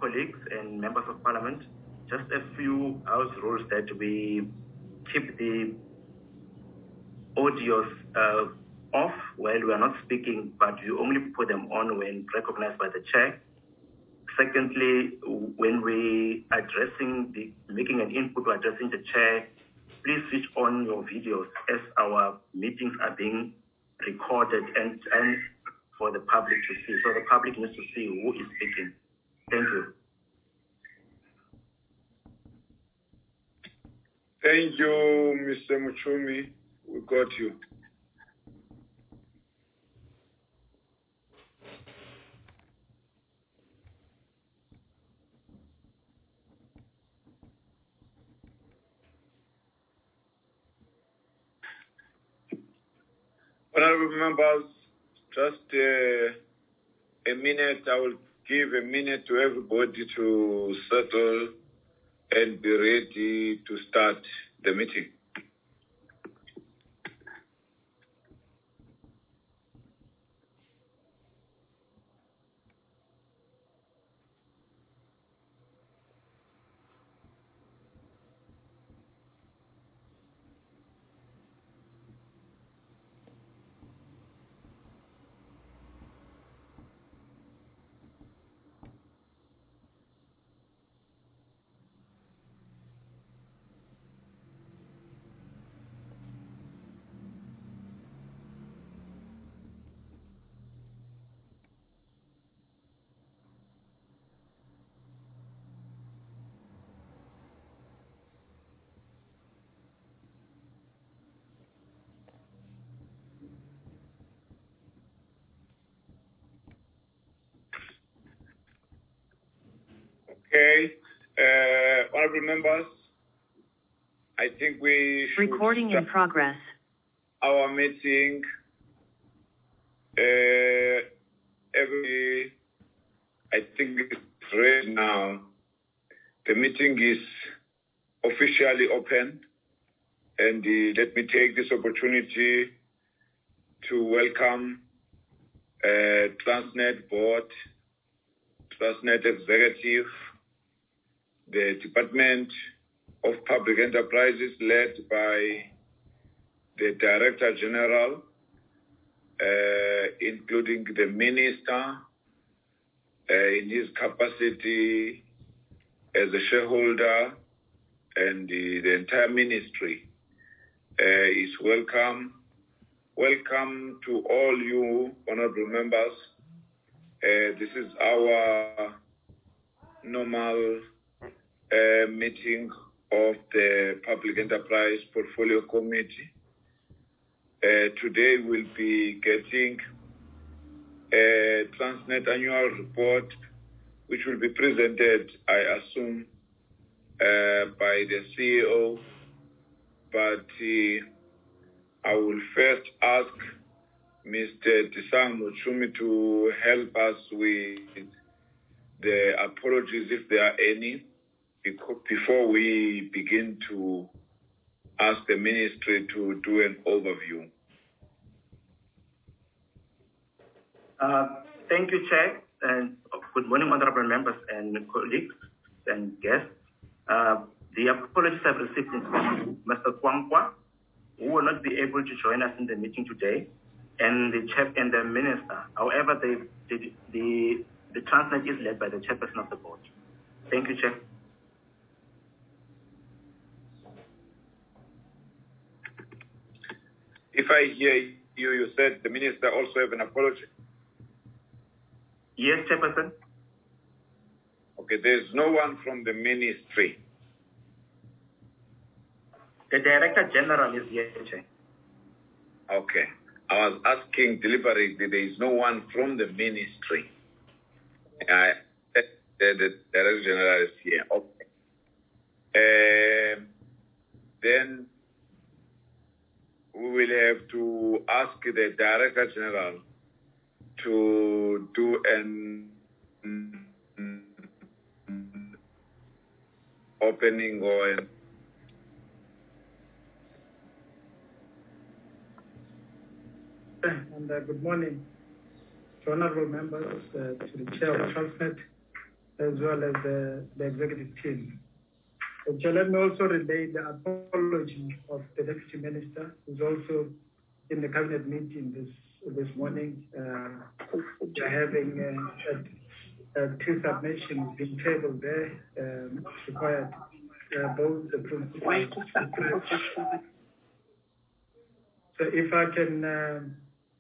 colleagues and members of parliament, just a few house rules that we keep the audios off while we are not speaking, but you only put them on when recognized by the chair. Secondly, when we making an input or addressing the chair, please switch on your videos as our meetings are being recorded and for the public to see. So the public needs to see who is speaking. Thank you. Thank you, Mr. Muchumi. We got you. Honorable members, just a minute. I will give a minute to everybody to settle and be ready to start the meeting. Okay, honorable members, I think we should recording in progress. Our meeting. I think it's ready now. The meeting is officially open, and let me take this opportunity to welcome Transnet Board, Transnet Executive, the Department of Public Enterprises led by the Director General, including the Minister in his capacity as a shareholder, and the entire ministry is welcome. Welcome to all you honorable members. This is our normal meeting of the Public Enterprise Portfolio Committee. Today we'll be getting a Transnet annual report, which will be presented, I assume, by the CEO. But I will first ask Mr. Tshang Muchumi to help us with the apologies, if there are any, before we begin to ask the ministry to do an overview. Thank you, Chair, and good morning, honorable members and colleagues and guests. The apologies I've received from Mr. Kwankwa, who will not be able to join us in the meeting today, and the chair and the minister. However, the Transnet is led by the chairperson of the board. Thank you, Chair. If I hear you, you said the minister also have an apology. Yes, Chairperson. Okay, there's no one from the ministry. The Director General is here, Chair. Okay. I was asking deliberately, there is no one from the ministry. The Director General is here. Okay. Then we will have to ask the Director General to do an opening or an and good morning to honorable members, to the chair of Transnet, as well as the executive team. So let me also relay the apology of the Deputy Minister, who's also in the cabinet meeting this morning. They're having two submissions being tabled there, required both the principal. So if I can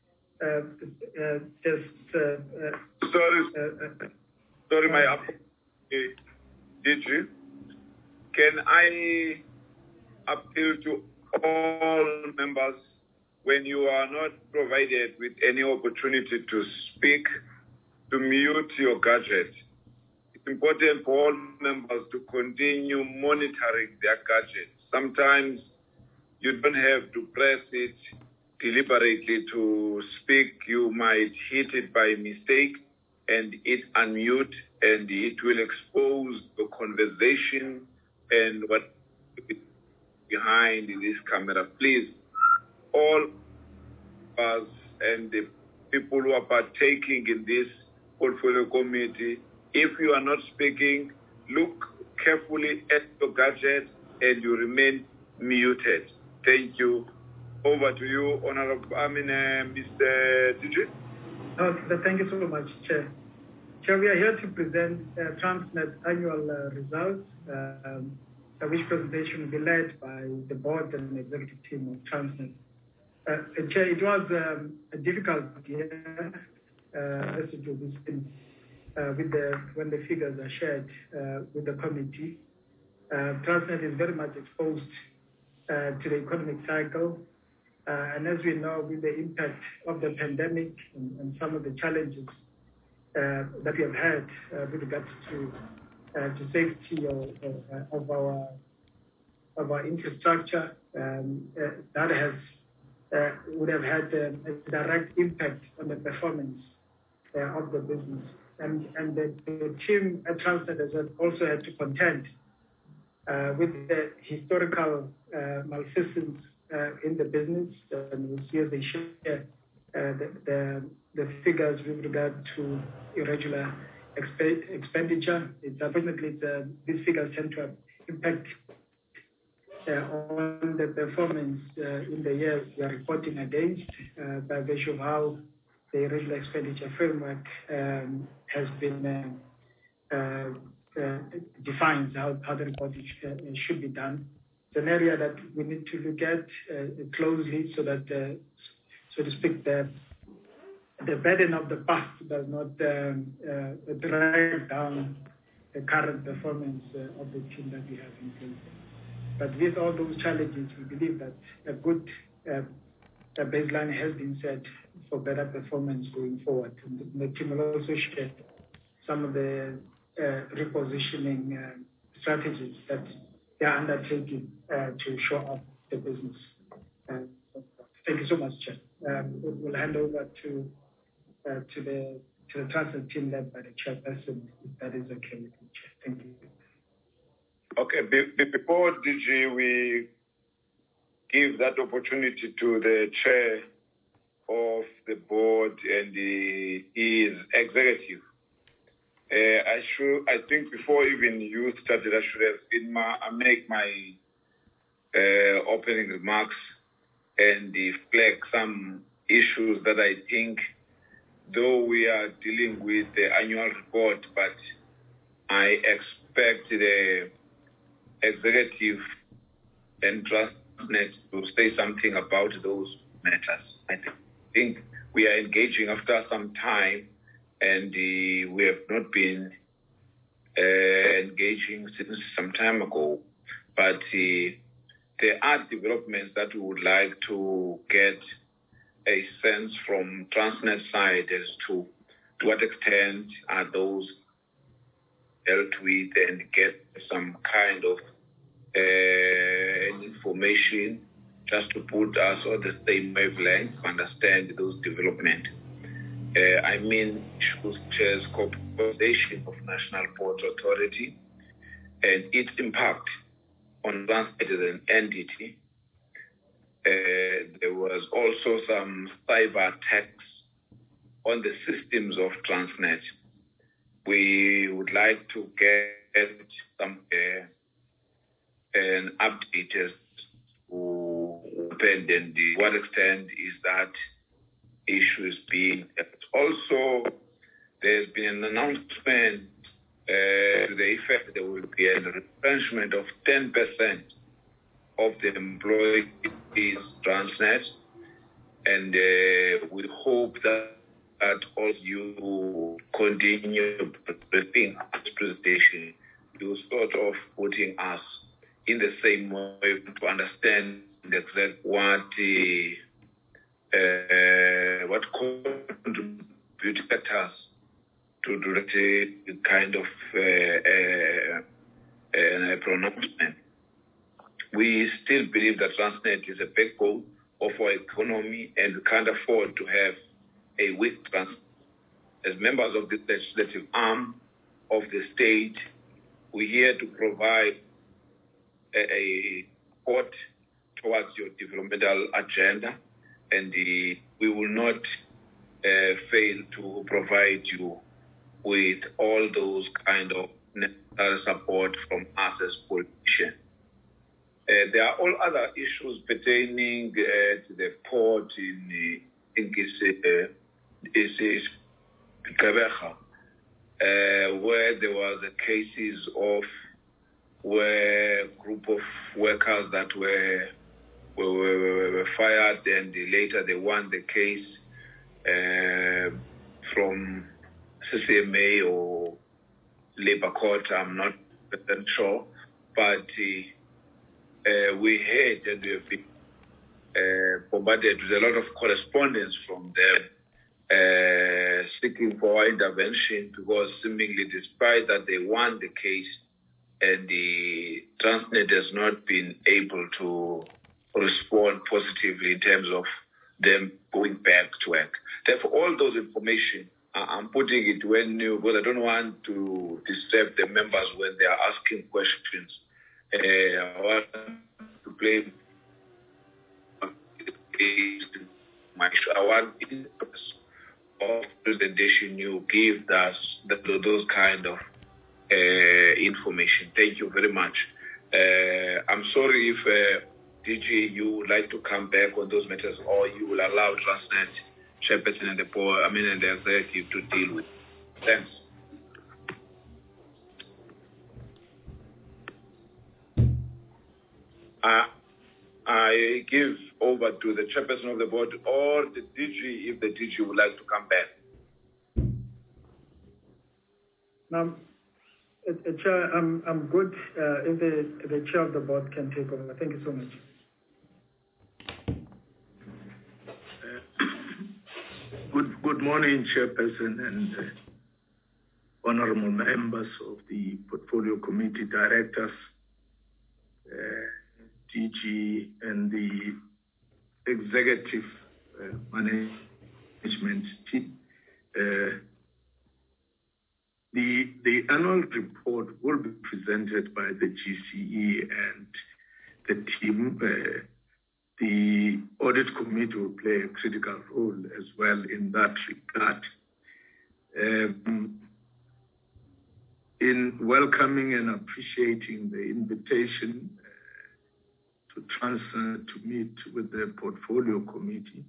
just sorry, my apology. Did you? Can I appeal to all members, when you are not provided with any opportunity to speak, to mute your gadget? It's important for all members to continue monitoring their gadget. Sometimes you don't have to press it deliberately to speak. You might hit it by mistake and it unmute, and it will expose the conversation and what is behind this camera. Please, all of us and the people who are partaking in this portfolio committee, if you are not speaking, look carefully at your gadget and you remain muted. Thank you. Over to you, Honorable Mr. Digi. Thank you so much, Chair. Chair, we are here to present Transnet annual results, which presentation will be led by the board and the executive team of Transnet. Chair, it was a difficult year, as it will be seen when the figures are shared with the committee. Transnet is very much exposed to the economic cycle. And as we know, with the impact of the pandemic and some of the challenges that we have had with regards to safety of our infrastructure, that would have had a direct impact on the performance of the business. And the team at Transnet has also had to contend with the historical malfeasance in the business. And we'll see as they share the figures with regard to irregular expenditure. Unfortunately, these figures tend to have impact on the performance in the years we are reporting against, by virtue of how the irregular expenditure framework has been defines how the reporting should be done. It's an area that we need to look at closely so that, so to speak, the burden of the past does not drag down the current performance of the team that we have in place. But with all those challenges, we believe that a good baseline has been set for better performance going forward. And the team will also share some of the repositioning strategies that they are undertaking to show up the business. Thank you so much, Chair. We'll hand over to the Transnet team led by the chairperson, if that is okay with you, Chair. Thank you. Okay, before DG, we give that opportunity to the chair of the board and his executive. I think before even you started, I should have make my opening remarks and flag some issues that I think, though we are dealing with the annual report, but I expect the executive and Transnet to say something about those matters. I think we are engaging after some time, and we have not been engaging since some time ago. But there are developments that we would like to get a sense from Transnet side as to what extent are those dealt with, and get some kind of information just to put us on the same wavelength to understand those developments. I mean, issues such as corporatization of National Ports Authority and its impact on Transnet as an entity. There was also some cyber attacks on the systems of Transnet, we would like to get some an update as to and what extent is that issue is being. Also, there's been an announcement to the effect there will be a retrenchment of 10% of the employees Transnet, and we hope that all you continue preparing this presentation to sort of putting us in the same way to understand exactly what contributed us to the kind of pronouncement. We still believe that Transnet is a backbone of our economy, and we can't afford to have a weak Transnet. As members of the legislative arm of the state, we're here to provide a support towards your developmental agenda, and we will not fail to provide you with all those kind of necessary support from us as politicians. There are all other issues pertaining to the port in Gqeberha, where there was a cases of where a group of workers that were fired, and later they won the case from CCMA or Labour Court. I'm not sure, but we heard and we have been bombarded with a lot of correspondence from them seeking for our intervention, because seemingly, despite that they won the case, and the Transnet has not been able to respond positively in terms of them going back to work. Therefore, all those information, I'm putting it when new, because I don't want to disturb the members when they are asking questions. I want to blame I want in the process of presentation you give us those kind of information. Thank you very much. I'm sorry if DG, you would like to come back on those matters, or you will allow Transnet Chairperson and the executive to deal with. Thanks. I give over to the Chairperson of the board or the DG if the DG would like to come back. Now, Chair, I'm good if the Chair of the board can take over. Thank you so much. Good morning, Chairperson and honorable members of the Portfolio Committee, directors, DG, and the executive management team. The annual report will be presented by the GCE and the team. The audit committee will play a critical role as well in that regard. In welcoming and appreciating the invitation to Transnet to meet with the Portfolio Committee,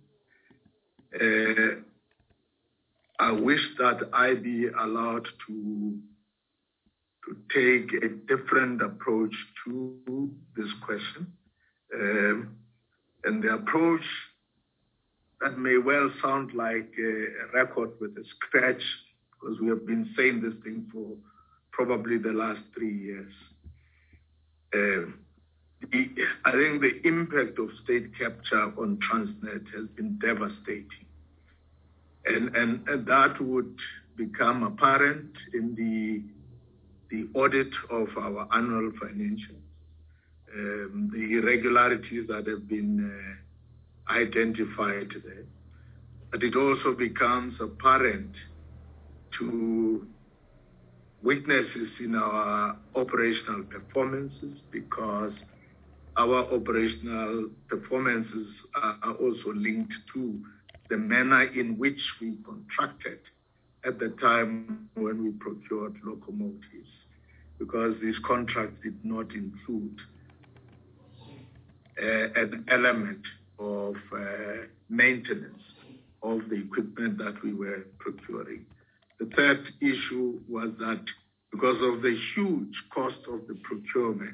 I wish that I be allowed to take a different approach to this question. And the approach that may well sound like a record with a scratch, because we have been saying this thing for probably the last 3 years. I think the impact of state capture on Transnet has been devastating. And that would become apparent in the audit of our annual financials. The irregularities that have been identified there. But it also becomes apparent to weaknesses in our operational performances, because our operational performances are also linked to the manner in which we contracted at the time when we procured locomotives, because these contracts did not include an element of maintenance of the equipment that we were procuring. The third issue was that because of the huge cost of the procurement,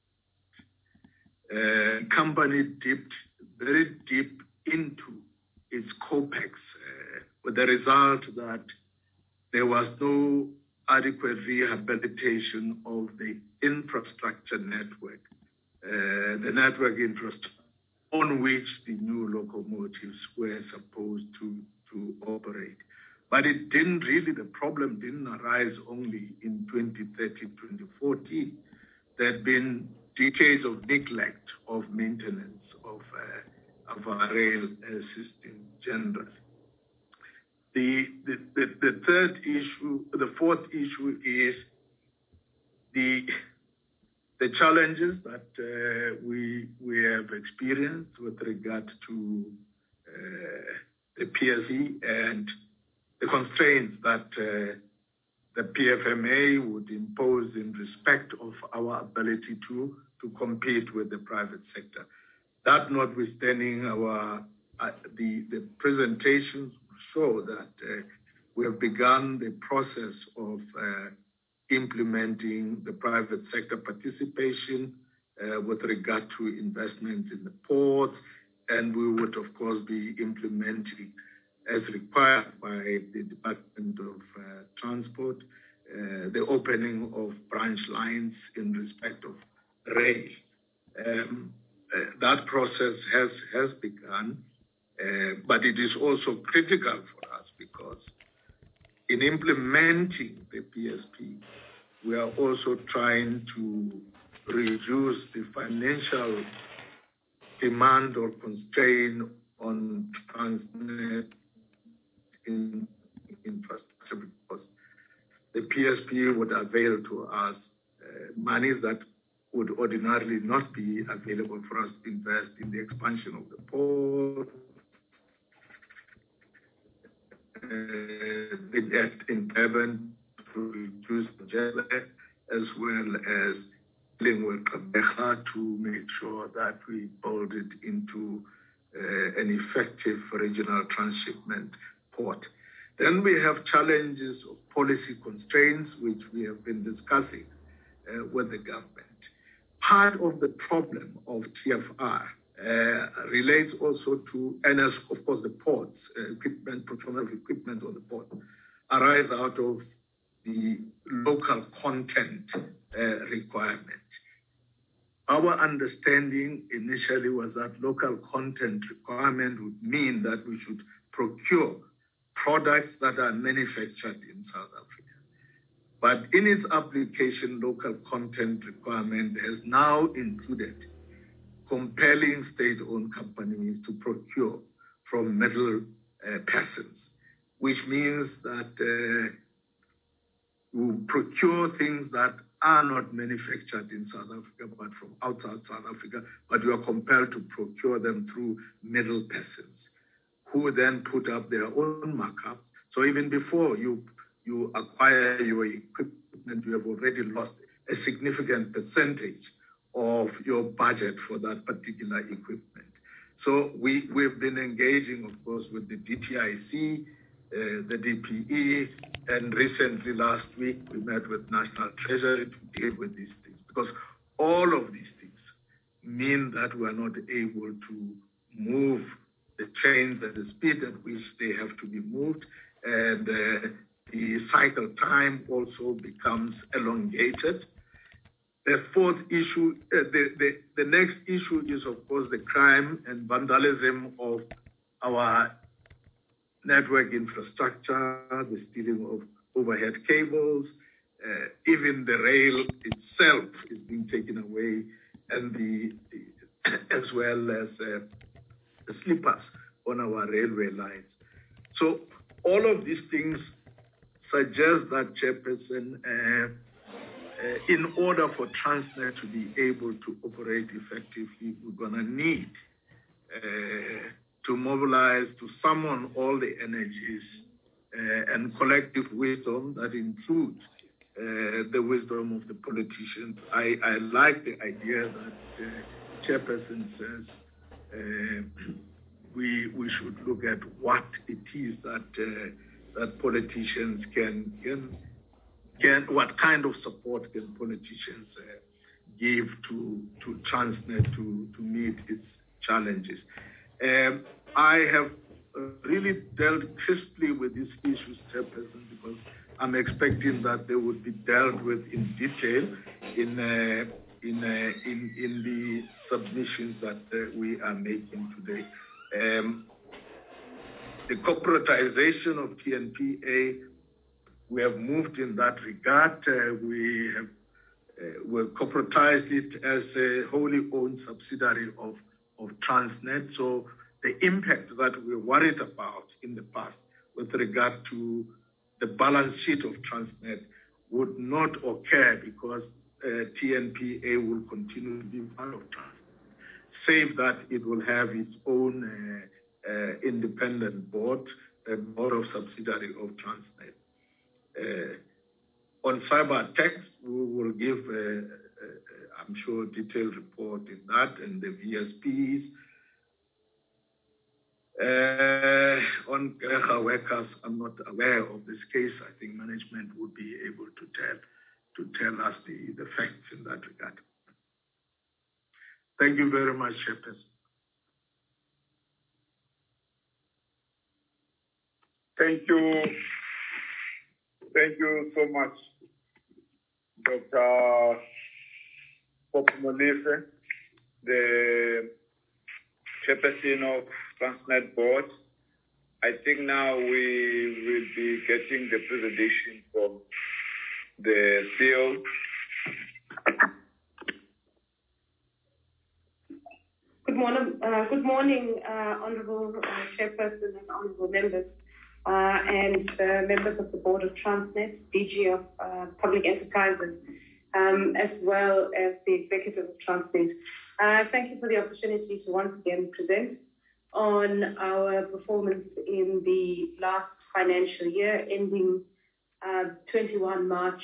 company dipped very deep into its COPEX, with the result that there was no adequate rehabilitation of the infrastructure network, the network infrastructure on which the new locomotives were supposed to operate. But it didn't really, the problem didn't arise only in 2013, 2014. There had been decades of neglect of maintenance of our rail system generally. The third issue, the fourth issue is the challenges that we have experienced with regard to the PSE and the constraints that the PFMA would impose in respect of our ability to compete with the private sector. That notwithstanding, the presentations show that we have begun the process of implementing the private sector participation with regard to investments in the ports, and we would, of course, be implementing, as required by the Department of Transport, the opening of branch lines in respect of rail. That process has begun, but it is also critical for us because in implementing the PSP, we are also trying to reduce the financial demand or constraint on Transnet infrastructure, because the PSP would avail to us monies that would ordinarily not be available for us to invest in the expansion of the port, in Durban to reduce the jet, as well as dealing with Gqeberha to make sure that we build it into an effective regional transshipment port. Then we have challenges of policy constraints, which we have been discussing with the government. Part of the problem of TFR relates also to, and as of course the ports, equipment, procurement of equipment on the port, arise out of the local content requirement. Our understanding initially was that local content requirement would mean that we should procure products that are manufactured in South Africa. But in its application, local content requirement has now included compelling state-owned companies to procure from middle persons, which means that we procure things that are not manufactured in South Africa, but from outside South Africa, but we are compelled to procure them through middle persons, who then put up their own markup. So even before you acquire your equipment, you have already lost a significant percentage of your budget for that particular equipment. So we've been engaging, of course, with the DTIC, the DPE, and recently last week we met with National Treasury to deal with these things, because all of these things mean that we are not able to move the trains at the speed at which they have to be moved, and the cycle time also becomes elongated. The fourth issue, the next issue is, of course, the crime and vandalism of our network infrastructure, the stealing of overhead cables, even the rail itself is being taken away, and as well as the sleepers on our railway lines. So all of these things suggest that, Chairperson, in order for Transnet to be able to operate effectively, we're going to need to mobilize, to summon all the energies and collective wisdom that includes the wisdom of the politicians. I like the idea that Chairperson says we should look at what it is that politicians can what kind of support can politicians give to Transnet to meet its challenges. I have really dealt crisply with these issues, Chairperson, because I'm expecting that they would be dealt with in detail in the submissions that we are making today. The corporatization of TNPA, we have moved in that regard. We've corporatized it as a wholly owned subsidiary of Transnet. So the impact that we're worried about in the past with regard to the balance sheet of Transnet would not occur because TNPA will continue to be part of Transnet, save that it will have its own independent board, a board of subsidiary of Transnet. On cyber attacks, we will give, I'm sure, a detailed report in that and the VSPs. On Grega workers, I'm not aware of this case. I think management would be able to tell us the facts in that regard. Thank you very much, Chairperson. Thank you. Thank you so much, Dr. Popumolise, the Chairperson of Transnet Board. I think now we will be getting the presentation from the CEO. Good morning, Honourable Chairperson and Honourable members. And members of the Board of Transnet, DG of Public Enterprises, as well as the Executive of Transnet. Thank you for the opportunity to once again present on our performance in the last financial year ending 21 March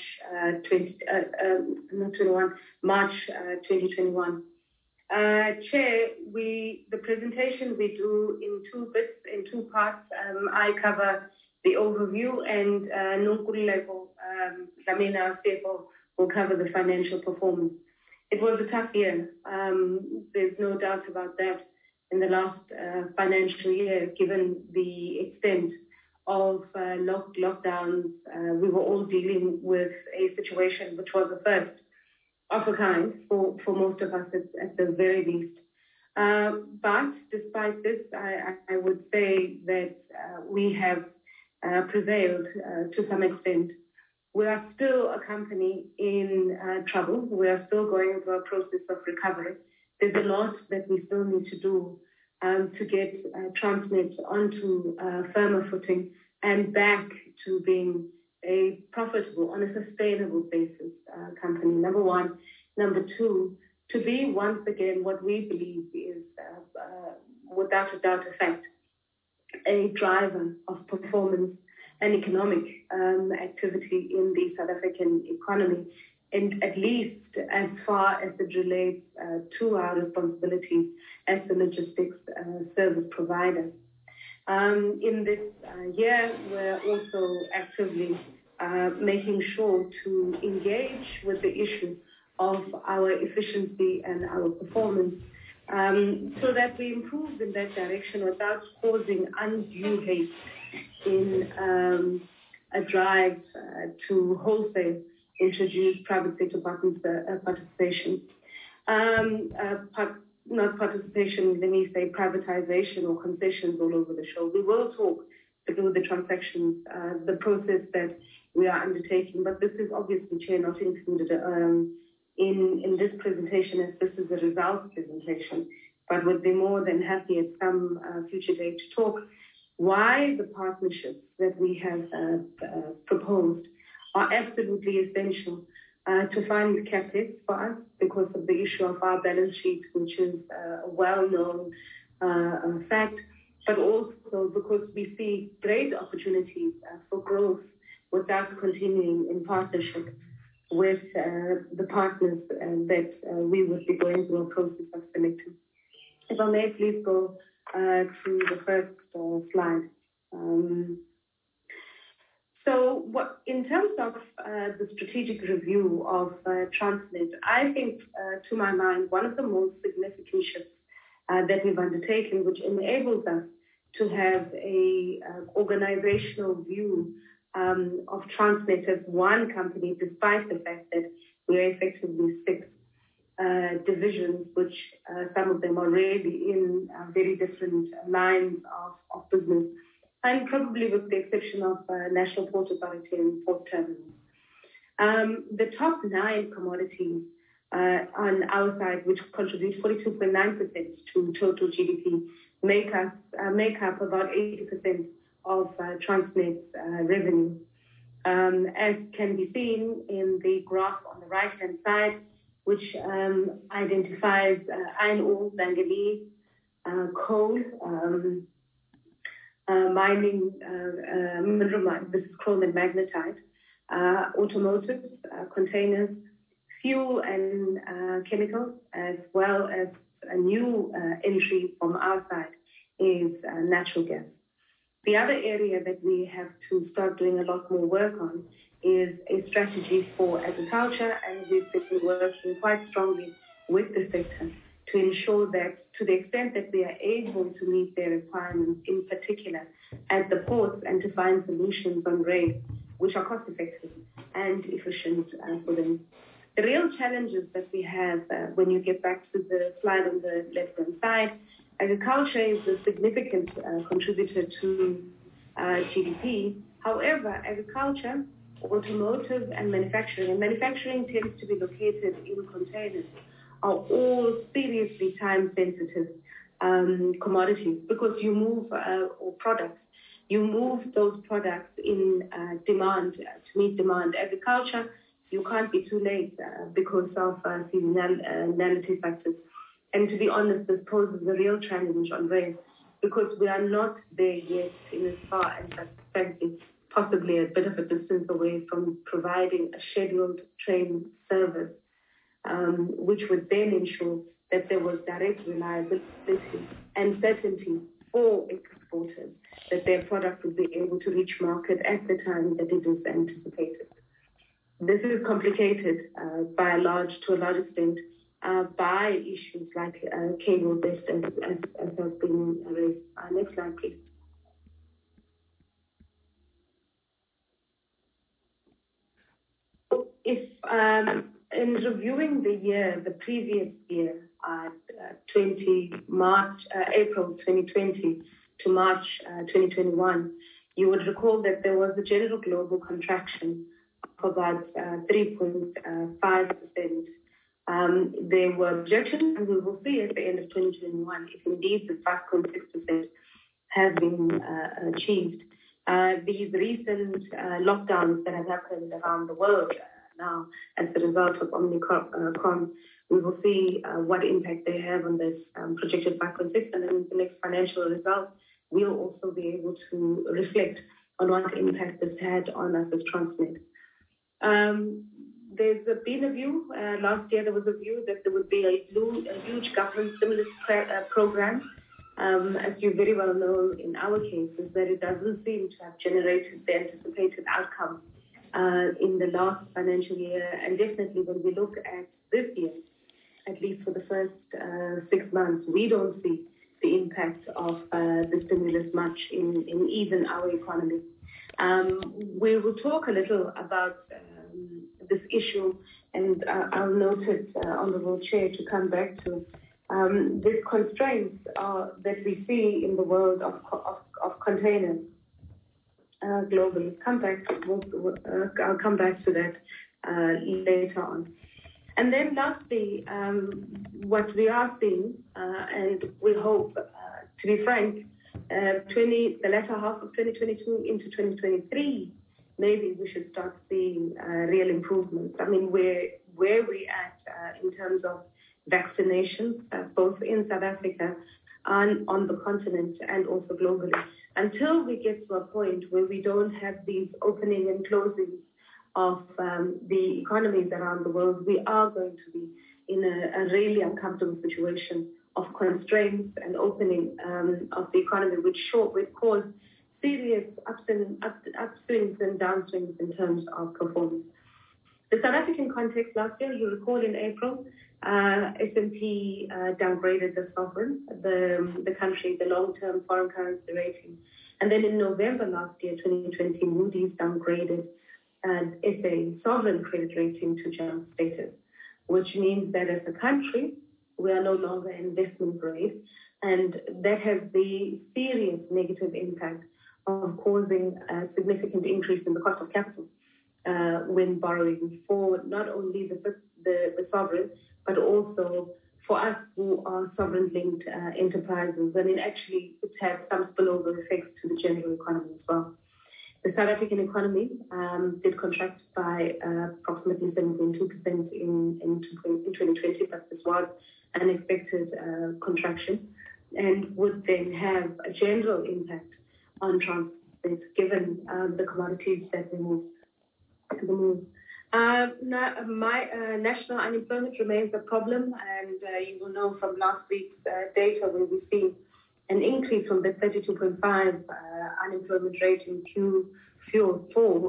2021. Chair, the presentation we do in two bits, in two parts. I cover the overview and Nonkululeko Dlamini will cover the financial performance. It was a tough year. There's no doubt about that in the last financial year, given the extent of lockdowns. We were all dealing with a situation which was a first of a kind for most of us at the very least. But despite this, I would say that we have prevailed to some extent. We are still a company in trouble. We are still going through a process of recovery. There's a lot that we still need to do to get Transnet onto firmer footing and back to being a profitable, on a sustainable basis company, number one. Number two, to be once again what we believe is, without a doubt, a fact, a driver of performance and economic activity in the South African economy, and at least as far as it relates to our responsibilities as the logistics service provider. In this year, we're also actively making sure to engage with the issue of our efficiency and our performance so that we improve in that direction without causing undue haste in a drive to wholesale introduce private sector participation. Not participation, let me say privatization or concessions all over the show. We will talk through the transactions, the process that we are undertaking, but this is obviously, Chair, not included in this presentation, as this is a results presentation, but would be more than happy at some future date to talk why the partnerships that we have proposed are absolutely essential to find CapEx for us because of the issue of our balance sheet, which is a well-known fact, but also because we see great opportunities for growth with us continuing in partnership with the partners that we would be going through a process of selecting. If I may please go to the first slide. So in terms of the strategic review of Transnet, I think, to my mind, one of the most significant shifts that we've undertaken, which enables us to have a organizational view of Transnet as one company, despite the fact that we're effectively 6 divisions, which some of them are really in very different lines of business, and probably with the exception of National Port Authority and Port Terminals. The top 9 commodities on our side, which contribute 42.9% to total GDP, make up about 80% of Transnet's revenue. As can be seen in the graph on the right-hand side, which identifies iron ore, manganese, coal, mining, mineral mine, this is chrome and magnetite, automotive, containers, fuel and chemicals, as well as a new entry from our side is natural gas. The other area that we have to start doing a lot more work on is a strategy for agriculture, and we've been working quite strongly with the sector to ensure that, to the extent that we are able to meet their requirements, in particular at the ports, and to find solutions on rail which are cost-effective and efficient for them. The real challenges that we have, when you get back to the slide on the left-hand side, agriculture is a significant contributor to GDP. However, agriculture, automotive, and manufacturing tends to be located in containers, are all seriously time-sensitive commodities, because you move or products. You move those products in demand to meet demand. Agriculture, you can't be too late because of seasonality factors. And to be honest, this poses a real challenge on rail, because we are not there yet in as far as frankly, possibly a bit of a distance away from providing a scheduled train service, which would then ensure that there was direct reliability and certainty for exporters, that their product would be able to reach market at the time that it is anticipated. This is complicated to a large extent by issues like cable distance, as has been raised. Next slide, please. If in reviewing the previous year, April 2020 to March 2021, you would recall that there was a general global contraction of about 3.5%. There were projections, and we will see at the end of 2021 if indeed the 5.6% has been achieved. These recent lockdowns that have happened around the world now as a result of Omicron, we will see what impact they have on this projected 5.6%, and in the next financial results, we'll also be able to reflect on what impact this had on us as Transnet. There's been a view, last year there was a view that there would be a huge government stimulus program. As you very well know in our case, is that it doesn't seem to have generated the anticipated outcome in the last financial year. And definitely when we look at this year, at least for the first 6 months, we don't see the impact of the stimulus much in even our economy. We will talk a little about this issue, and I'll note it, Honourable Chair, to come back to these constraints that we see in the world of containers globally. I'll come back to that later on. And then lastly, what we are seeing, and we hope, to be frank, the latter half of 2022 into 2023, maybe we should start seeing real improvements. I mean, where we're at in terms of vaccinations, both in South Africa on the continent and also globally. Until we get to a point where we don't have these opening and closing of the economies around the world, we are going to be in a really uncomfortable situation of constraints and opening of the economy, which would cause serious upswings and downswings in terms of performance. The South African context last year, you recall in April, S&P downgraded the sovereign, the country, the long-term foreign currency rating. And then in November last year, 2020, Moody's downgraded SA sovereign credit rating to junk status, which means that as a country, we are no longer investment grade, and that has the serious negative impact of causing a significant increase in the cost of capital when borrowing for not only the sovereign, but also for us who are sovereign-linked enterprises, and it actually could have some spillover effects to the general economy as well. The South African economy did contract by approximately 7.2% in 2020, but this was an expected contraction and would then have a general impact on transport given the commodities that we move. National unemployment remains a problem, and you will know from last week's data where we've seen an increase from the 32.5 unemployment rate in Q4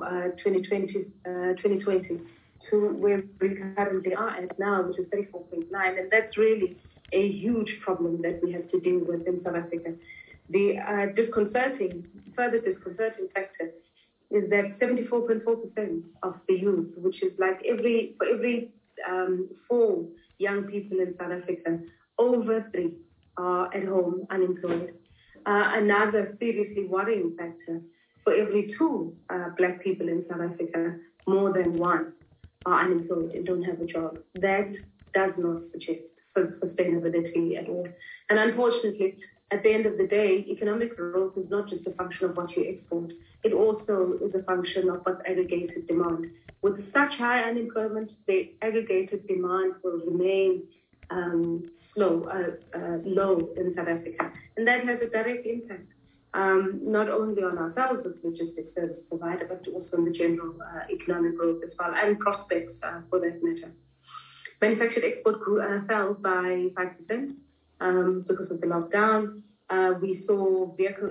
2020 to where we currently are at now, which is 34.9, and that's really a huge problem that we have to deal with in South Africa. The further disconcerting factor is that 74.4% of the youth, which is like for every 4 young people in South Africa, over 3 are at home unemployed. Another seriously worrying factor, for every 2 black people in South Africa, more than 1 are unemployed and don't have a job. That does not suggest sustainability at all. And unfortunately, at the end of the day, economic growth is not just a function of what you export. It also is a function of what's aggregated demand. With such high unemployment, the aggregated demand will remain low in South Africa. And that has a direct impact, not only on ourselves as logistics service provider, but also on the general economic growth as well, and prospects for that matter. Manufactured export fell by 5% because of the lockdown. We saw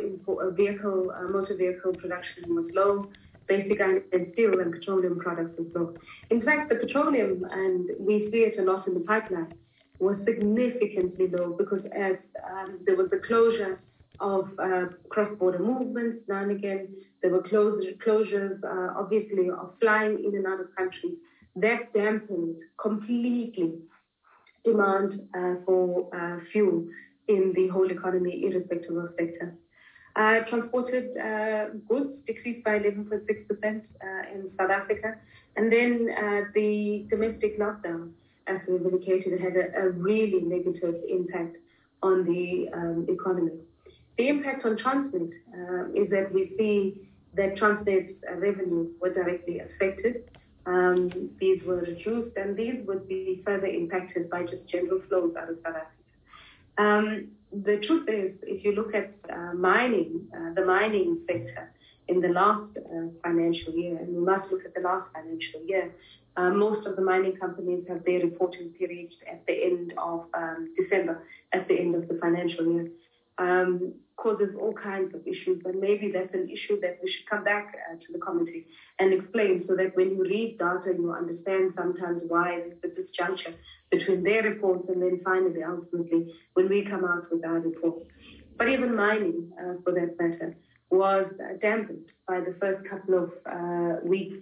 motor vehicle production was low, basic and steel and petroleum products was low. In fact, the petroleum, and we see it a lot in the pipeline, was significantly low because as there was a closure of cross-border movements now and again, there were closures obviously of flying in and out of countries. That dampened completely demand for fuel in the whole economy, irrespective of sector. Transported goods decreased by 11.6% in South Africa. And then the domestic lockdown, as we've indicated, had a really negative impact on the economy. The impact on Transnet is that we see that Transnet's revenues were directly affected. These were reduced, and these would be further impacted by just general flows out of South Africa. The truth is, if you look at mining, the mining sector in the last financial year, and we must look at the last financial year, most of the mining companies have their reporting periods at the end of December, at the end of the financial year. Causes all kinds of issues, and maybe that's an issue that we should come back to the committee and explain, so that when you read data, you understand sometimes why there's this disjuncture between their reports and then finally, ultimately, when we come out with our report. But even mining, for that matter, was dampened by the first couple of weeks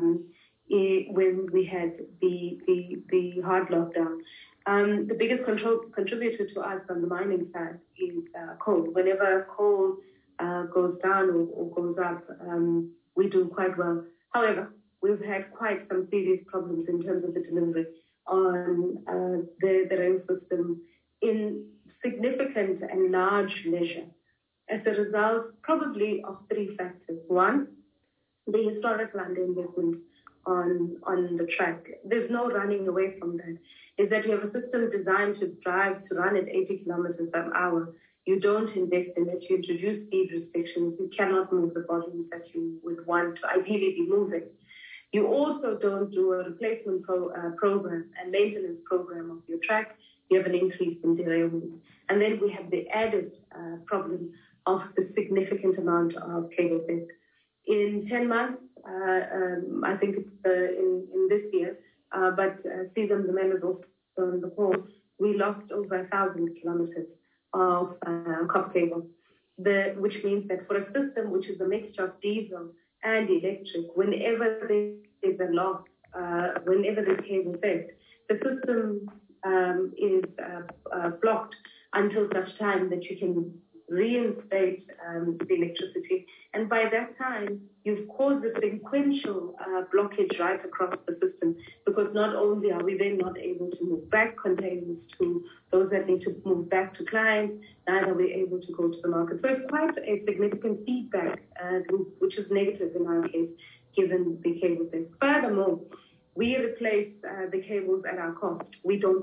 when we had the hard lockdown. The biggest contributor to us on the mining side is coal. Whenever coal goes down or goes up, we do quite well. However, we've had quite some serious problems in terms of the delivery on the rail system in significant and large measure as a result probably of 3 factors. One, the historical underinvestment on the track. There's no running away from that. Is that you have a system designed to run at 80 kilometers per hour. you don't invest in it, you introduce speed restrictions, you cannot move the volumes that you would want to ideally be moving. You also don't do a replacement program and maintenance program of your track. You have an increase in derailment. And then we have the added problem of the significant amount of cable theft. In 10 months, I think it's in this year, but Susan, the members also on the call, we lost over 1,000 kilometers of copper cable, which means that for a system which is a mixture of diesel and electric, whenever there is a loss, whenever there's cable theft, the system is blocked until such time that you can reinstate the electricity. And by that time, you've caused a sequential blockage right across the system, because not only are we then not able to move back containers to those that need to move back to clients, neither are we able to go to the market. So it's quite a significant feedback loop, which is negative in our case, given the cable theft. Furthermore, we replace the cables at our cost. We don't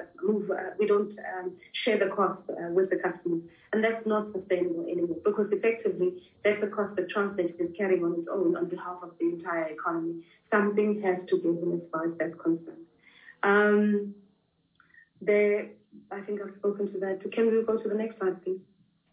share the cost with the customers, and that's not sustainable anymore, because effectively that's a cost that Transnet is carrying on its own on behalf of the entire economy. Something has to give in as far as that's concerned. I think I've spoken to that. Can we go to the next slide, please?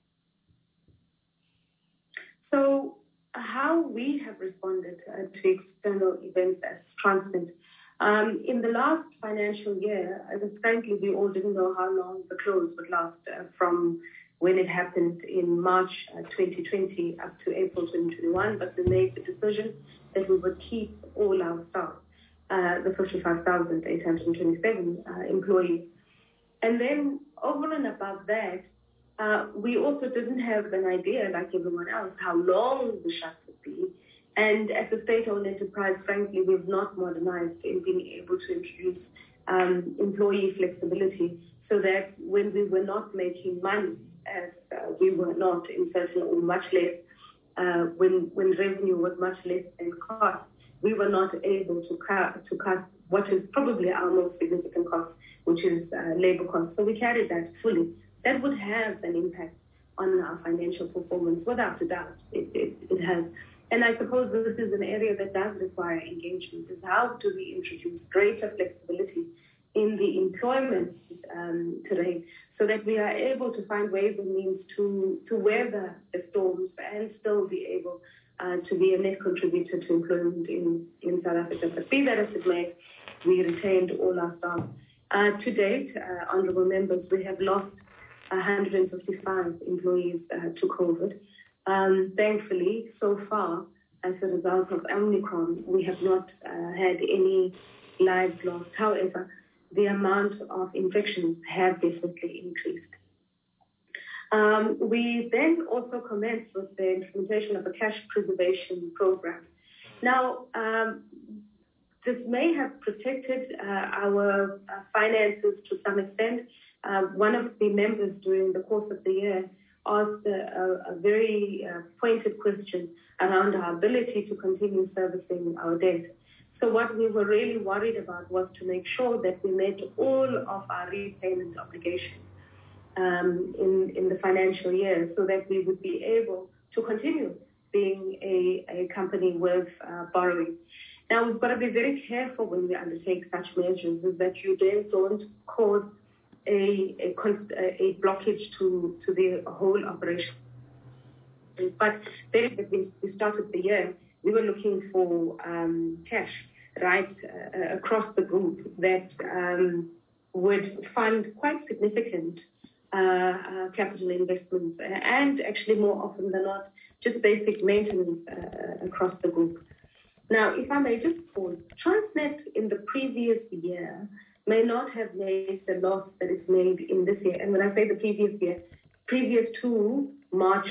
So, how we have responded to external events as Transnet. In the last financial year, frankly, we all didn't know how long the close would last from when it happened in March 2020 up to April 2021, but we made the decision that we would keep all our staff, the 55,827 employees. And then over and above that, we also didn't have an idea, like everyone else, how long the shut would be. And as a state-owned enterprise, frankly, we've not modernized in being able to introduce employee flexibility, so that when we were not making money, as we were not in certain or much less, when revenue was much less than cost, we were not able to cut what is probably our most significant cost, which is labor cost. So we carried that fully. That would have an impact on our financial performance, without a doubt. It has. And I suppose this is an area that does require engagement, is how do we introduce greater flexibility in the employment terrain, so that we are able to find ways and means to weather the storms and still be able to be a net contributor to employment in South Africa. But be that as it may, we retained all our staff. To date, honourable members, we have lost 155 employees to COVID. Thankfully, so far, as a result of Omicron, we have not had any lives lost. However, the amount of infections have definitely increased. We then also commenced with the implementation of a cash preservation program. Now, this may have protected our finances to some extent. One of the members during the course of the year asked a very pointed question around our ability to continue servicing our debt. So what we were really worried about was to make sure that we met all of our repayment obligations in the financial year, so that we would be able to continue being a company with borrowing. Now, we've got to be very careful when we undertake such measures, is that you then don't cause a blockage to the whole operation. But then we started the year, we were looking for cash right across the group that would fund quite significant capital investments, and actually more often than not, just basic maintenance across the group. Now, if I may just pause, Transnet in the previous year may not have made the loss that it's made in this year. And when I say the previous year, previous to March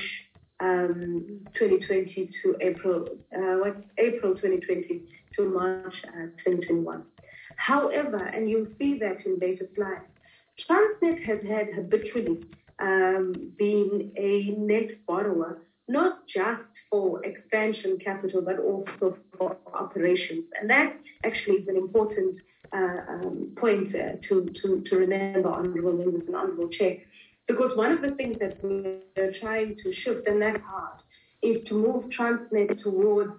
2020 to April 2020 to March 2021. However, and you'll see that in later slides, Transnet has had habitually been a net borrower, not just for expansion capital, but also for operations. And that actually is an important point to remember, honourable members and honourable chair, Because one of the things that we're trying to shift, and that's hard, is to move Transnet towards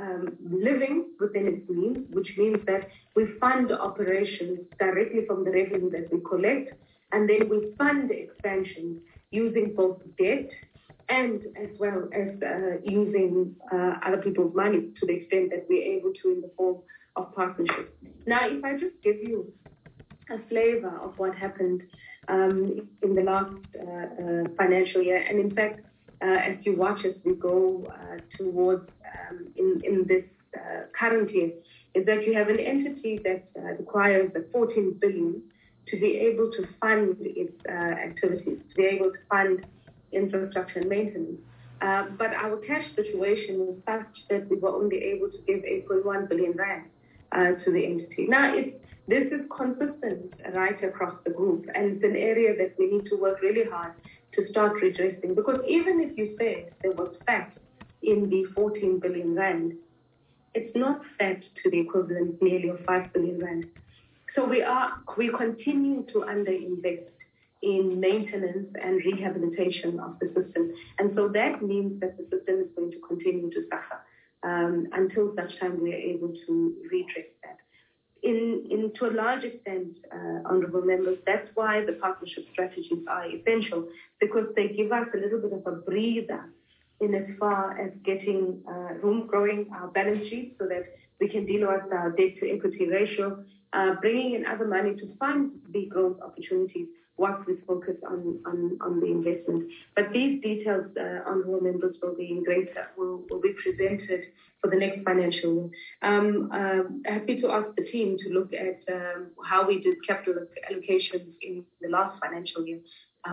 living within its means, which means that we fund operations directly from the revenue that we collect, and then we fund expansion using both debt and as well as using other people's money to the extent that we're able to in the form of partnerships. Now, if I just give you a flavor of what happened in the last financial year, and in fact, as you watch as we go towards in this current year, is that you have an entity that requires the 14 billion to be able to fund its activities, to be able to fund infrastructure and maintenance. But our cash situation was such that we were only able to give 8.1 billion rand to the entity. Now, this is consistent right across the group, and it's an area that we need to work really hard to start redressing, because even if you said there was fat in the 14 billion rand, it's not fat to the equivalent nearly of 5 billion rand. So we continue to underinvest in maintenance and rehabilitation of the system. And so that means that the system is going to continue to suffer until such time we are able to redress that. To a large extent, honourable members, that's why the partnership strategies are essential, because they give us a little bit of a breather in as far as getting room growing our balance sheet so that we can deal with our debt to equity ratio, bringing in other money to fund the growth opportunities once we focus on the investment. But these details, honourable members, will be presented for the next financial year. Happy to ask the team to look at how we did capital allocations in the last financial year,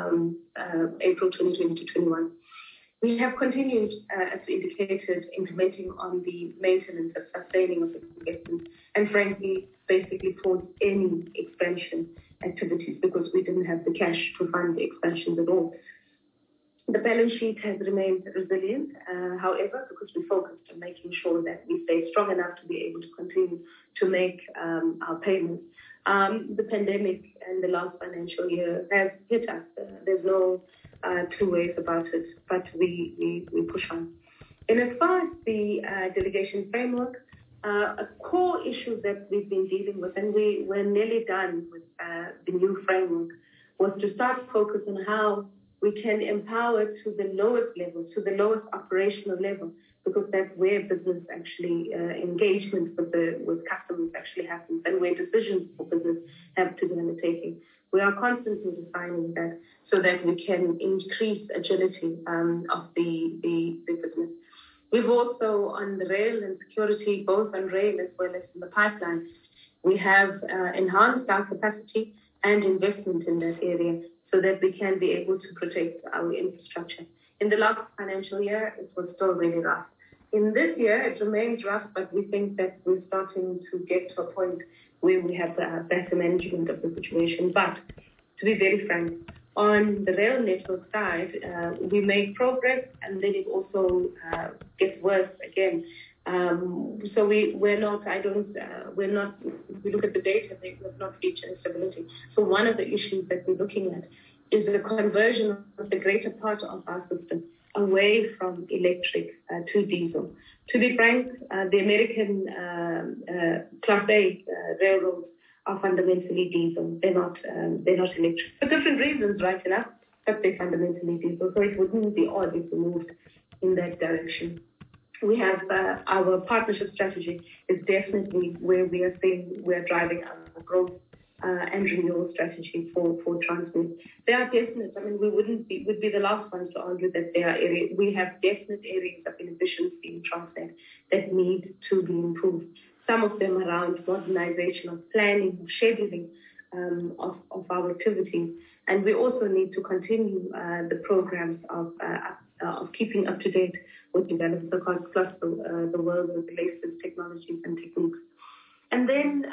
April 2020 to 21. We have continued, as indicated, implementing on the maintenance and sustaining of the investment, and frankly, basically towards any expansion activities, because we didn't have the cash to fund the expansions at all. The balance sheet has remained resilient, however, because we focused on making sure that we stay strong enough to be able to continue to make our payments. The pandemic and the last financial year has hit us. There's no two ways about it, but we push on. And as far as the delegation framework, a core issue that we've been dealing with, and we're nearly done with the new framework, was to start focus on how we can empower to the lowest level, to the lowest operational level, because that's where business actually engagement with customers actually happens, and where decisions for business have to be undertaken. We are constantly defining that so that we can increase agility of the business. We've also, on the rail and security, both on rail as well as in the pipeline, we have enhanced our capacity and investment in that area so that we can be able to protect our infrastructure. In the last financial year, it was still really rough. In this year, it remains rough, but we think that we're starting to get to a point where we have better management of the situation. But to be very frank, on the rail network side, we make progress, and then it also gets worse again. So we're not. We look at the data; they have not reached any stability. So one of the issues that we're looking at is the conversion of the greater part of our system away from electric to diesel. To be frank, the American Class A railroads are fundamentally diesel. They're not electric. For different reasons, right enough, but they're fundamentally diesel. So it wouldn't be odd if we moved in that direction. We have our partnership strategy is definitely where we are saying we are driving our growth and renewal strategy for Transnet. There are definite, we'd be the last ones to argue that there are areas, we have definite areas of inefficiency in Transnet that need to be improved. Some of them around modernization of planning, scheduling of our activities. And we also need to continue the programs of keeping up to date with developments across the world with the latest technologies and techniques. And then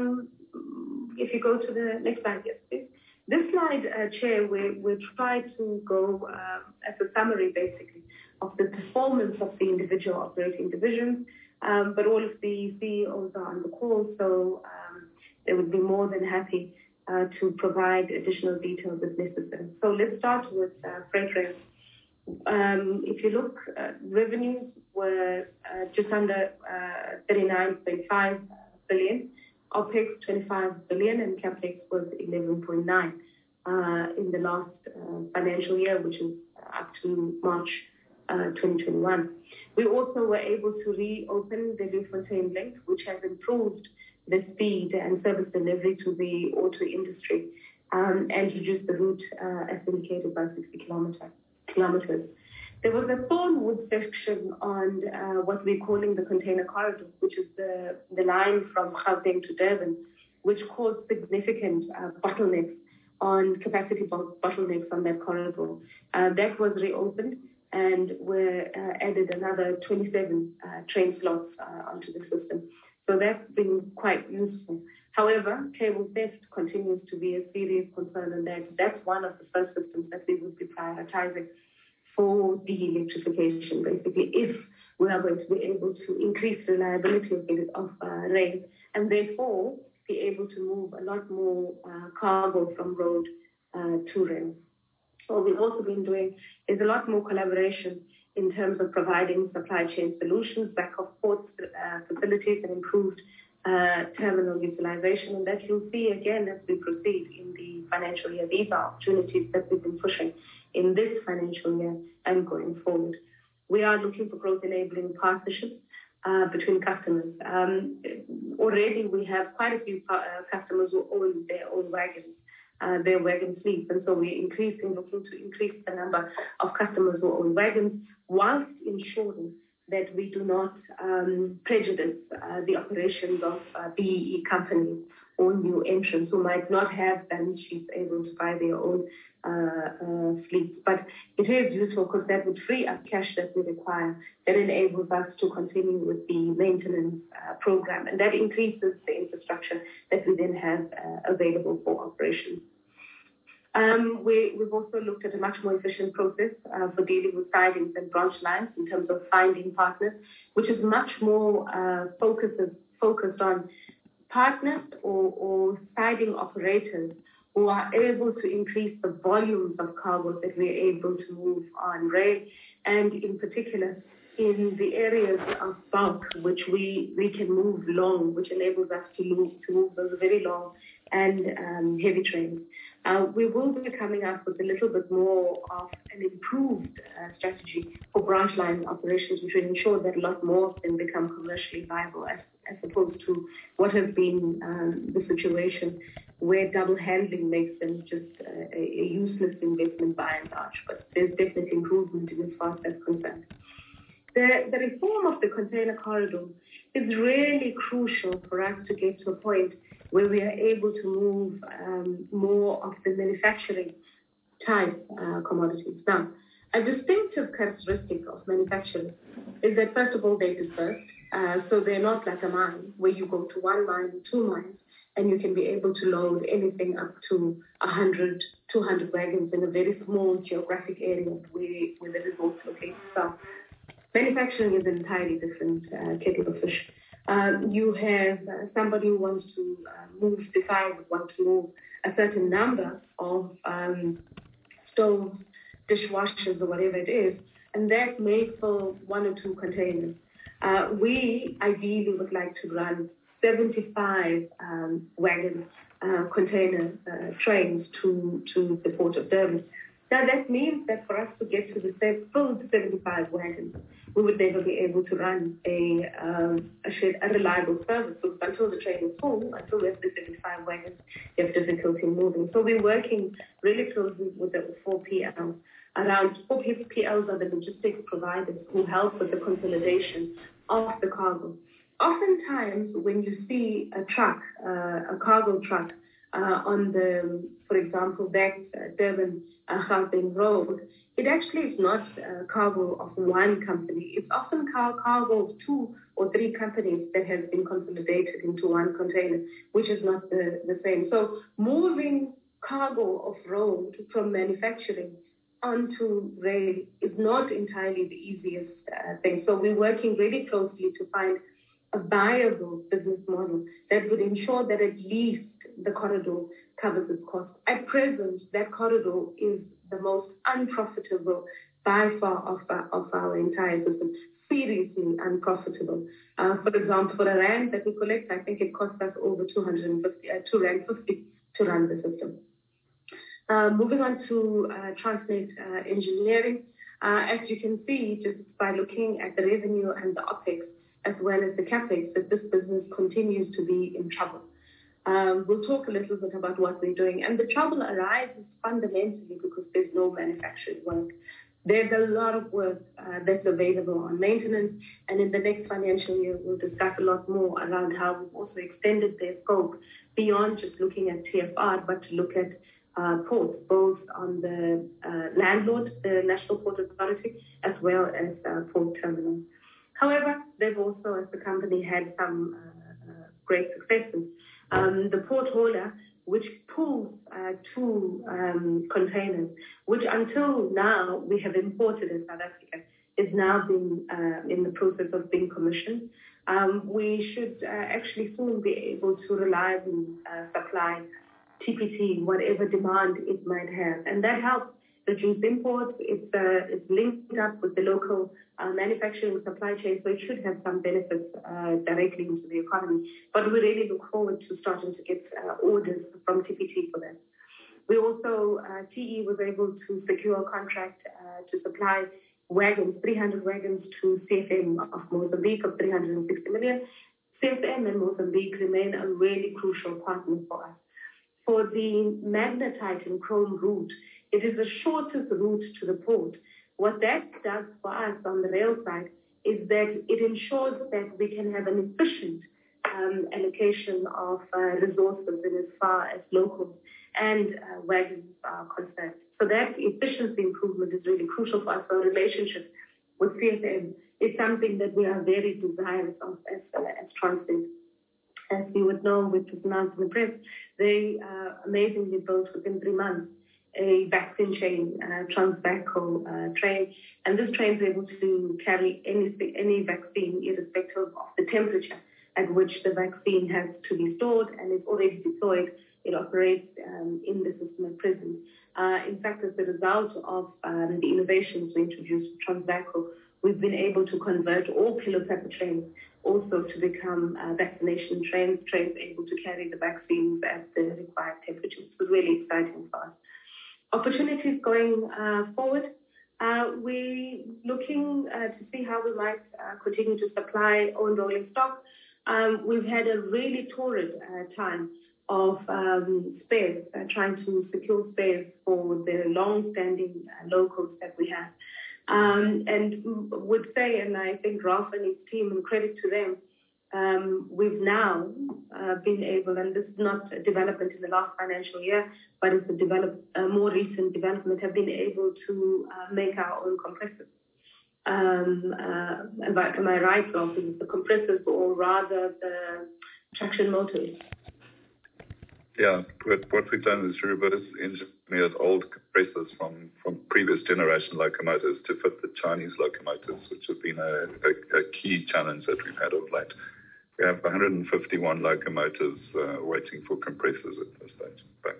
if you go to the next slide, yes, please. This slide, Chair, we try to go as a summary, basically, of the performance of the individual operating divisions, but all of the CEOs are on the call, so they would be more than happy to provide additional details if necessary. So let's start with freight rail. If you look, revenues were just under 39.5 billion, OPEX 25 billion, and CAPEX was 11.9 in the last financial year, which is up to March 2021. We also were able to reopen the Leeuwfontein link, which has improved the speed and service delivery to the auto industry and reduced the route as indicated by 60 kilometers. There was a Thornwood section on what we're calling the container corridor, which is the line from Gauteng to Durban, which caused significant bottlenecks on capacity bottlenecks on that corridor. That was reopened, and we added another 27 train slots onto the system. So that's been quite useful. However, cable theft continues to be a serious concern, and that's one of the first systems that we would be prioritizing for de-electrification, basically, if we are going to be able to increase reliability of rail and therefore be able to move a lot more cargo from road to rail. What we've also been doing is a lot more collaboration in terms of providing supply chain solutions, back-off port facilities, and improved terminal utilization. And that you'll see again as we proceed in the financial year. These are opportunities that we've been pushing in this financial year and going forward. We are looking for growth-enabling partnerships between customers. Already we have quite a few customers who own their own wagons, their wagon fleets, and so we're looking to increase the number of customers who own wagons, whilst ensuring that we do not prejudice the operations of BEE companies or new entrants who might not have balance sheets able to buy their own fleets. But it is useful because that would free up cash that we require, that enables us to continue with the maintenance program, and that increases the infrastructure that we then have available for operations. We've also looked at a much more efficient process for dealing with sidings and branch lines in terms of finding partners, which is much more focused on partners or siding operators who are able to increase the volumes of cargo that we're able to move on rail, and in particular in the areas of bulk, which we can move long, which enables us to move those very long and heavy trains. We will be coming up with a little bit more of an improved strategy for branch line operations, which will ensure that a lot more of them become commercially viable, as opposed to what has been the situation where double handling makes them just a useless investment by and large. But there's definitely improvement in as far as that's concerned. The reform of the container corridor is really crucial for us to get to a point where we are able to move more of the manufacturing type commodities. Now, a distinctive characteristic of manufacturing is that, first of all, they disperse. So they're not like a mine where you go to one mine, two mines, and you can be able to load anything up to 100, 200 wagons in a very small geographic area where the resource locates. So manufacturing is an entirely different kettle of fish. You have somebody who wants to move a certain number of stoves, dishwashers, or whatever it is, and that's made for one or two containers. We ideally would like to run 75 wagon container trains to the Port of Durban. Now that means that for us to get to the full 75 wagons, we would never be able to run a reliable service. So until the train is full, until we have the 75 wagons, we have difficulty moving. So we're working really closely with the 4PLs. Around 4PLs are the logistics providers who help with the consolidation of the cargo. Oftentimes, when you see a truck, a cargo truck, on the, for example, that Durban Gauteng road, it actually is not cargo of one company. It's often cargo of two or three companies that has been consolidated into one container, which is not the same. So moving cargo off road from manufacturing onto rail is not entirely the easiest thing. So we're working really closely to find a viable business model that would ensure that at least the corridor covers its cost. At present, that corridor is the most unprofitable by far of our entire system. Seriously unprofitable. For example, for a rand that we collect, I think it costs us over 250 to run the system. Moving on to Transnet Engineering, as you can see, just by looking at the revenue and the OPEX, as well as the CAPEX, that this business continues to be in trouble. We'll talk a little bit about what we're doing. And the trouble arises fundamentally because there's no manufacturing work. There's a lot of work that's available on maintenance, and in the next financial year, we'll discuss a lot more around how we've also extended their scope beyond just looking at TFR, but to look at ports, both on the landlord, the National Port Authority, as well as port terminals. However, they've also, as the company, had some great successes. The port hauler, which pulls two containers, which until now we have imported in South Africa, is now being in the process of being commissioned. We should actually soon be able to reliably supply TPT, whatever demand it might have. And that helps reduce imports. It's linked up with the local manufacturing supply chain, so it should have some benefits directly into the economy. But we really look forward to starting to get orders from TPT for that. We also, TE was able to secure a contract to supply wagons, 300 wagons to CFM of Mozambique of 360 million. CFM and Mozambique remain a really crucial partner for us. For the magnetite and chrome route, it is the shortest route to the port. What that does for us on the rail side is that it ensures that we can have an efficient allocation of resources in as far as locals and wagons are concerned. So that efficiency improvement is really crucial for us. Our relationship with CFM is something that we are very desirous of as Transnet. As you would know, which was announced in the press, they amazingly built within 3 months a vaccine chain, Transvaco train, and this train is able to carry any vaccine irrespective of the temperature at which the vaccine has to be stored, and it's already deployed. It operates in the system at present. In fact, as a result of the innovations we introduced with Transvaco, we've been able to convert all kilo pepper trains also to become vaccination trains able to carry the vaccines at the required temperatures. It's really exciting for us. Opportunities going forward, we're looking to see how we might continue to supply own rolling stock. We've had a really torrid time of spares, trying to secure spares for the long-standing locals that we have. And would say, and I think Ralph and his team, and credit to them, we've now been able, and this is not a development in the last financial year, but it's a more recent development, have been able to make our own compressors. Am I right, Ralph? Is it the compressors or rather the traction motors? Yeah, what we've done is reverse engineered old compressors from previous generation locomotives to fit the Chinese locomotives, which have been a key challenge that we've had of late. We have 151 locomotives waiting for compressors at this stage.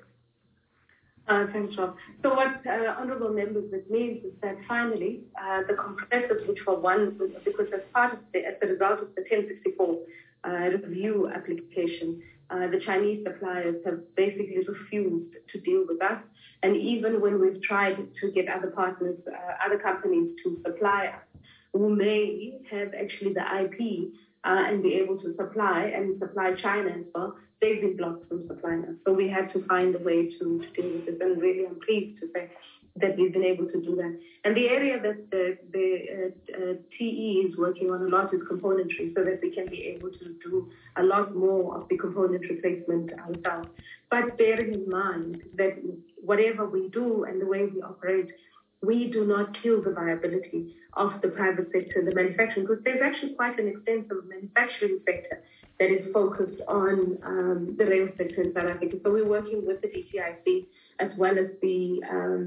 Thanks. Thanks, Rob. So what, honourable members, it means is that finally the compressors which were won, because as a result of the 1064 review application, the Chinese suppliers have basically refused to deal with us. And even when we've tried to get other partners, other companies to supply us, who may have actually the IP and be able to supply China as well, they've been blocked from supplying us. So we had to find a way to deal with this. And really, I'm pleased to say that we've been able to do that. And the area that the TE is working on a lot is componentry, so that we can be able to do a lot more of the component replacement ourselves. But bearing in mind that whatever we do and the way we operate, we do not kill the viability of the private sector, the manufacturing, because there's actually quite an extensive manufacturing sector that is focused on the rail sector in South Africa. So we're working with the DTIC as well as the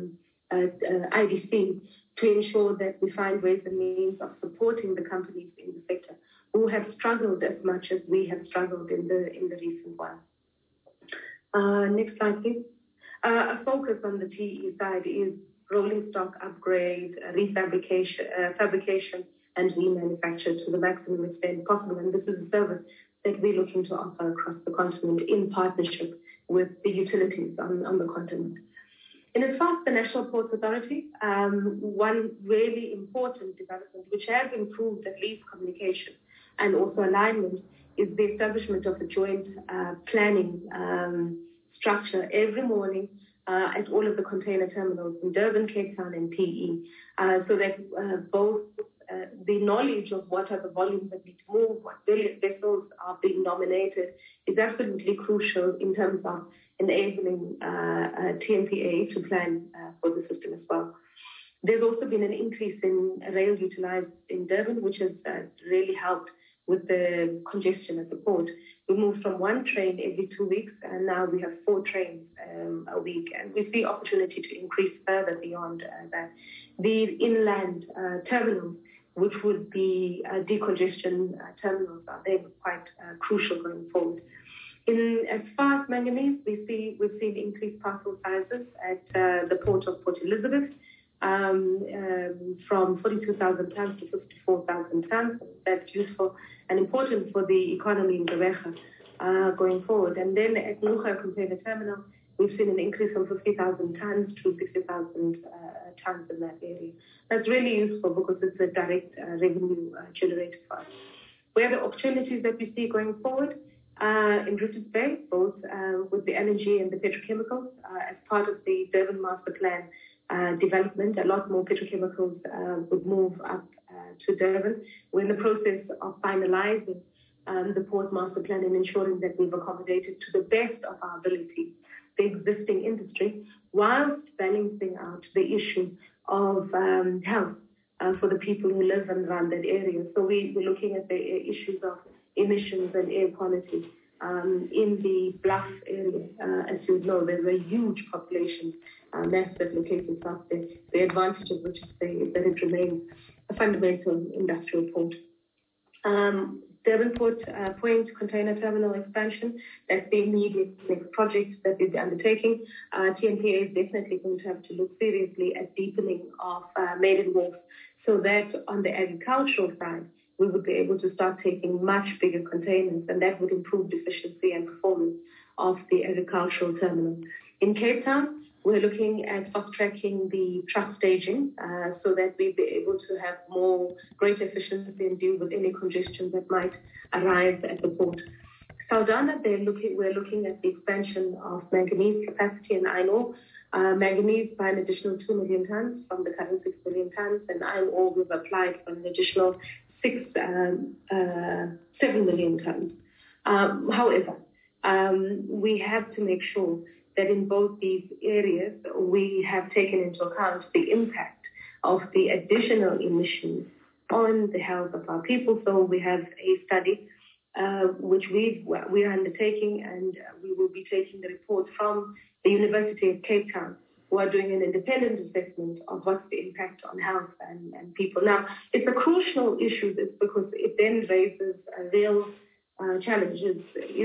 IDC to ensure that we find ways and means of supporting the companies in the sector who have struggled as much as we have struggled in the recent while. Next slide, please. A focus on the TE side is rolling stock upgrade, fabrication, and remanufacture to the maximum extent possible. And this is a service that we're looking to offer across the continent in partnership with the utilities on the continent. In as far as the National Ports Authority, one really important development which has improved at least communication and also alignment is the establishment of a joint planning structure every morning at all of the container terminals in Durban, Cape Town, and PE, so that both the knowledge of what are the volumes that need to move, what vessels are being nominated, is absolutely crucial in terms of enabling TNPA to plan for the system as well. There's also been an increase in rail utilized in Durban, which has really helped with the congestion at the port. We moved from one train every 2 weeks, and now we have 4 trains a week, and we see opportunity to increase further beyond that. The inland terminals, which would be decongestion terminals, are then quite crucial going forward. As far as manganese, we've seen increased parcel sizes at the port of Port Elizabeth from 42,000 tons to 54,000 tons. That's useful and important for the economy in Gqeberha going forward. And then at Ngqura Container Terminal, we've seen an increase from 50,000 tons to 60,000 tons in that area. That's really useful because it's a direct revenue generator for us. Where the opportunities that we see going forward in Richards Bay, both with the LNG and the petrochemicals, as part of the Durban Master Plan development, a lot more petrochemicals would move up to Durban. We're in the process of finalizing the Port Master Plan and ensuring that we've accommodated to the best of our ability the existing industry, whilst balancing out the issue of health for the people who live and run that area. So we're looking at the issues of emissions and air quality in the Bluff area. As you know, there's a huge population mass that's located south there. The advantage of which is that it remains a fundamental industrial port. Durban Port Point Container Terminal expansion, that's the immediate next project that we'll be undertaking. TNPA is definitely going to have to look seriously at deepening of maiden wharf, so that on the agricultural side, we would be able to start taking much bigger containers, and that would improve the efficiency and performance of the agricultural terminal. In Cape Town, we're looking at fast-tracking the truck staging so that we'll be able to have greater efficiency and deal with any congestion that might arise at the port. Saldanha, we're looking at the expansion of manganese capacity in iron ore. Manganese by an additional 2 million tons from the current 6 million tons, and iron ore we've applied for an additional 7 million tons. However, we have to make sure that in both these areas we have taken into account the impact of the additional emissions on the health of our people. So we have a study which we are undertaking, and we will be taking the report from the University of Cape Town, who are doing an independent assessment of what's the impact on health and people. Now, it's a crucial issue because it then raises a real challenges.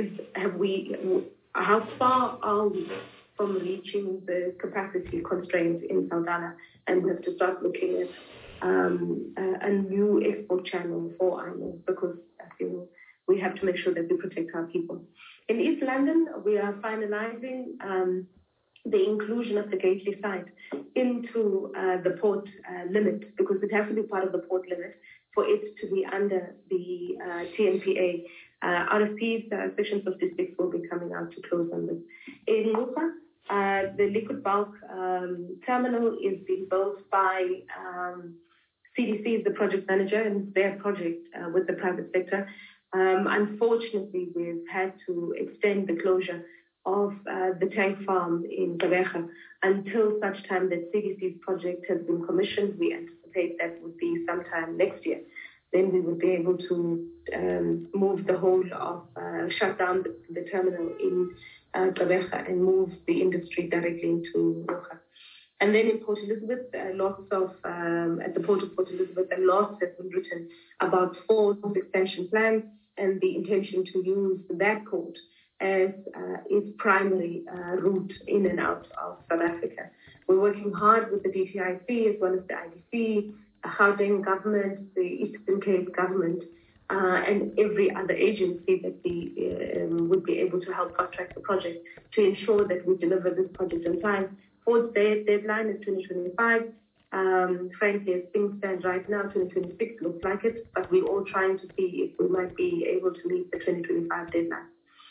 How far are we from reaching the capacity constraints in Saldanha? And we have to start looking at a new export channel for iron ore, because as you know, we have to make sure that we protect our people. In East London, we are finalizing the inclusion of the Gately site into the port limit, because it has to be part of the port limit for it to be under the TNPA. RFPs, Section 56 will be coming out to close on this. In Ngqura, the liquid bulk terminal is being built by CDC, is the project manager, and it's their project with the private sector. Unfortunately, we've had to extend the closure of the tank farm in Gqeberha until such time that CDC's project has been commissioned. We anticipate that would be sometime next year. Then we would be able to move the whole of, shut down the terminal in Gqeberha and move the industry directly into Ngqura. And then in Port Elizabeth, at the port of Port Elizabeth, a lot has been written about 4 expansion plans and the intention to use that port as its primary route in and out of South Africa. We're working hard with the DTIC as well as the IDC, the Gauteng government, the Eastern Cape government, and every other agency that would be able to help fast-track the project to ensure that we deliver this project on time. Fourth deadline is 2025. Frankly, as things stand right now, 2026 looks like it, but we're all trying to see if we might be able to meet the 2025 deadline.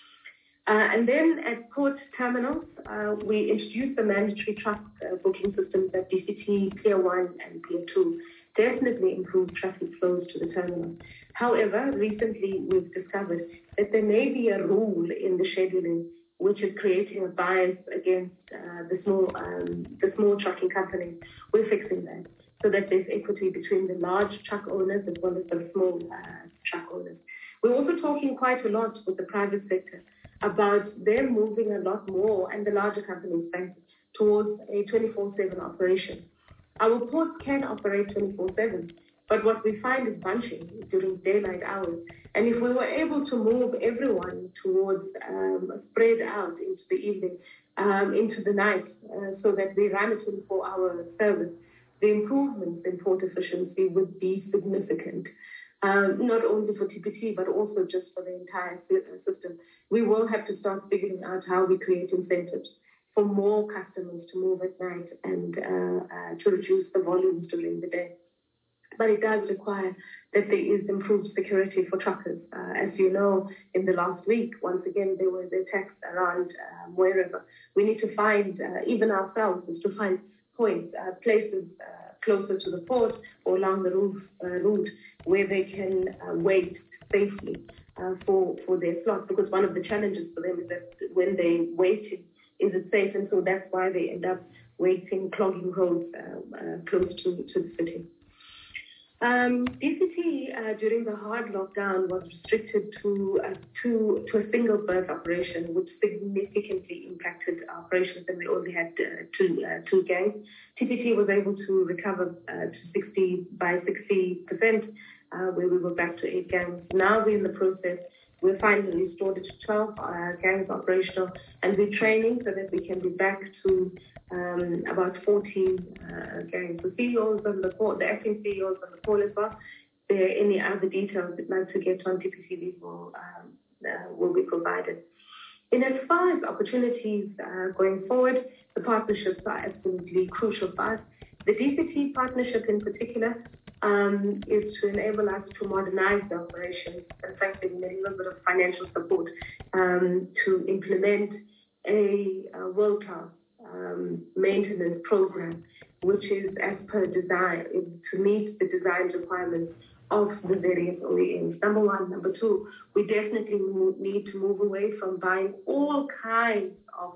And then at port terminals, we introduced the mandatory truck booking systems at DCT, Pier 1 and Pier 2, definitely improve traffic flows to the terminal. However, recently we've discovered that there may be a rule in the scheduling which is creating a bias against the small trucking companies. We're fixing that so that there's equity between the large truck owners as well as the small truck owners. We're also talking quite a lot with the private sector about them moving a lot more, and the larger companies, towards a 24/7 operation. Our ports can operate 24/7, but what we find is bunching during daylight hours. And if we were able to move everyone towards spread out into the evening, into the night, so that we run a 24-hour service, the improvements in port efficiency would be significant. Not only for TPT, but also just for the entire system. We will have to start figuring out how we create incentives for more customers to move at night and to reduce the volumes during the day. But it does require that there is improved security for truckers. As you know, in the last week, once again, there were the attacks around wherever. We need to find, even ourselves, is to find points, places closer to the port or along the route where they can wait safely for their slot. Because one of the challenges for them is that when they're waiting, is it safe? And so that's why they end up waiting, clogging roads close to the city. DCT during the hard lockdown was restricted to a single berth operation, which significantly impacted operations, and we only had two gangs. TPT was able to recover to 60%, where we were back to 8 gangs. Now we're in the process. We're finally restored it to 12 gangs operational, and we're training so that we can be back to about 14 gangs. The CEOs on the call, the acting CEOs on the call as well. If there are any other details you'd like to get on TPT, these will be provided. In as far as opportunities going forward, the partnerships are absolutely crucial for us. The DCT partnership in particular is to enable us to modernize the operations. In fact, we need a little bit of financial support to implement a world-class maintenance program, which is as per design, to meet the design requirements of the various OEMs. Number one. Number two, we definitely need to move away from buying all kinds of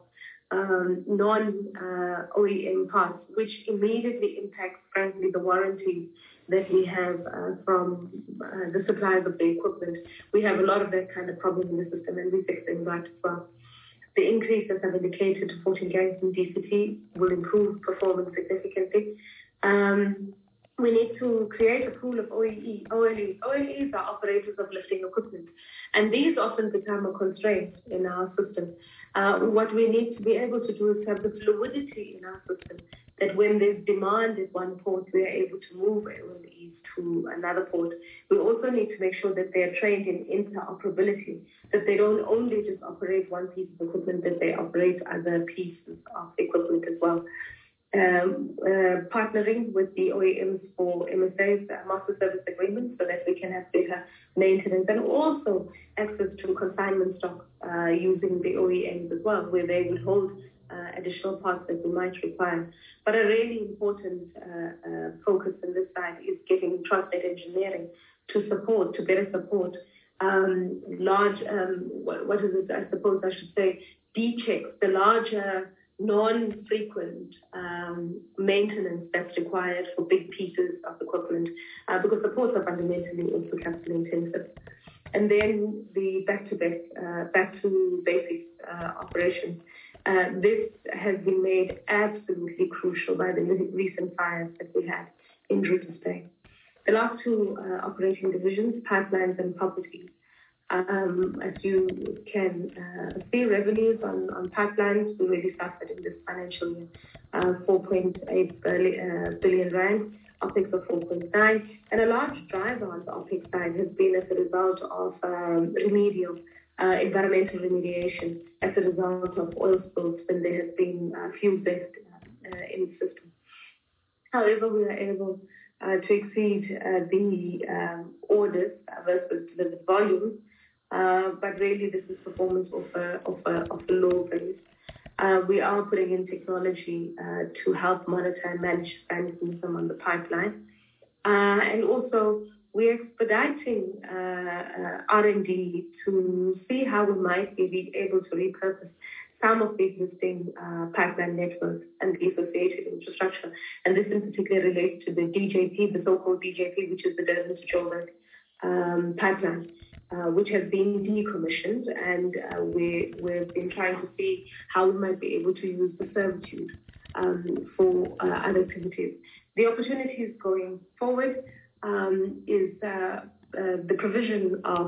non-OEM parts, which immediately impacts, frankly, the warranties that we have from the suppliers of the equipment. We have a lot of that kind of problem in the system, and we fix them right as well. The increase, as I've indicated, to 14 gangs in DCT will improve performance significantly. We need to create a pool of OLEs. OLEs are operators of lifting equipment, and these often become a constraint in our system. What we need to be able to do is have the fluidity in our system, that when there's demand at one port, we are able to move OLEs to another port. We also need to make sure that they are trained in interoperability, that they don't only just operate one piece of equipment, that they operate other pieces of equipment as well. Partnering with the OEMs for MSAs, master service agreements, so that we can have better maintenance, and also access to consignment stock using the OEMs as well, where they would hold additional parts that we might require. But a really important focus on this side is getting Transnet Engineering to better support large, what is it, I suppose I should say, D-checks, the larger non-frequent maintenance that's required for big pieces of equipment, because the ports are fundamentally also capital intensive. And then the back to basics operations. This has been made absolutely crucial by the recent fires that we had in Drury Bay. The last two operating divisions, pipelines and properties, As you can see, revenues on pipelines, we already suffered in this financial year, 4.8 billion rand, OPEX of 4.9, and a large driver on the OPEX side has been as a result of environmental remediation as a result of oil spills when there has been fuel theft in the system. However, we are able to exceed the orders versus the volumes, but really this is performance of a low base. We are putting in technology to help monitor and manage mechanism on the pipeline, and also we're expediting R&D to see how we might be able to repurpose some of the existing pipeline networks and the associated infrastructure. And this in particular relates to the DJP, the so-called DJP, which is the Durban to Joburg pipeline, which has been decommissioned, and we've been trying to see how we might be able to use the servitude for other activities. The opportunities going forward is the provision of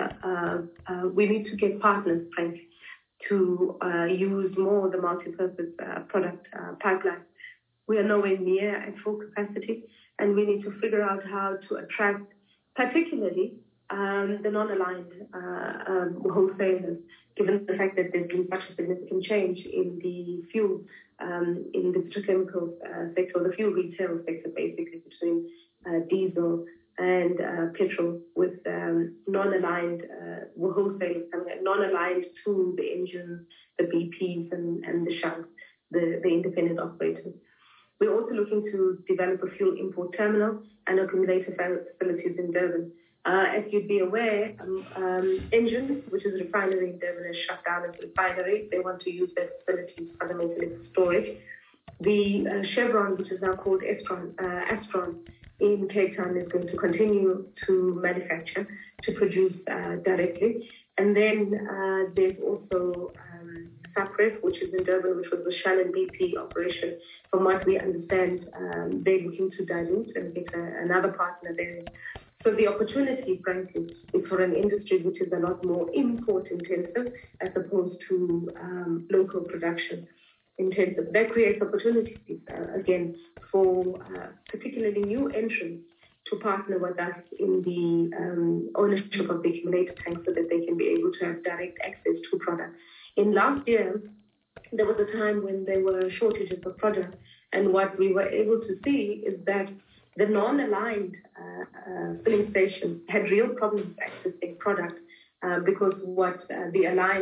we need to get partners, frankly, to use more the multi-purpose product pipeline. We are nowhere near at full capacity, and we need to figure out how to attract particularly the non-aligned wholesalers, given the fact that there's been such a significant change in the fuel, in the petrochemical sector, or the fuel retail sector, basically, between diesel and petrol, with non-aligned wholesalers coming, non-aligned to the engines, the BPs and the Shells, the independent operators. We're also looking to develop a fuel import terminal and accumulator facilities in Durban. As you'd be aware, Engines, which is a refinery in Durban, has shut down its refinery. They want to use their facilities fundamentally for storage. The Chevron, which is now called Astron in Cape Town, is going to continue to manufacture, to produce directly. And then there's also Sapres, which is in Durban, which was the Shell and BP operation. From what we understand, they're looking to dilute and get another partner there. So the opportunity, frankly, is for an industry which is a lot more import-intensive as opposed to local production intensive. That creates opportunities, again, for particularly new entrants to partner with us in the ownership of the accumulator tank so that they can be able to have direct access to product. In last year, there was a time when there were shortages of product, and what we were able to see is that the non-aligned filling stations had real problems accessing product because what the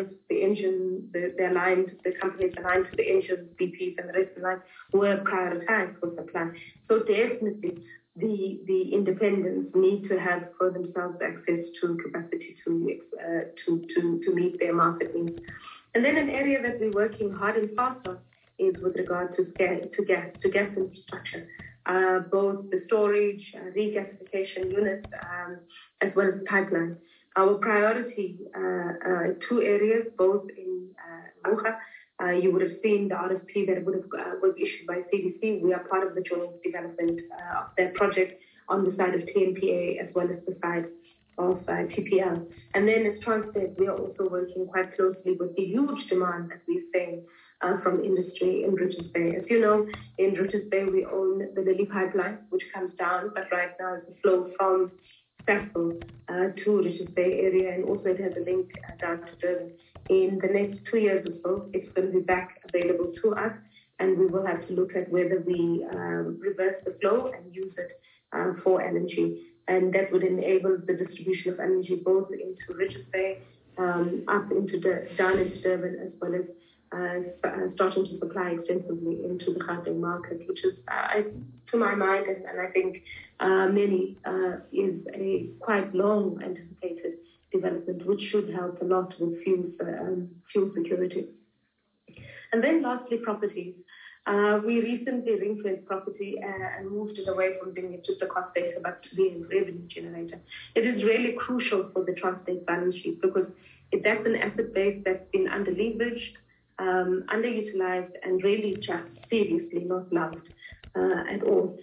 companies aligned to the engines, BPs and the rest of the line were prioritized for supply. So definitely the independents need to have for themselves access to capacity to meet their market needs. And then an area that we're working hard and fast on is with regard to gas infrastructure. Both the storage, regasification units, as well as pipelines. Our priority, two areas, both in Muga. You would have seen the RFP that was issued by CDC. We are part of the joint development of that project on the side of TNPA as well as the side of TPL. And then as Transnet, we are also working quite closely with the huge demand that we're seeing from industry in Richards Bay. As you know, in Richards Bay, we own the Lily pipeline, which comes down, but right now it's a flow from Sasol to Richards Bay area, and also it has a link down to Durban. In the next 2 years or so, it's going to be back available to us, and we will have to look at whether we reverse the flow and use it for LNG. And that would enable the distribution of energy both into Richards Bay, up into down into Durban, as well as starting to supply extensively into the Gauteng market, which is, to my mind, and I think many, is a quite long anticipated development, which should help a lot with fuel security. And then lastly, properties. We recently ring-fenced property and moved it away from being just a cost data, but to being a revenue generator. It is really crucial for the Transnet balance sheet because that's an asset base that's been under-leveraged, underutilized, and really just seriously not loved at all.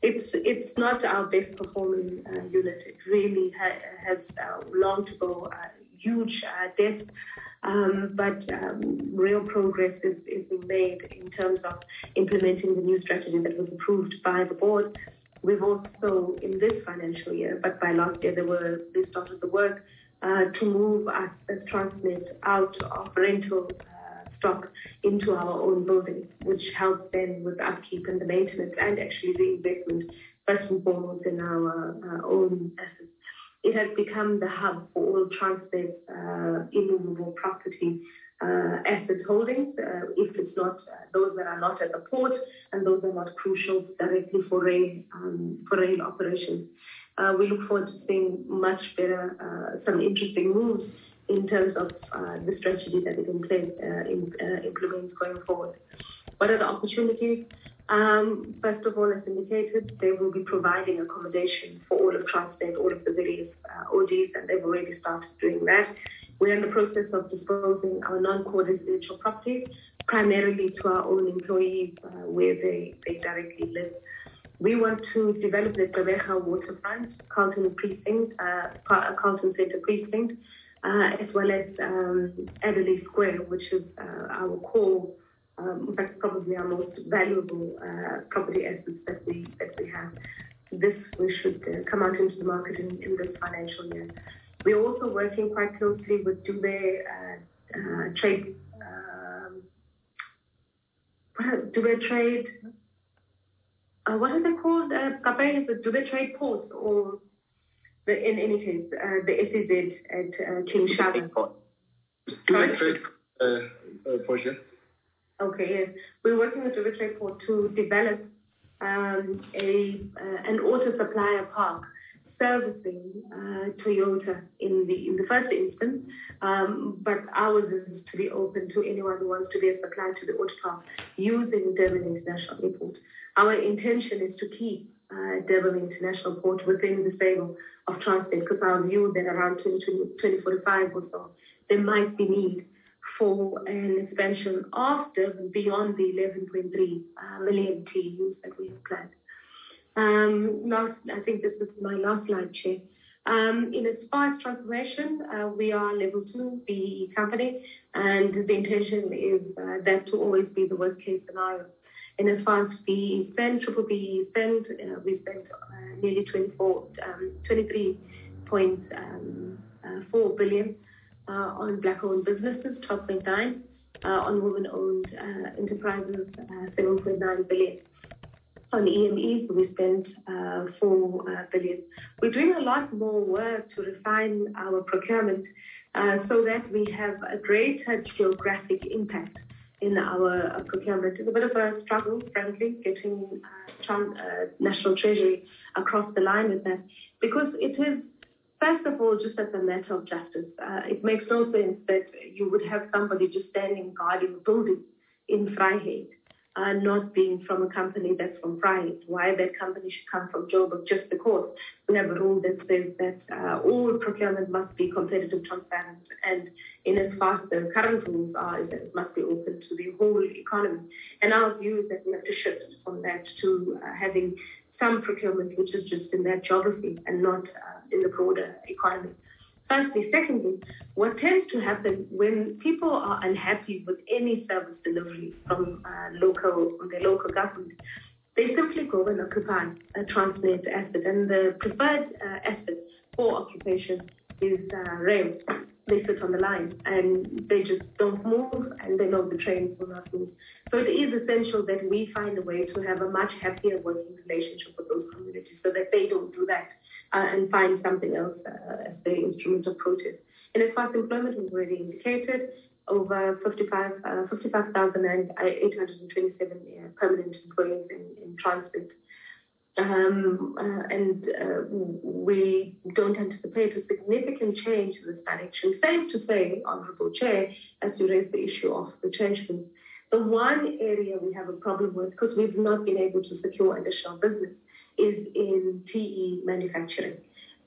It's not our best performing unit. It really has long to go, huge debt, but real progress is being made in terms of implementing the new strategy that was approved by the board. We've also, in this financial year, but by last year, they started the work to move us as Transnet out of rental stock into our own buildings, which helps then with upkeep and the maintenance and actually the investment, first and foremost, in our own assets. It has become the hub for all Transnet's immovable property asset holdings, if it's not those that are not at the port and those that are not crucial directly for rail operations. We look forward to seeing much better, some interesting moves in terms of the strategy that it implements going forward. What are the opportunities? First of all, as indicated, they will be providing accommodation for all of Transnet, all of the various ODs, and they've already started doing that. We're in the process of disposing our non-core residential properties, primarily to our own employees where they directly live. We want to develop the Gqeberha waterfront, Carlton Precinct, Carlton Centre Precinct, as well as Adelaide Square, which is our core, in fact, probably our most valuable property assets that we have. This we should come out into the market in this financial year. We're also working quite closely with Dubai Trade. What are they called? Kapai, is it Dubai Trade Port or in any case, the SEZ at King Shaba? Dubai Trade Portia. Okay, yes. We're working with Dubai Trade Port to develop an auto supplier park servicing Toyota in the first instance, but ours is to be open to anyone who wants to be a supplier to the auto park using Durban International Airport. Our intention is to keep Durban International Port within the stable of Transnet, because our view that around 2045 or so, there might be need for an expansion of Durban beyond the 11.3 million TEUs that we have planned. I think this is my last slide, Chair. In as far as transformation, we are level 2 BEE company, and the intention is that to always be the worst case scenario. In as far as BEE spend, triple BEE spend, we spent nearly 23.4 billion on black-owned businesses, 12.9, on women-owned enterprises, 7.9 billion. On EMEs, we spent 4 billion. We're doing a lot more work to refine our procurement so that we have a greater geographic impact in our procurement. It's a bit of a struggle, frankly, getting National Treasury across the line with that, because it is, first of all, just as a matter of justice. It makes no sense that you would have somebody just standing guarding a building in Vryheid, not being from a company that's from Vryheid. Why that company should come from Joburg just because we have a rule that says that all procurement must be competitive, transparent, and in as far as the current rules are, is that it must be open to the whole economy. And our view is that we have to shift from that to having some procurement which is just in that geography and not in the broader economy. Firstly. Secondly, what tends to happen when people are unhappy with any service delivery from their local government, they simply go and occupy a Transnet asset, and the preferred asset for occupation is rail. They sit on the line and they just don't move, and they know the trains will not move. So it is essential that we find a way to have a much happier working relationship with those communities so that they don't do that and find something else as their instrument of protest. And as far as employment, we've already indicated over 55,827 permanent employees in Transnet. We don't anticipate a significant change in this direction. Safe to say, Honourable Chair, as you raised the issue of retrenchment, the one area we have a problem with, because we've not been able to secure additional business, is in TE manufacturing.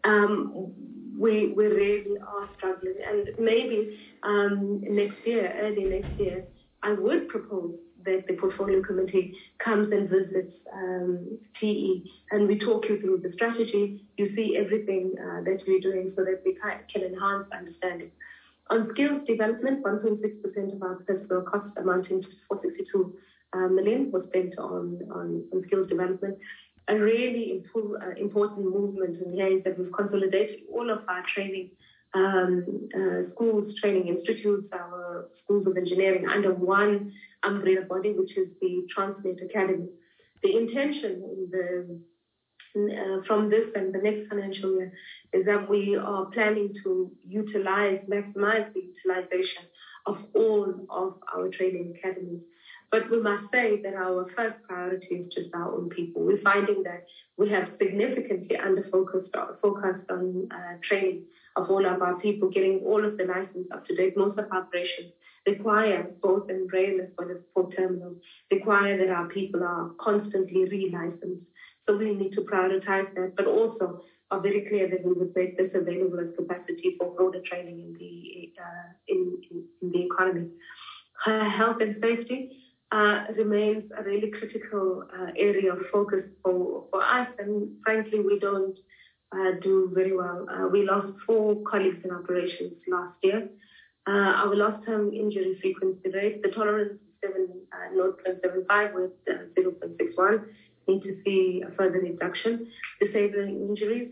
We really are struggling, and maybe early next year, I would propose that the portfolio committee comes and visits TE, and we talk you through the strategy. You see everything that we're doing so that we can enhance understanding. On skills development, 1.6% of our personnel costs amounting to 462 million was spent on skills development. A really important movement in here is that we've consolidated all of our training schools, training institutes, our schools of engineering under one umbrella body, which is the Transnet Academy. The intention from this and the next financial year is that we are planning to maximize the utilization of all of our training academies. But we must say that our first priority is just our own people. We're finding that we have significantly focused on training of all of our people, getting all of the license up to date. Most of our operations require, both in rail as well as port terminals, require that our people are constantly re-licensed. So we need to prioritize that, but also are very clear that we would make this available as capacity for broader training in the economy. Health and safety remains a really critical area of focus for us, and frankly, we don't do very well. We lost 4 colleagues in operations last year. Our lost time injury frequency rate, the tolerance is 0.75 with 0.61. Need to see a further reduction. Disabling injuries,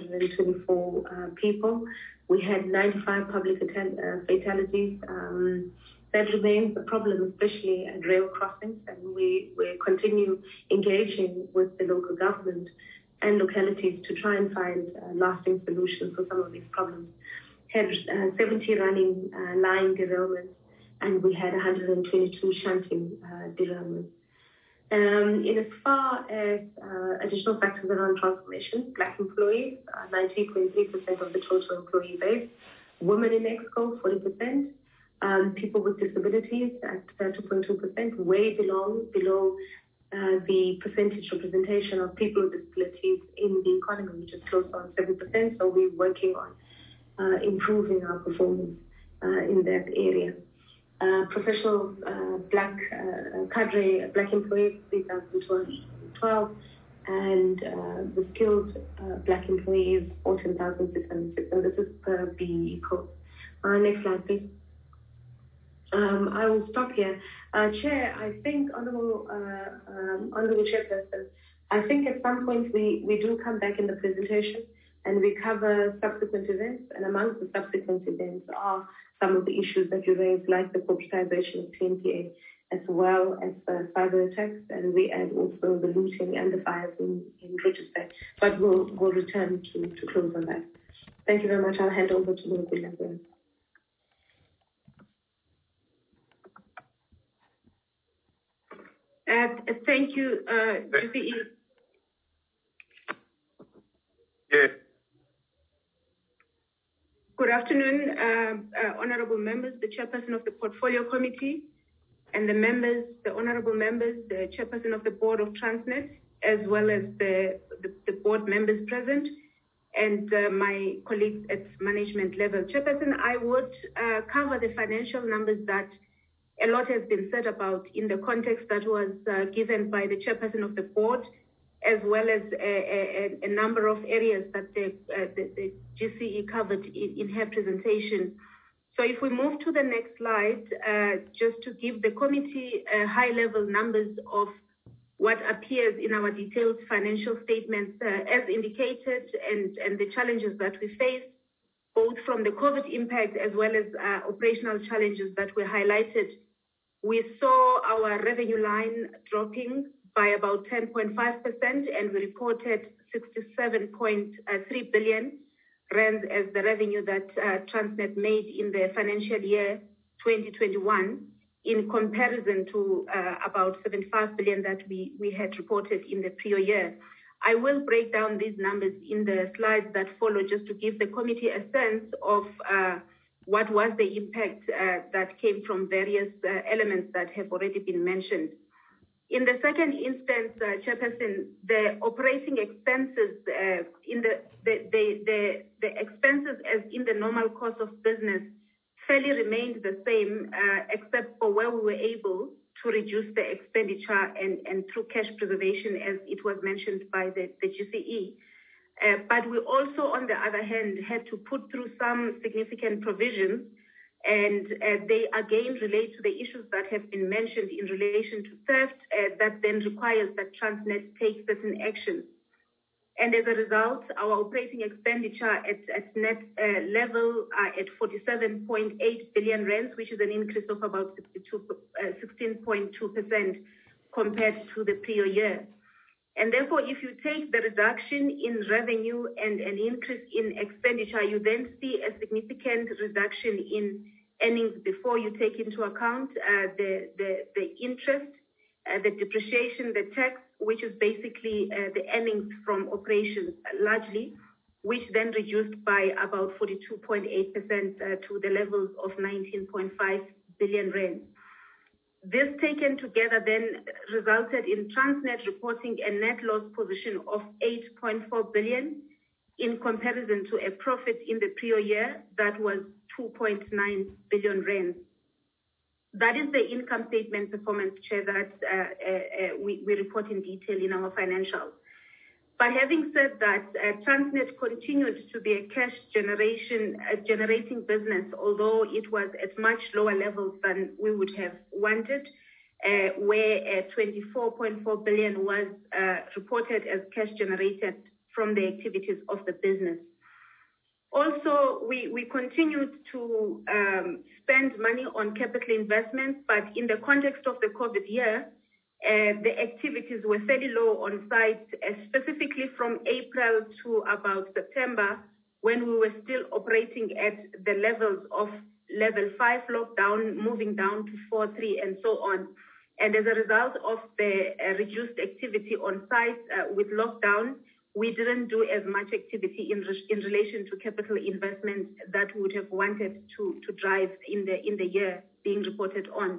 424 people. We had 95 public fatalities. That remains a problem, especially at rail crossings, and we continue engaging with the local government and localities to try and find lasting solutions for some of these problems. Had 70 running line derailments, and we had 122 shunting derailments. In as far as additional factors around transformation, Black employees, 90.3% of the total employee base. Women in Exco, 40%. People with disabilities at 2.2%, way below the percentage representation of people with disabilities in the economy, which is close on 7%. So we're working on improving our performance in that area. Professional Black cadre, Black employees, 3,212, and the skilled Black employees, 14,606. And this is per BEE code. Next slide, please. I will stop here. Chair, I think, Honourable Chairperson, I think at some point we do come back in the presentation and we cover subsequent events, and amongst the subsequent events are some of the issues that you raised, like the corporatization of TNPA, as well as cyber attacks, and we add also the looting and the fires in Richards Bay. But we'll return to close on that. Thank you very much. I'll hand over to Nonkululeko. Thank you, GCE. Yes. Good afternoon, honourable members, the chairperson of the Portfolio Committee, and the members, the honourable members, the chairperson of the Board of Transnet, as well as the board members present, and my colleagues at management level. Chairperson, I would cover the financial numbers that a lot has been said about in the context that was given by the chairperson of the board, as well as a number of areas that the GCE covered in her presentation. So if we move to the next slide, just to give the committee high-level numbers of what appears in our detailed financial statements as indicated, and the challenges that we face, both from the COVID impact as well as operational challenges that were highlighted. We saw our revenue line dropping by about 10.5%, and we reported 67.3 billion rand as the revenue that Transnet made in the financial year 2021, in comparison to about 75 billion that we had reported in the prior year. I will break down these numbers in the slides that follow, just to give the committee a sense of what was the impact that came from various elements that have already been mentioned. In the second instance, Chairperson, the operating expenses in the expenses as in the normal course of business fairly remained the same, except for where we were able to reduce the expenditure and through cash preservation, as it was mentioned by the GCE. But we also, on the other hand, had to put through some significant provisions, and they again relate to the issues that have been mentioned in relation to theft, that then requires that Transnet take certain actions. And as a result, our operating expenditure at net level are at 47.8 billion rands, which is an increase of about 16.2% compared to the prior year. And therefore, if you take the reduction in revenue and an increase in expenditure, you then see a significant reduction in earnings before you take into account the interest, the depreciation, the tax, which is basically the earnings from operations largely, which then reduced by about 42.8% to the levels of 19.5 billion rand. This taken together then resulted in Transnet reporting a net loss position of 8.4 billion in comparison to a profit in the prior year that was 2.9 billion rand. That is the income statement performance, Chair, that we report in detail in our financials. But having said that, Transnet continued to be a cash generating business, although it was at much lower levels than we would have wanted, where 24.4 billion was reported as cash generated from the activities of the business. Also, we continued to spend money on capital investments, but in the context of the COVID year, the activities were fairly low on site, specifically from April to about September, when we were still operating at the levels of level 5 lockdown, moving down to 4, 3, and so on. And as a result of the reduced activity on site with lockdown, we didn't do as much activity in relation to capital investment that we would have wanted to drive in the year being reported on.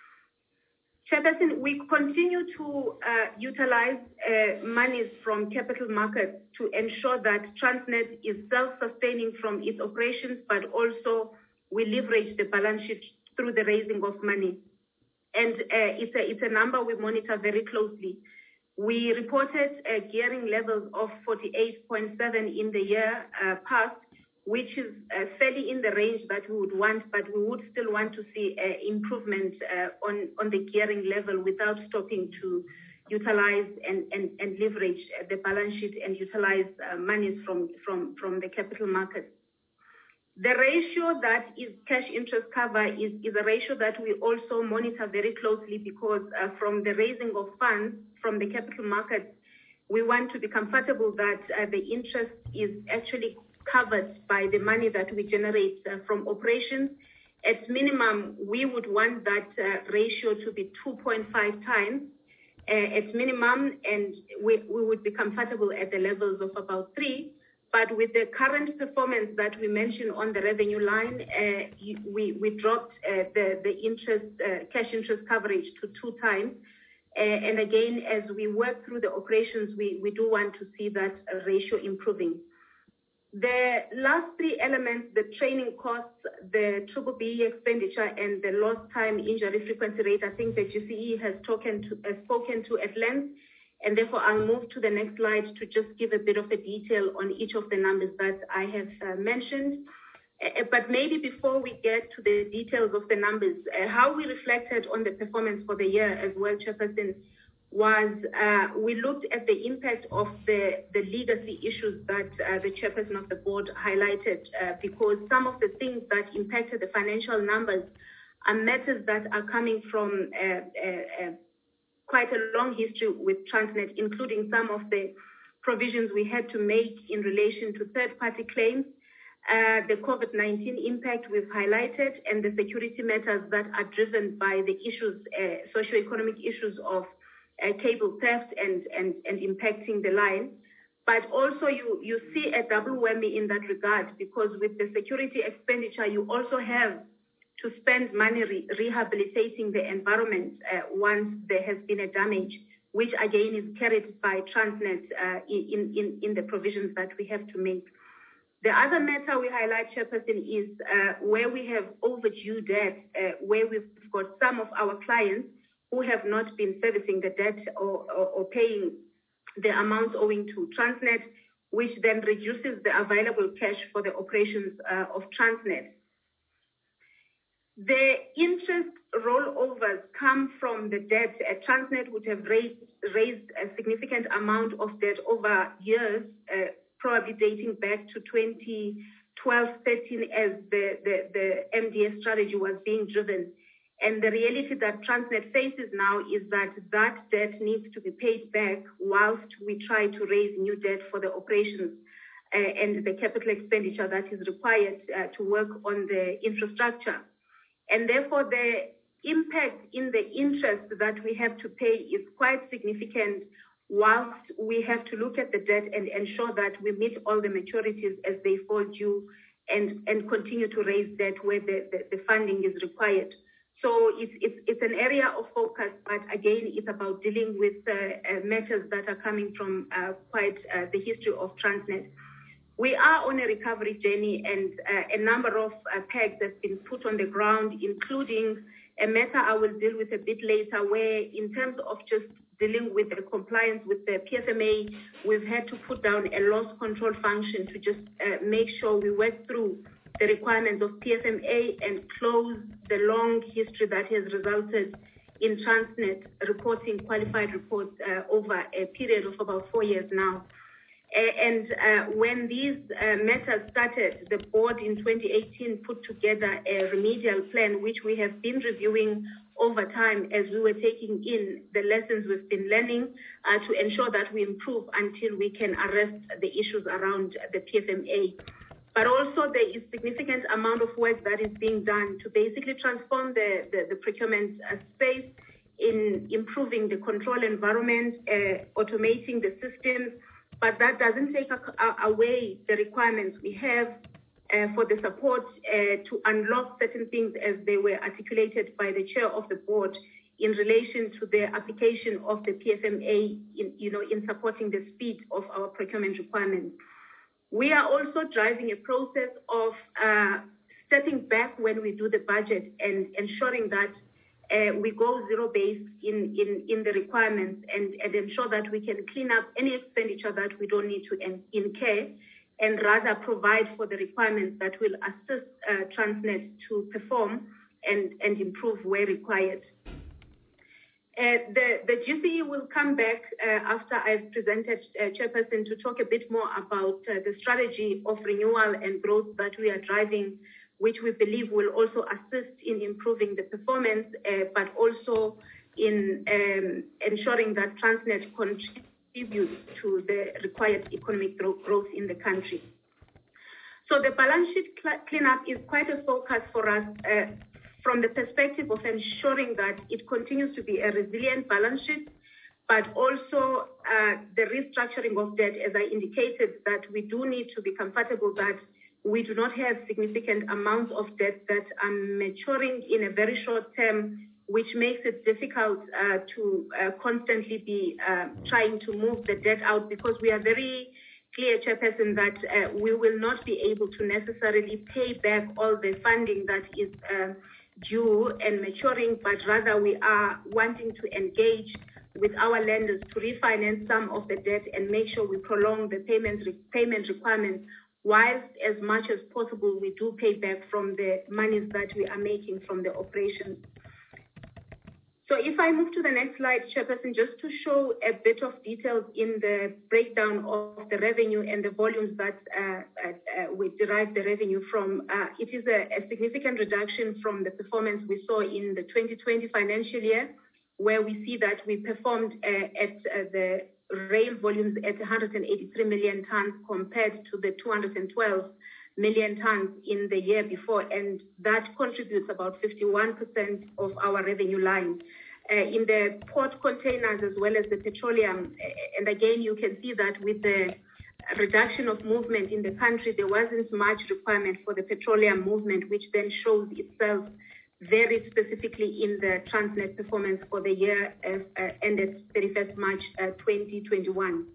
Chairperson, we continue to utilize monies from capital markets to ensure that Transnet is self-sustaining from its operations, but also we leverage the balance sheet through the raising of money. And it's a number we monitor very closely. We reported gearing levels of 48.7 in the year past, which is fairly in the range that we would want, but we would still want to see improvement on the gearing level without stopping to utilize and leverage the balance sheet and utilize monies from the capital markets. The ratio that is cash interest cover is a ratio that we also monitor very closely because from the raising of funds from the capital markets, we want to be comfortable that the interest is actually covered by the money that we generate from operations. At minimum, we would want that ratio to be 2.5 times at minimum, and we would be comfortable at the levels of about 3. But with the current performance that we mentioned on the revenue line, we dropped the interest cash interest coverage to 2 times. And again, as we work through the operations, we do want to see that ratio improving. The last 3 elements, the training costs, the BBBE expenditure, and the lost time injury frequency rate, I think the GCE has spoken to at length. And therefore, I'll move to the next slide to just give a bit of a detail on each of the numbers that I have mentioned. But maybe before we get to the details of the numbers, how we reflected on the performance for the year as well, Chairperson, was we looked at the impact of the legacy issues that the Chairperson of the board highlighted, because some of the things that impacted the financial numbers are matters that are coming from quite a long history with Transnet, including some of the provisions we had to make in relation to third-party claims, the COVID-19 impact we've highlighted, and the security matters that are driven by the issues, socio-economic issues of cable theft and impacting the line. But also you see a double whammy in that regard, because with the security expenditure, you also have to spend money rehabilitating the environment once there has been a damage, which again is carried by Transnet in the provisions that we have to make. The other matter we highlight, Chairperson, is where we have overdue debt, where we've got some of our clients who have not been servicing the debt or paying the amounts owing to Transnet, which then reduces the available cash for the operations of Transnet. The interest rollovers come from the debt. Transnet would have raised a significant amount of debt over years, probably dating back to 2012-13 as the MDS strategy was being driven. And the reality that Transnet faces now is that that debt needs to be paid back whilst we try to raise new debt for the operations and the capital expenditure that is required to work on the infrastructure. And therefore, the impact in the interest that we have to pay is quite significant whilst we have to look at the debt and ensure that we meet all the maturities as they fall due and continue to raise debt where the funding is required. So it's an area of focus, but again, it's about dealing with matters that are coming from quite the history of Transnet. We are on a recovery journey, and a number of pegs have been put on the ground, including a matter I will deal with a bit later, where in terms of just dealing with the compliance with the PFMA, we've had to put down a loss control function to just make sure we work through the requirements of PFMA and close the long history that has resulted in Transnet reporting qualified reports over a period of about 4 years now. And when these matters started, the board in 2018 put together a remedial plan, which we have been reviewing over time as we were taking in the lessons we've been learning to ensure that we improve until we can arrest the issues around the PFMA. But also there is significant amount of work that is being done to basically transform the procurement space in improving the control environment, automating the systems, but that doesn't take away the requirements we have for the support to unlock certain things as they were articulated by the chair of the board in relation to the application of the PFMA in supporting the speed of our procurement requirements. We are also driving a process of stepping back when we do the budget and ensuring that we go zero-based in the requirements and ensure that we can clean up any expenditure that we don't need to incur and rather provide for the requirements that will assist Transnet to perform and improve where required. The GCE will come back after I've presented Chairperson to talk a bit more about the strategy of renewal and growth that we are driving, which we believe will also assist in improving the performance, but also in ensuring that Transnet contributes to the required economic growth in the country. So the balance sheet cleanup is quite a focus for us from the perspective of ensuring that it continues to be a resilient balance sheet, but also the restructuring of debt, as I indicated, that we do need to be comfortable that we do not have significant amounts of debt that are maturing in a very short term, which makes it difficult to constantly be trying to move the debt out, because we are very clear, Chairperson, that we will not be able to necessarily pay back all the funding that is due and maturing, but rather we are wanting to engage with our lenders to refinance some of the debt and make sure we prolong the payment requirements, whilst as much as possible we do pay back from the monies that we are making from the operations. So if I move to the next slide, Chairperson, just to show a bit of details in the breakdown of the revenue and the volumes that we derive the revenue from, it is a significant reduction from the performance we saw in the 2020 financial year, where we see that we performed at the rail volumes at 183 million tons compared to the 212 million tons in the year before, and that contributes about 51% of our revenue line. In the port containers as well as the petroleum, and again you can see that with the reduction of movement in the country, there wasn't much requirement for the petroleum movement, which then shows itself very specifically in the Transnet performance for the year ended 31st March 2021.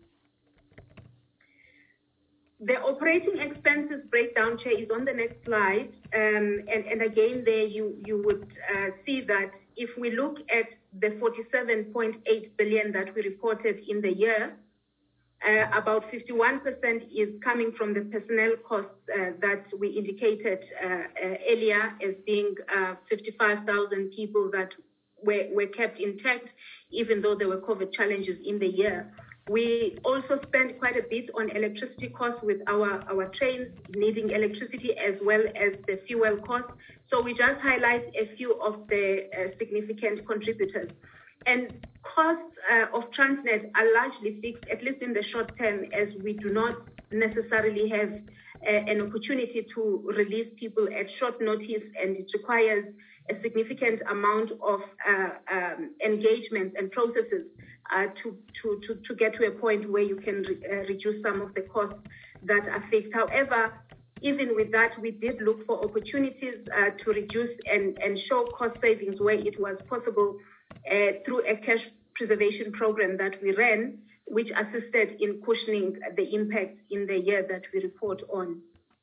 The operating expenses breakdown, Chair, is on the next slide. And again, there you would see that if we look at the 47.8 billion that we reported in the year, about 51% is coming from the personnel costs that we indicated earlier as being 55,000 people that were kept intact, even though there were COVID challenges in the year. We also spent quite a bit on electricity costs with our trains needing electricity as well as the fuel costs. So we just highlight a few of the significant contributors. And costs of Transnet are largely fixed, at least in the short term, as we do not necessarily have an opportunity to release people at short notice, and it requires a significant amount of engagement and processes to get to a point where you can reduce some of the costs that are fixed. However, even with that, we did look for opportunities to reduce and show cost savings where it was possible through a cash preservation program that we ran, which assisted in cushioning the impact in the year that we report on.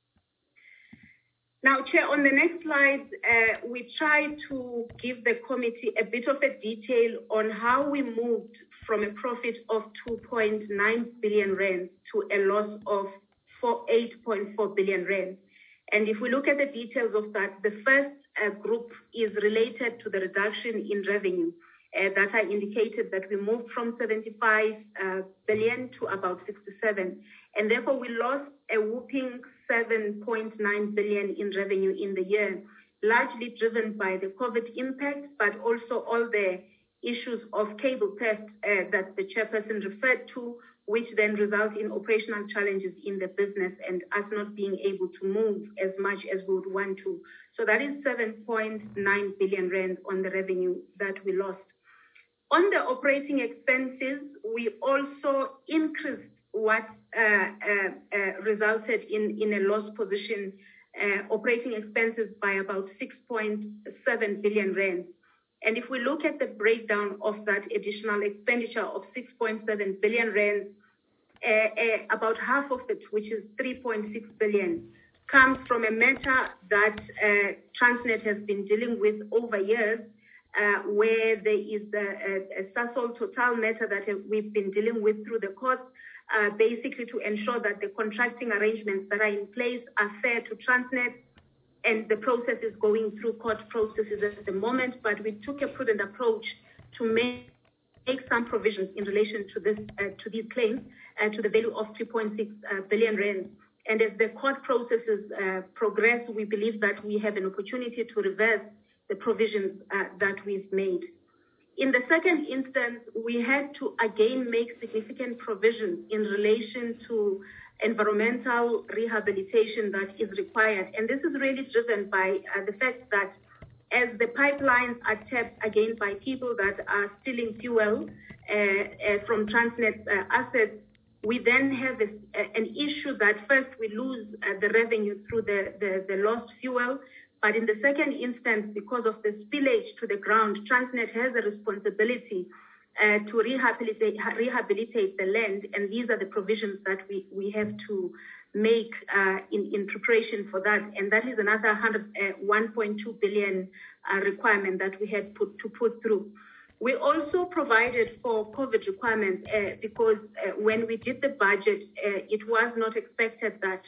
Now, Chair, on the next slide, we try to give the committee a bit of a detail on how we moved from a profit of 2.9 billion rand to a loss of 8.4 billion rand. And if we look at the details of that, the first group is related to the reduction in revenue that I indicated, that we moved from 75 billion to about 67. And therefore, we lost a whopping 7.9 billion in revenue in the year, largely driven by the COVID impact, but also all the issues of cable theft that the chairperson referred to, which then result in operational challenges in the business and us not being able to move as much as we would want to. So that is 7.9 billion rand on the revenue that we lost. On the operating expenses, we also increased what resulted in a loss position, operating expenses by about 6.7 billion rand. And if we look at the breakdown of that additional expenditure of 6.7 billion rand, about half of it, which is 3.6 billion, comes from a matter that Transnet has been dealing with over years, where there is a Sasol Total matter that we've been dealing with through the courts, basically to ensure that the contracting arrangements that are in place are fair to Transnet, and the process is going through court processes at the moment. But we took a prudent approach to make some provisions in relation to these claims, to the value of 3.6 billion rand. And as the court processes progress, we believe that we have an opportunity to reverse the provisions that we've made. In the second instance, we had to again make significant provisions in relation to environmental rehabilitation that is required. And this is really driven by the fact that as the pipelines are tapped again by people that are stealing fuel from Transnet assets, we then have an issue that first we lose the revenue through the lost fuel. But in the second instance, because of the spillage to the ground, Transnet has a responsibility to rehabilitate the land, and these are the provisions that we have to make in preparation for that. And that is another 1.2 billion requirement that we had to put through. We also provided for COVID requirements because when we did the budget, it was not expected that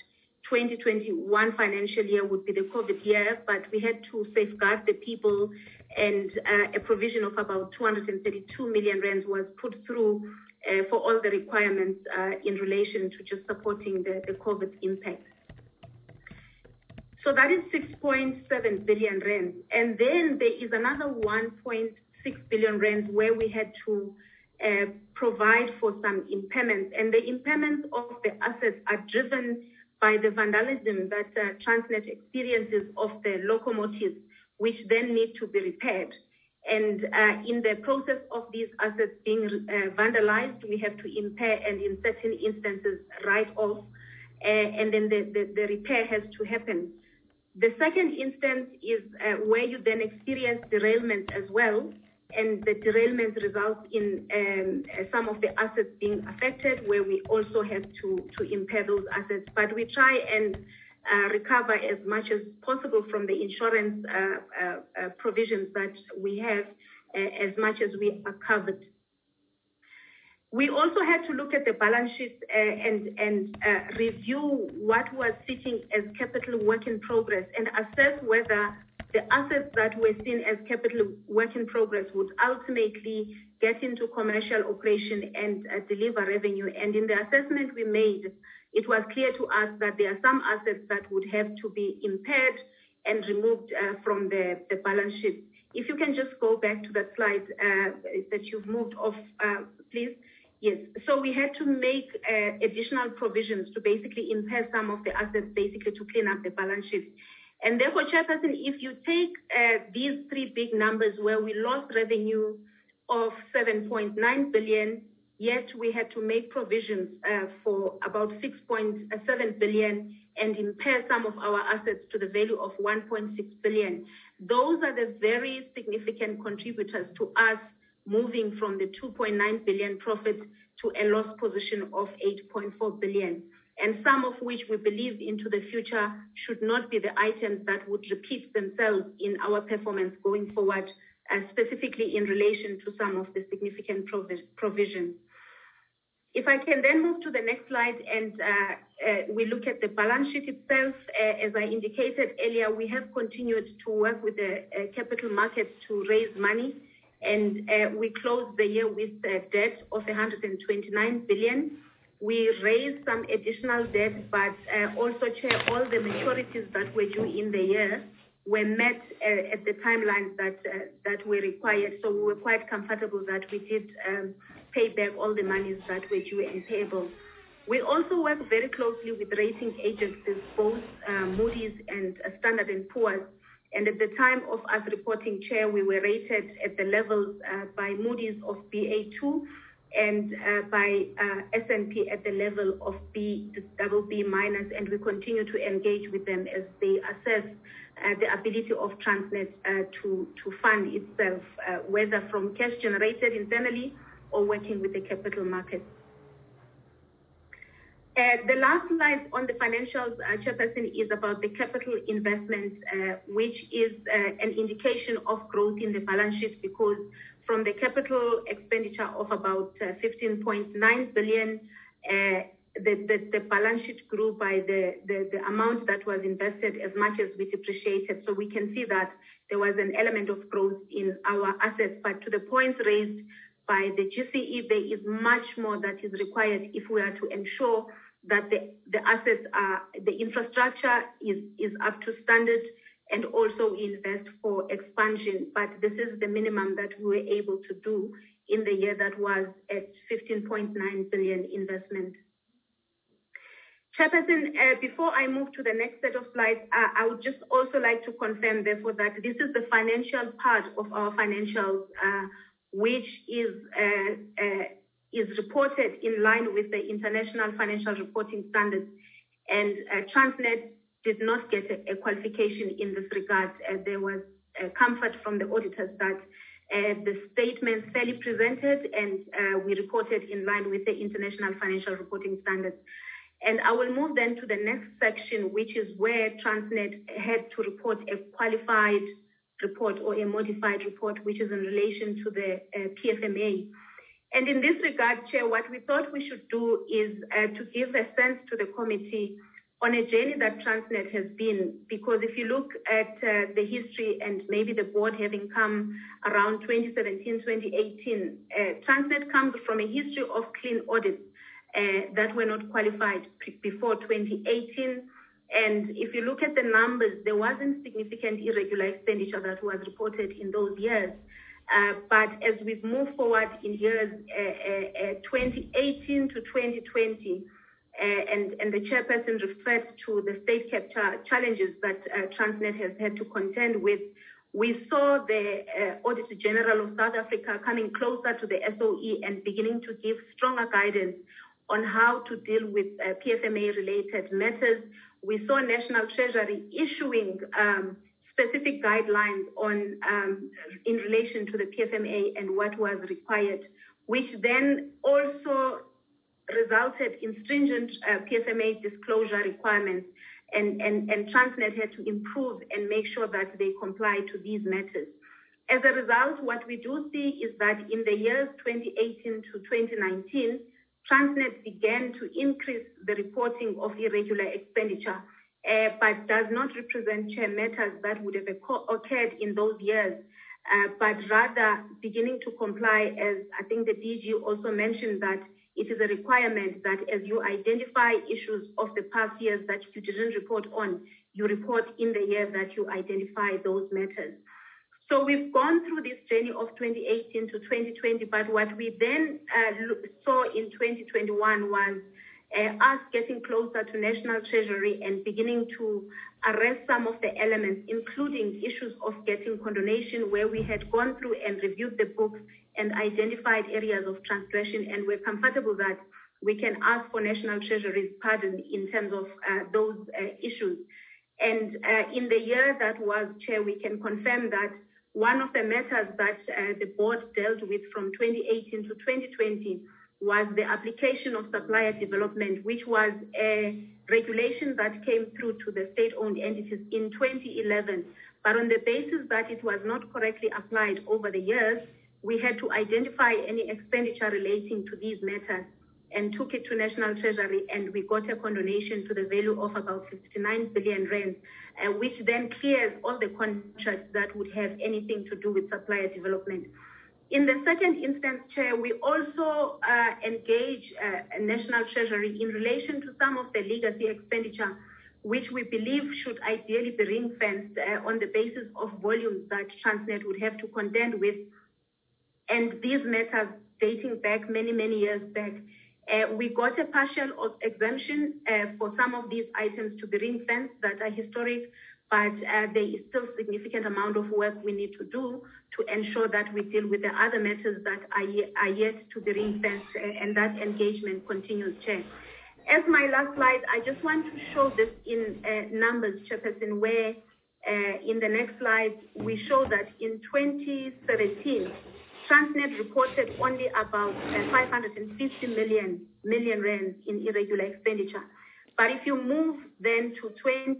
2021 financial year would be the COVID year, but we had to safeguard the people, and a provision of about 232 million rand was put through for all the requirements in relation to just supporting the COVID impact. So that is 6.7 billion rand. And then there is another 1.6 billion rand where we had to provide for some impairments. And the impairments of the assets are driven by the vandalism that Transnet experiences of the locomotives, which then need to be repaired. And in the process of these assets being vandalized, we have to impair and in certain instances write off, and then the repair has to happen. The second instance is where you then experience derailment as well, and the derailment results in some of the assets being affected, where we also have to impair those assets. But we try and recover as much as possible from the insurance provisions that we have, as much as we are covered. We also had to look at the balance sheet and review what was sitting as capital work in progress and assess whether the assets that were seen as capital work in progress would ultimately get into commercial operation and deliver revenue. And in the assessment we made, it was clear to us that there are some assets that would have to be impaired and removed from the balance sheet. If you can just go back to that slide that you've moved off, please. Yes, so we had to make additional provisions to basically impair some of the assets, basically to clean up the balance sheet. And therefore, Chairperson, if you take these three big numbers where we lost revenue of 7.9 billion, yet we had to make provisions for about 6.7 billion and impair some of our assets to the value of 1.6 billion. Those are the very significant contributors to us moving from the 2.9 billion profit to a loss position of 8.4 billion. And some of which we believe into the future should not be the items that would repeat themselves in our performance going forward, specifically in relation to some of the significant provisions. If I can then move to the next slide and we look at the balance sheet itself, as I indicated earlier, we have continued to work with the capital markets to raise money, and we closed the year with a debt of 129 billion. We raised some additional debt, but also, Chair, all the maturities that were due in the year were met at the timelines that were required. So we were quite comfortable that we did pay back all the monies that were due and payable. We also work very closely with rating agencies, both Moody's and Standard & Poor's. And at the time of us reporting, Chair, we were rated at the levels by Moody's of Ba2 and by S&P at the level of BB-, and we continue to engage with them as they assess the ability of Transnet to fund itself, whether from cash generated internally or working with the capital markets. The last slide on the financials, Chairperson, is about the capital investment, which is an indication of growth in the balance sheet, because from the capital expenditure of about 15.9 billion, the balance sheet grew by the amount that was invested as much as we depreciated. So we can see that there was an element of growth in our assets. But to the points raised by the GCE, there is much more that is required if we are to ensure that the assets are, the infrastructure is up to standard, and also invest for expansion. But this is the minimum that we were able to do in the year that was at 15.9 billion investment. Chairperson, before I move to the next set of slides, I would just also like to confirm, therefore, that this is the financial part of our financials, which is reported in line with the International Financial Reporting Standards, and Transnet did not get a qualification in this regard. There was comfort from the auditors that the statements fairly presented, and we reported in line with the International Financial Reporting Standards. And I will move then to the next section, which is where Transnet had to report a qualified report or a modified report, which is in relation to the PFMA. And in this regard, Chair, what we thought we should do is to give a sense to the committee on a journey that Transnet has been, because if you look at the history and maybe the board having come around 2017, 2018, Transnet comes from a history of clean audits that were not qualified before 2018. And if you look at the numbers, there wasn't significant irregular expenditure that was reported in those years. But as we've moved forward in years 2018 to 2020, and the chairperson referred to the state capture challenges that Transnet has had to contend with, we saw the Auditor General of South Africa coming closer to the SOE and beginning to give stronger guidance on how to deal with PFMA-related matters. We saw National Treasury issuing specific guidelines on in relation to the PFMA and what was required, which then also resulted in stringent PFMA disclosure requirements. and Transnet had to improve and make sure that they comply to these matters. As a result, what we do see is that in the years 2018 to 2019, Transnet began to increase the reporting of irregular expenditure, but does not represent matters that would have occurred in those years, but rather beginning to comply, as I think the DG also mentioned, that it is a requirement that as you identify issues of the past years that you didn't report on, you report in the year that you identify those matters. So we've gone through this journey of 2018 to 2020, but what we then saw in 2021 was us getting closer to National Treasury and beginning to arrest some of the elements, including issues of getting condonation, where we had gone through and reviewed the books and identified areas of transgression, and we're comfortable that we can ask for National Treasury's pardon in terms of those issues. And in the year that was, Chair, we can confirm that one of the matters that the board dealt with from 2018 to 2020 was the application of supplier development, which was a regulation that came through to the state-owned entities in 2011. But on the basis that it was not correctly applied over the years, we had to identify any expenditure relating to these matters and took it to National Treasury, and we got a condonation to the value of about 59 billion rand, which then clears all the contracts that would have anything to do with supplier development. In the second instance, Chair, we also engage National Treasury in relation to some of the legacy expenditure, which we believe should ideally be ring-fenced on the basis of volumes that Transnet would have to contend with. And these matters dating back many, many years back. We got a partial exemption for some of these items to be ring-fenced that are historic, but there is still significant amount of work we need to do to ensure that we deal with the other matters that are yet to be ring-fenced, and that engagement continues, Chair. As my last slide, I just want to show this in numbers, Chairperson, where in the next slide, we show that in 2017, Transnet reported only about 550 million rand in irregular expenditure. But if you move then to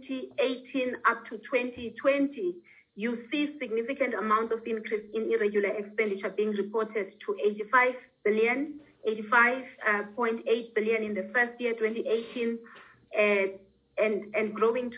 2018 up to 2020, you see significant amount of increase in irregular expenditure being reported to 85.8 billion in the first year, 2018, and growing to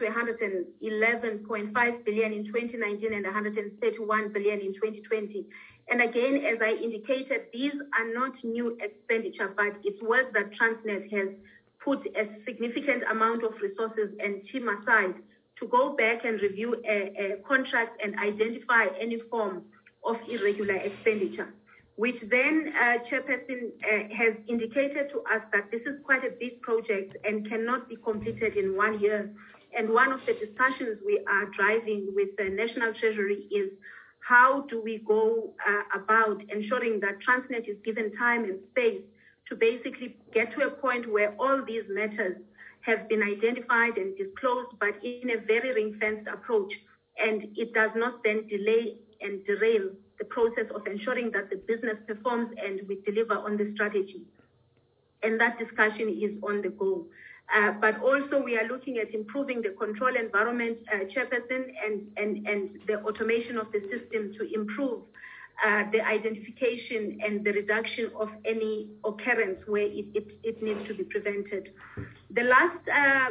111.5 billion in 2019 and 131 billion in 2020. And again, as I indicated, these are not new expenditure, but it's work that Transnet has put a significant amount of resources and team aside to go back and review a contract and identify any form of irregular expenditure, which then Chairperson has indicated to us that this is quite a big project and cannot be completed in 1 year. And one of the discussions we are driving with the National Treasury is how do we go about ensuring that Transnet is given time and space to basically get to a point where all these matters have been identified and disclosed, but in a very ring-fenced approach, and it does not then delay and derail the process of ensuring that the business performs and we deliver on the strategy. And that discussion is on the go. But also we are looking at improving the control environment, Chairperson, and the automation of the system to improve the identification and the reduction of any occurrence where it needs to be prevented. The last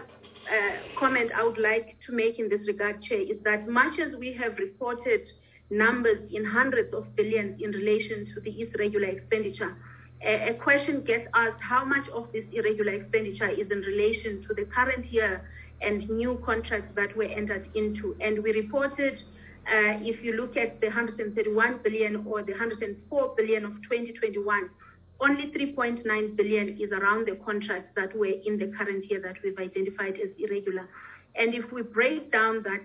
comment I would like to make in this regard, Chair, is that much as we have reported numbers in hundreds of billions in relation to the irregular expenditure, a question gets asked, how much of this irregular expenditure is in relation to the current year and new contracts that were entered into? And we reported, if you look at the 131 billion or the 104 billion of 2021, only 3.9 billion is around the contracts that were in the current year that we've identified as irregular. And if we break down that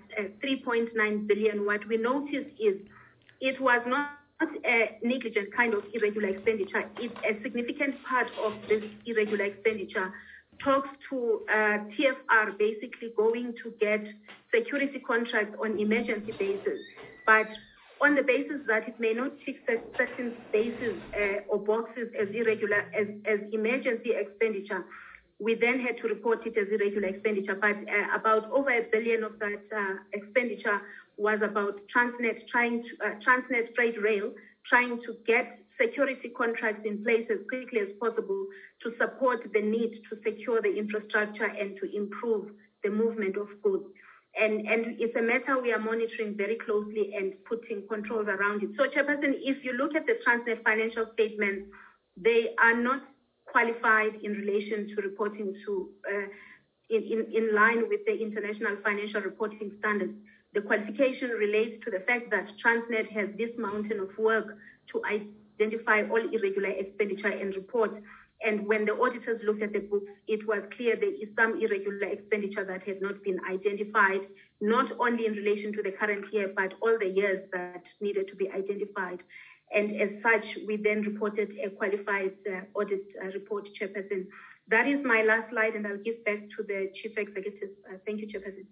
3.9 billion, what we notice is it was not a negligent kind of irregular expenditure. It's a significant part of this irregular expenditure talks to TFR basically going to get security contracts on emergency basis, but on the basis that it may not tick certain spaces or boxes as irregular as emergency expenditure, we then had to report it as irregular expenditure, but about over $1 billion of that expenditure was about Transnet Freight Rail trying to get security contracts in place as quickly as possible to support the need to secure the infrastructure and to improve the movement of goods. And it's a matter we are monitoring very closely and putting controls around it. So, Chairperson, if you look at the Transnet financial statements, they are not qualified in relation to reporting to in line with the International Financial Reporting Standards. The qualification relates to the fact that Transnet has this mountain of work to identify all irregular expenditure and report. And when the auditors looked at the books, it was clear there is some irregular expenditure that has not been identified, not only in relation to the current year, but all the years that needed to be identified. And as such, we then reported a qualified audit report, Chairperson. That is my last slide, and I'll give back to the Chief Executive. Thank you, Chairperson.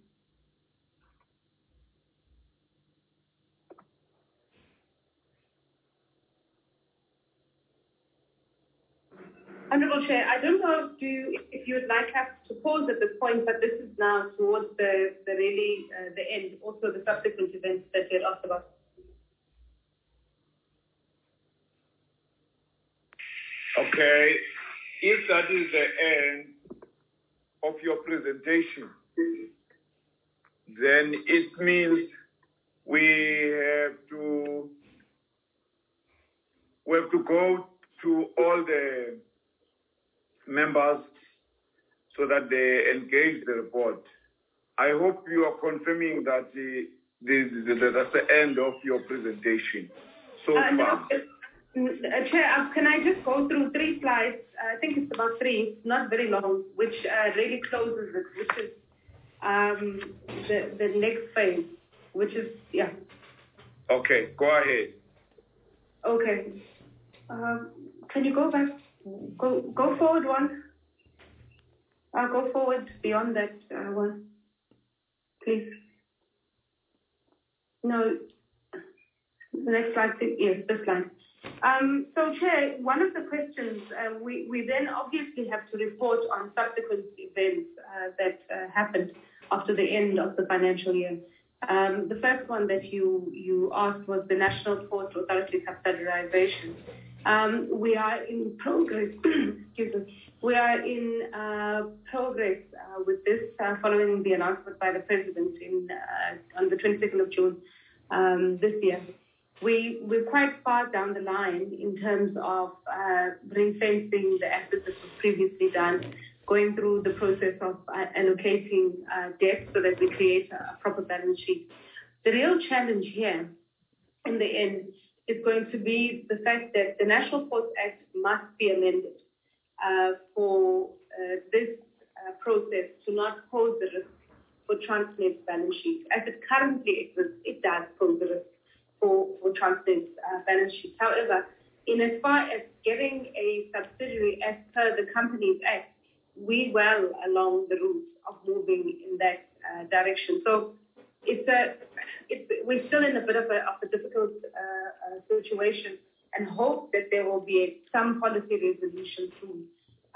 Honourable Chair, I don't know if you would like us to pause at this point, but this is now towards the end, also the subsequent events that you had asked about. Okay, if that is the end of your presentation, then it means we have to go to all the members so that they engage the report. I hope you are confirming that that's the end of your presentation so far. No, Chair, can I just go through 3 slides? I think it's about 3, not very long, which really closes it, which is the next phase, which is, yeah. Okay, go ahead. Okay. Can you go back? Go forward one. Go forward beyond that one, please. No. The next slide, yes, this slide. So, Chair, one of the questions, we then obviously have to report on subsequent events that happened after the end of the financial year. The first one that you asked was the National Port Authority subsidiarization. We are in progress. Excuse me. We are in progress with this following the announcement by the President on the 22nd of June this year. We're quite far down the line in terms of ring-fencing the assets that was previously done, going through the process of allocating debt so that we create a proper balance sheet. The real challenge here, in the end, is going to be the fact that the National Ports Act must be amended for this process to not pose the risk for Transnet's balance sheet. As it currently exists, it does pose a risk for Transnet's balance sheet. However, in as far as getting a subsidiary as per the Companies Act, we well along the route of moving in that direction. So we're still in a bit of a difficult situation, and hope that there will be some policy resolution soon.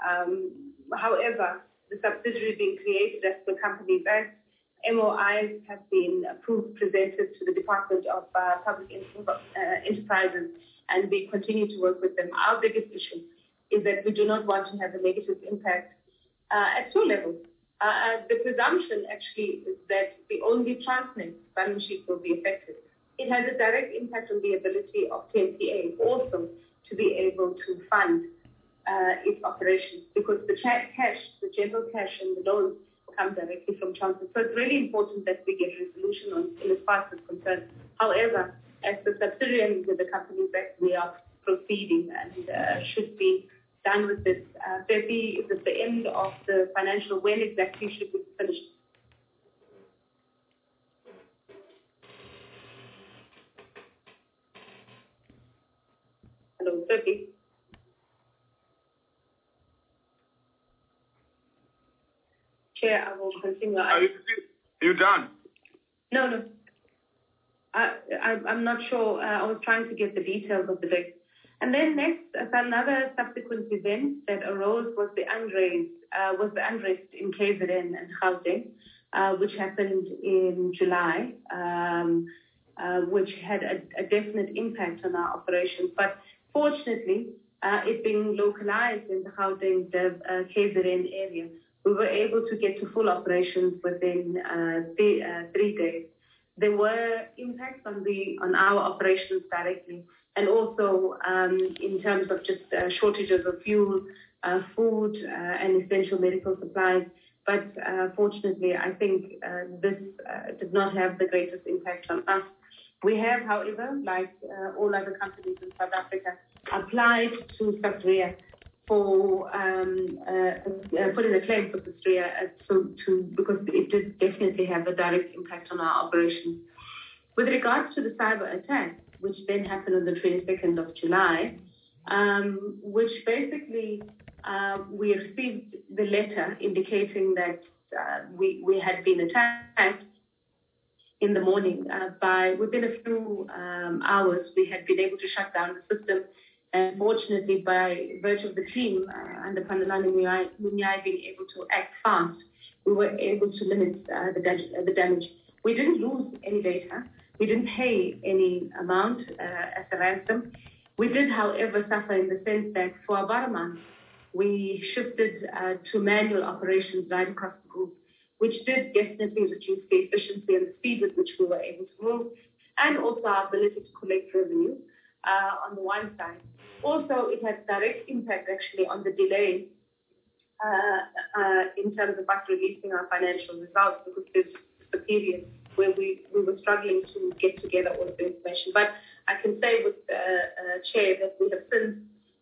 However, the subsidiary being created as the Companies Act, MOIs have been approved, presented to the Department of Public Enterprises, and we continue to work with them. Our biggest issue is that we do not want to have a negative impact at 2 levels. The presumption actually is that the only Transnet balance sheet will be affected. It has a direct impact on the ability of TNCA also to be able to fund its operations, because the cash, the general cash and the loans come directly from Transnet. So it's really important that we get resolution on in as far as concerned. However, as the subsidiary with the Companies Act, we are proceeding and should be done with this. Maybe is at the end of the financial, when exactly should we finish? Hello, Sophie. Chair, I will continue. Are you done? No. I'm not sure. I was trying to get the details of the deck. And then next, another subsequent event that arose was the unrest in KZN and Gauteng, which happened in July, which had a definite impact on our operations. But fortunately, it being localized in the Gauteng KZN area, we were able to get to full operations within 3 days. There were impacts on our operations directly, and also in terms of just shortages of fuel, food, and essential medical supplies. But fortunately, I think this did not have the greatest impact on us. We have, however, like all other companies in South Africa, applied to SASRIA for putting a claim for SASRIA because it did definitely have a direct impact on our operations. With regards to the cyber attack, which then happened on the 22nd of July, which basically we received the letter indicating that we had been attacked in the morning. Within a few hours, we had been able to shut down the system. And fortunately, by virtue of the team under Pandalani Munyai being able to act fast, we were able to limit the damage. We didn't lose any data. We didn't pay any amount as a ransom. We did, however, suffer in the sense that for about a month, we shifted to manual operations right across the group, which did definitely reduce the efficiency and the speed with which we were able to move, and also our ability to collect revenue on the one side. Also, it had direct impact actually on the delay in terms of us releasing our financial results, because there's a period where we were struggling to get together all of the information. But I can say with Chair that we have since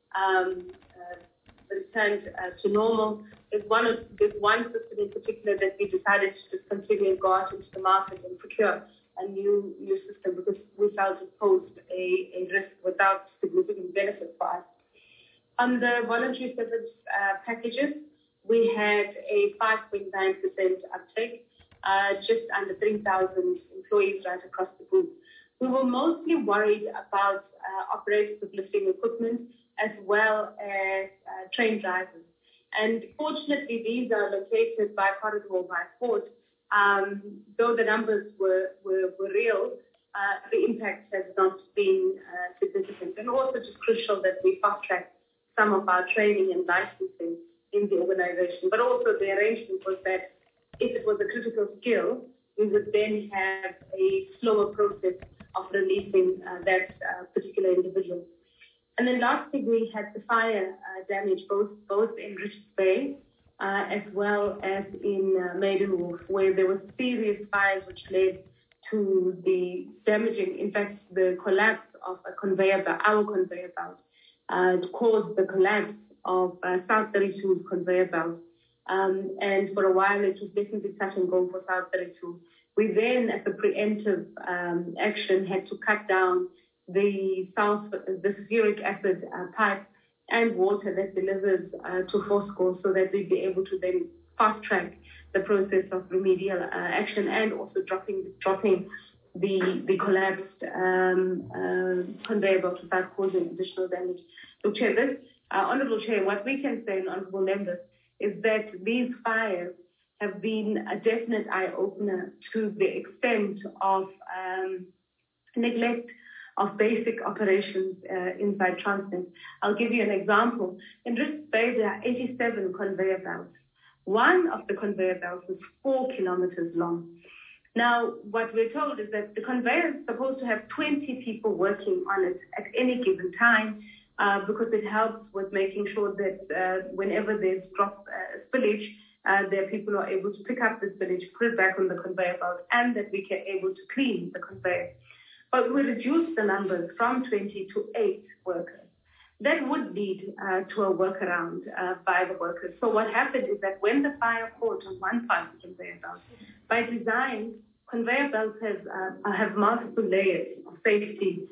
returned to normal. There's one system in particular that we decided to discontinue and go out into the market and procure a new system because we felt it posed a risk without significant benefit for us. On the voluntary service packages, we had a 5.9% uptake, just under 3,000 employees right across the group. We were mostly worried about operators of lifting equipment as well as train drivers. And fortunately, these are located by corridor or by port. Though the numbers were real, the impact has not been significant. And also just crucial that we fast-track some of our training and licensing in the organization. But also the arrangement was that if it was a critical skill, we would then have a slower process of releasing that particular individual. And then lastly, we had the fire damage both in Richards Bay as well as in Maidenwolf, where there were serious fires which led to the damaging, in fact, the collapse of a conveyor belt, our conveyor belt. It caused the collapse of South 32's conveyor belt. And for a while, it was definitely touch and go for South 32. We then, as a preemptive action, had to cut down the sulfuric acid pipe and water that delivers to Fosco so that we'd be able to then fast-track the process of remedial action and also dropping the collapsed conveyor belt without causing additional damage. So, Chair, Honourable Chair, what we can say, and Honourable Members, is that these fires have been a definite eye-opener to the extent of neglect of basic operations inside Transnet. I'll give you an example. In Richards Bay, there are 87 conveyor belts. One of the conveyor belts is 4 kilometers long. Now, what we're told is that the conveyor is supposed to have 20 people working on it at any given time because it helps with making sure that whenever there's spillage, there are people who are able to pick up the spillage, put it back on the conveyor belt, and that we can able to clean the conveyor. But we reduced the numbers from 20 to 8 workers. That would lead to a workaround by the workers. So what happened is that when the fire caught on one part of the conveyor belt, by design, conveyor belts have multiple layers of safety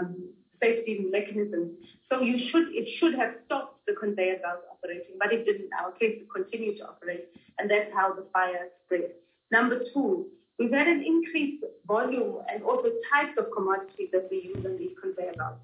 mechanisms. So it should have stopped the conveyor belt operating, but it didn't. In our case, it continued to operate, and that's how the fire spread. Number 2, we've had an increased volume and also types of commodities that we use on these conveyor belts.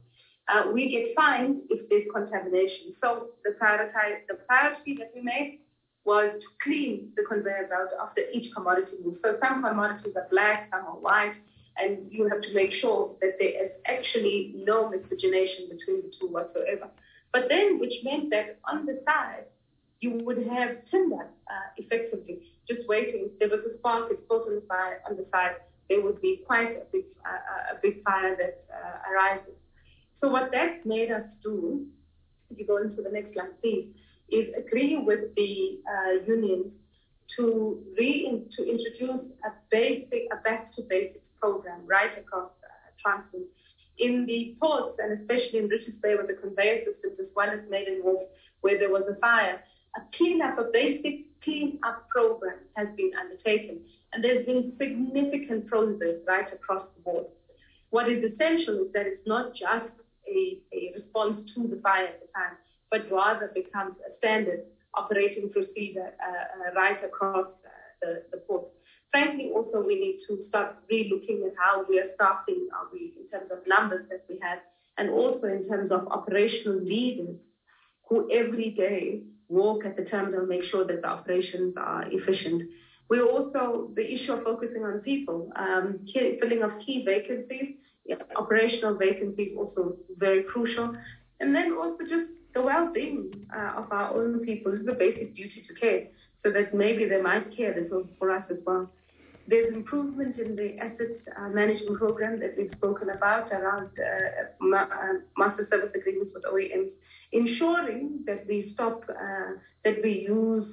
we get fined if there's contamination. So the priority that we made was to clean the conveyor belt after each commodity move. So some commodities are black, some are white, and you have to make sure that there is actually no miscegenation between the two whatsoever. But then, which meant that on the side, you would have timber effectively just waiting. There was a spark, it's caught on the fire on the side. There would be quite a big fire that arises. So what that made us do, if you go into the next slide, please, is agree with the unions to introduce a back to basics program right across Transnet in the ports, and especially in Richards Bay with the conveyor systems, as well as Maiden Wharf, where there was a fire. A basic clean-up program has been undertaken, and there's been significant progress right across the board. What is essential is that it's not just a response to the fire at the time, but rather becomes a standard operating procedure right across the port. Frankly, also we need to start re-looking at how we are staffing in terms of numbers that we have, and also in terms of operational leaders who every day walk at the terminal and make sure that the operations are efficient. We also, the issue of focusing on people, filling of key vacancies, operational vacancies also very crucial, and then also just the well-being of our own people is the basic duty to care, so that maybe they might care this for us as well. There's improvement in the asset management program that we've spoken about around master service agreements with OEMs, ensuring that we stop, that we use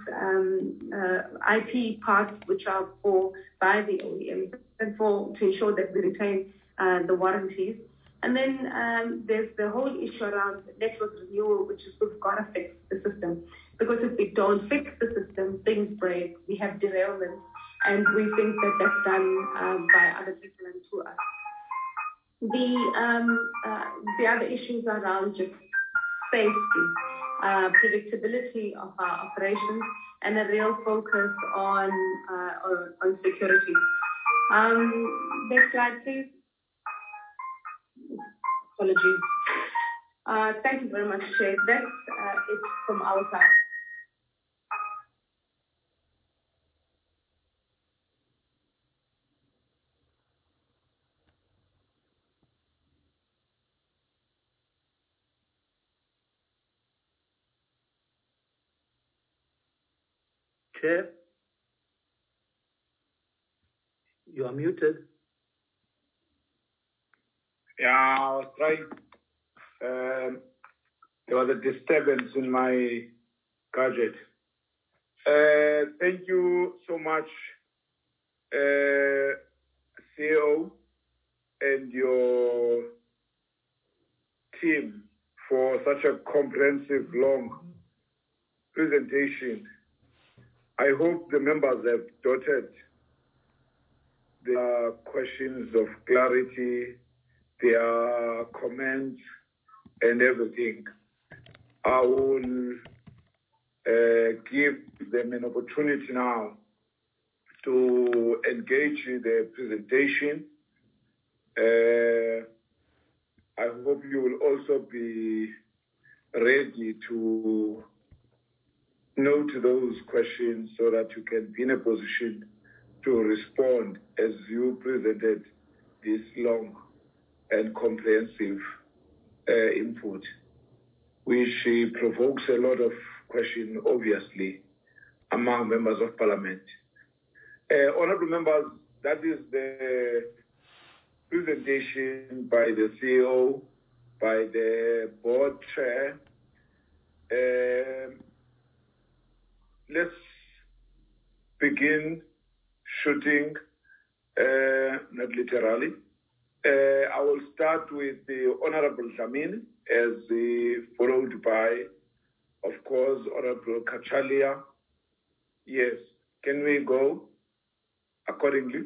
IP parts which are by the OEMs, and to ensure that we retain the warranties. And then there's the whole issue around network renewal, which is we've got to fix the system. Because if we don't fix the system, things break, we have derailments, and we think that that's done by other people and to us. The other issues around just safety, predictability of our operations, and a real focus on security. Next slide, please. Apologies. Thank you very much, Chair. That's it from our side. Chair, you are muted. Yeah, I was trying. There was a disturbance in my gadget. Thank you so much, CEO and your team for such a comprehensive, long presentation. I hope the members have dotted their questions of clarity, their comments, and everything. I will give them an opportunity now to engage in the presentation. I hope you will also be ready to note those questions so that you can be in a position to respond as you presented this long and comprehensive input, which provokes a lot of questions, obviously, among members of parliament. Honorable members, that is the presentation by the CEO, by the board chair. Let's begin shooting, not literally. I will start with the Honorable Dlamini, followed by, of course, Honorable Cachalia. Yes, can we go accordingly?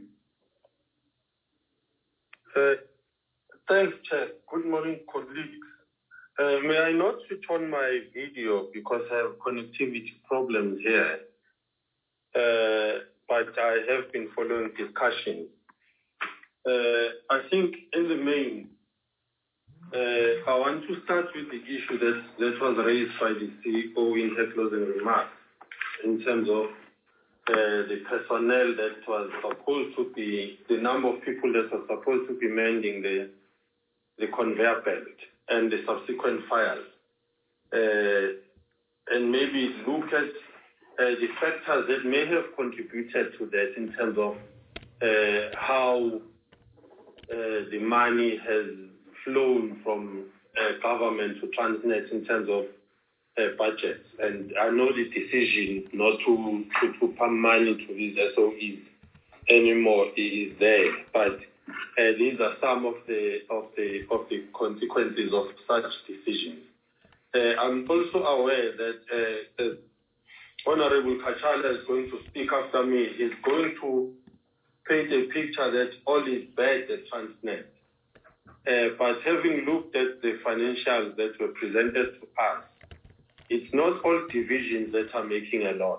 Thanks, Chair. Good morning, colleagues. May I not switch on my video because I have connectivity problems here, but I have been following discussions. I think in the main, I want to start with the issue that was raised by the CEO in her closing remarks in terms of the personnel that was supposed to be, the number of people that were supposed to be mending the conveyor belt and the subsequent fires. And maybe look at the factors that may have contributed to that in terms of how the money has flown from government to Transnet in terms of budgets. And I know the decision not to pump money to these SOEs anymore is there, but these are some of the consequences of such decisions. I'm also aware that Honorable Kachala is going to speak after me. He's going to paint a picture that all is bad at Transnet. But having looked at the financials that were presented to us, it's not all divisions that are making a loss.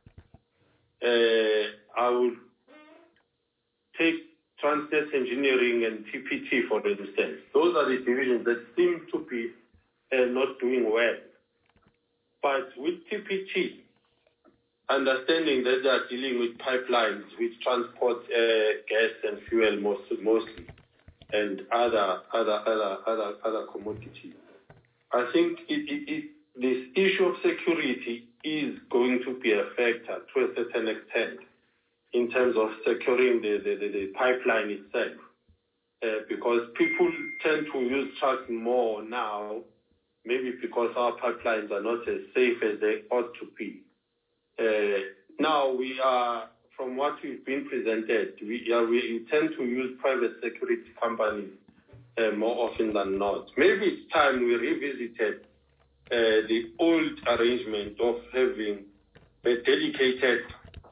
I would take Transnet Engineering and TPT, for instance. Those are the divisions that seem to be not doing well. But with TPT, understanding that they are dealing with pipelines which transport gas and fuel mostly, and other commodities, I think this issue of security is going to be a factor to a certain extent in terms of securing the pipeline itself, because people tend to use trucks more now, maybe because our pipelines are not as safe as they ought to be. Now we are, from what we've been presented, we tend to use private security companies more often than not. Maybe it's time we revisited the old arrangement of having a dedicated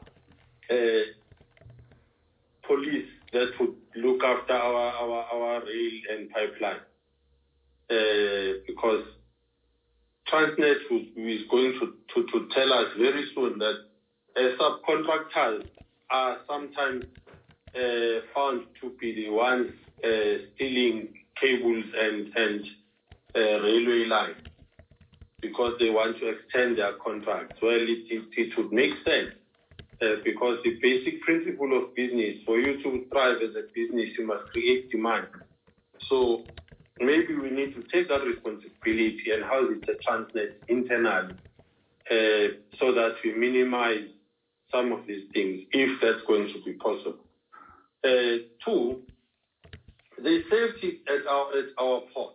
police that would look after our rail and pipeline, because Transnet is going to tell us very soon that subcontractors are sometimes found to be the ones stealing cables and railway lines because they want to extend their contracts. Well, it would make sense because the basic principle of business, for you to thrive as a business, you must create demand. So maybe we need to take that responsibility and house it at Transnet internally so that we minimize some of these things, if that's going to be possible. Two, the safety at our ports.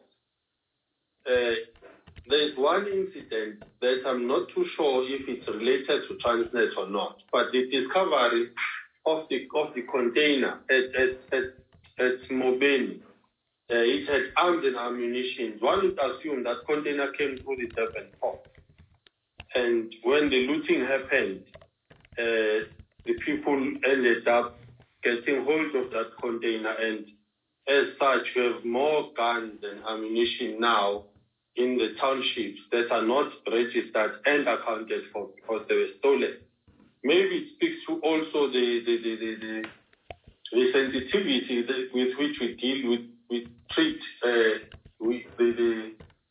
There's one incident that I'm not too sure if it's related to Transnet or not, but the discovery of the container at Mobeni. It had arms and ammunition. One would assume that container came through the Durban port. And when the looting happened, the people ended up getting hold of that container, and as such, we have more guns and ammunition now in the townships that are not registered and accounted for because they were stolen. Maybe it speaks to also the sensitivity with which we deal we treat with the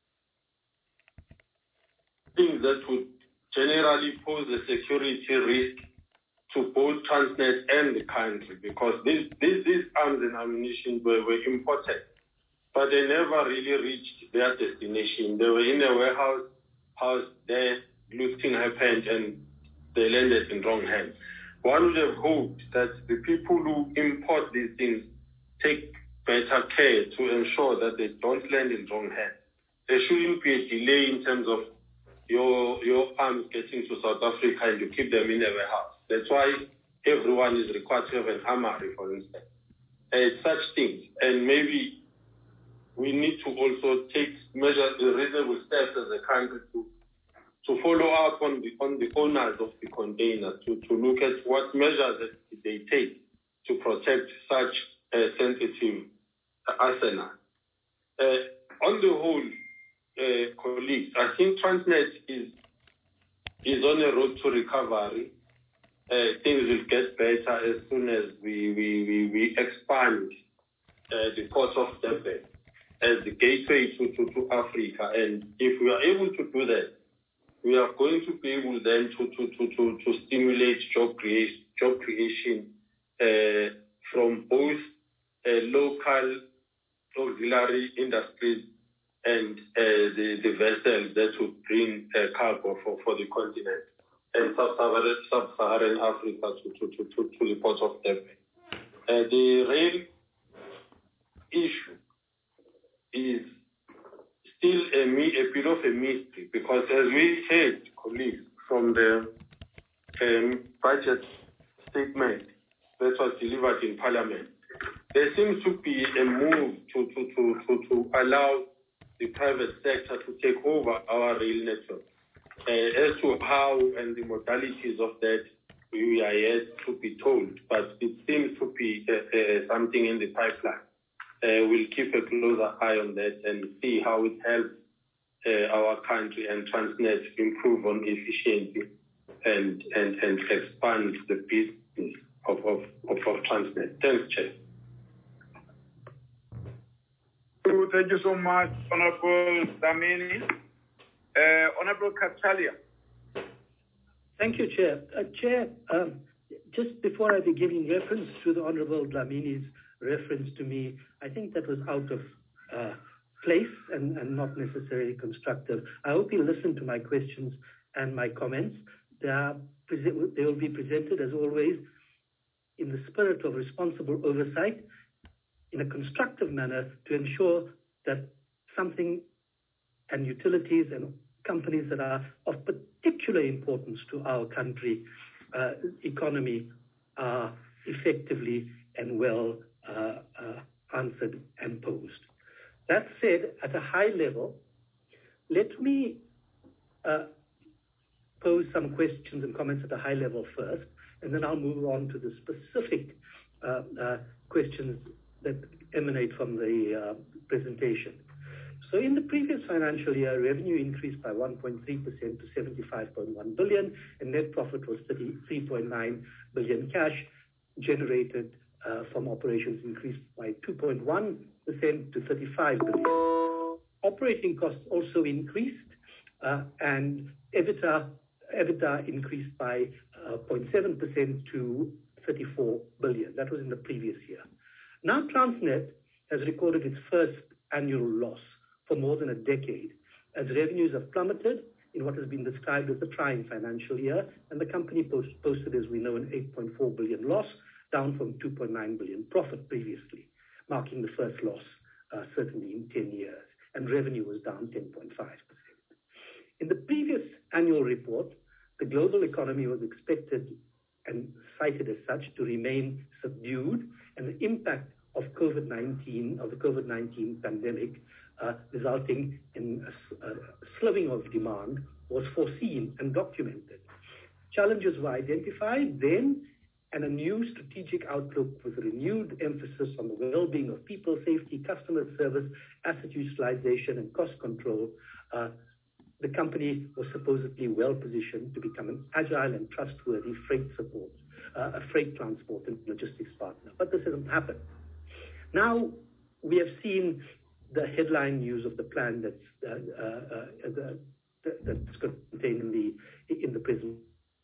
things that would generally pose a security risk to both Transnet and the country, because these arms and ammunition were imported, but they never really reached their destination. They were in a warehouse there, looting happened, and they landed in wrong hands. One would have hoped that the people who import these things take better care to ensure that they don't land in wrong hands. There shouldn't be a delay in terms of your arms getting to South Africa and you keep them in a warehouse. That's why everyone is required to have an armory, for instance. Such things. And maybe we need to also take reasonable steps as a country to follow up on the owners of the containers, to look at what measures that they take to protect such sensitive arsenal. On the whole, colleagues, I think Transnet is on a road to recovery. Things will get better as soon as we expand the port of Durban. as the gateway to Africa. And if we are able to do that, we are going to be able then to stimulate job creation from both local auxiliary industries and the vessels that would bring cargo for the continent and sub-Saharan Africa to the ports of Durban. The rail issue is still a bit of a mystery, because as we heard, colleagues, from the budget statement that was delivered in Parliament, there seems to be a move to allow the private sector to take over our rail network. As to how and the modalities of that, we are yet to be told, but it seems to be something in the pipeline. We'll keep a closer eye on that and see how it helps our country and Transnet improve on efficiency and expand the business of Transnet. Thanks, Chair. Thank you so much, Honorable Dlamini. Honorable Khatsalia. Thank you, Chair. Chair, just before I begin, in reference to the Honorable Dlamini's reference to me, I think that was out of place and not necessarily constructive. I hope you listen to my questions and my comments. They will be presented, as always, in the spirit of responsible oversight, in a constructive manner, to ensure that something and utilities and companies that are of particular importance to our country economy are effectively and well answered and posed. That said, at a high level, let me pose some questions and comments at a high level first, and then I'll move on to the specific questions that emanate from the presentation. So in the previous financial year, revenue increased by 1.3% to 75.1 billion, and net profit was 33.9 billion. Cash generated from operations increased by 2.1% to 35 billion. Operating costs also increased, and EBITDA increased by 0.7% to 34 billion. That was in the previous year. Now Transnet has recorded its first annual loss for more than a decade, as revenues have plummeted in what has been described as a trying financial year, and the company posted, as we know, an 8.4 billion loss, down from 2.9 billion profit previously, marking the first loss certainly in 10 years, and revenue was down 10.5%. In the previous annual report, the global economy was expected and cited as such to remain subdued, and the impact of the COVID-19 pandemic resulting in a slowing of demand was foreseen and documented. Challenges were identified then, and a new strategic outlook with renewed emphasis on the well-being of people, safety, customer service, asset utilization, and cost control. The company was supposedly well positioned to become an agile and trustworthy freight transport and logistics partner. But this hasn't happened. Now we have seen the headline news of the plan that's contained in the presentation.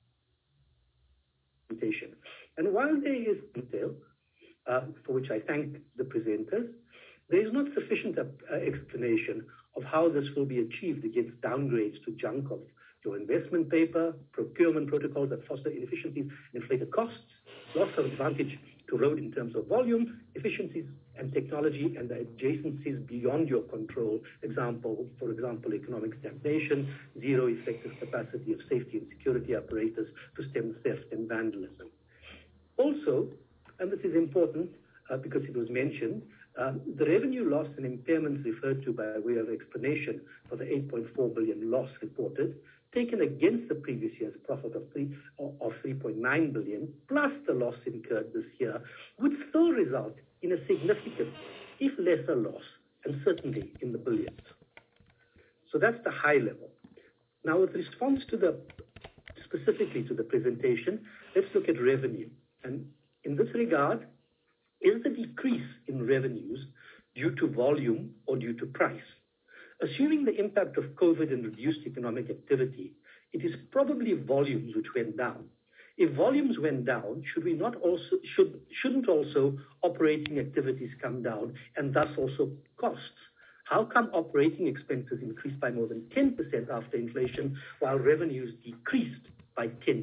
And while there is detail, for which I thank the presenters, there is not sufficient explanation of how this will be achieved against downgrades to junk of your investment paper, procurement protocols that foster inefficiencies and inflated costs, loss of advantage to road in terms of volume, efficiencies and technology, and the adjacencies beyond your control, for example, economic stagnation, zero effective capacity of safety and security apparatus to stem theft and vandalism. Also, and this is important because it was mentioned, the revenue loss and impairments referred to by way of explanation for the 8.4 billion loss reported, taken against the previous year's profit of 3.9 billion, plus the loss incurred this year, would still result in a significant, if lesser loss, and certainly in the billions. So that's the high level. Now, with response to specifically to the presentation, let's look at revenue. And in this regard, is the decrease in revenues due to volume or due to price? Assuming the impact of COVID and reduced economic activity, it is probably volumes which went down. If volumes went down, shouldn't also operating activities come down and thus also costs? How come operating expenses increased by more than 10% after inflation while revenues decreased by 10%?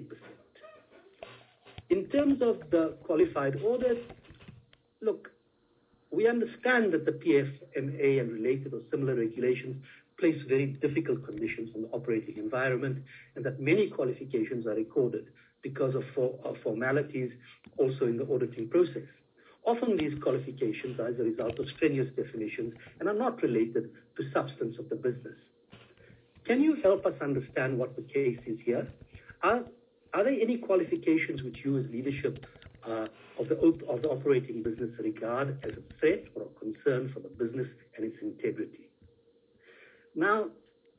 In terms of the qualified orders, look, we understand that the PFMA and related or similar regulations place very difficult conditions on the operating environment and that many qualifications are recorded because of formalities also in the auditing process. Often these qualifications are as a result of strenuous definitions and are not related to substance of the business. Can you help us understand what the case is here? Are there any qualifications which you as leadership of the operating business regard as a threat or a concern for the business and its integrity? Now,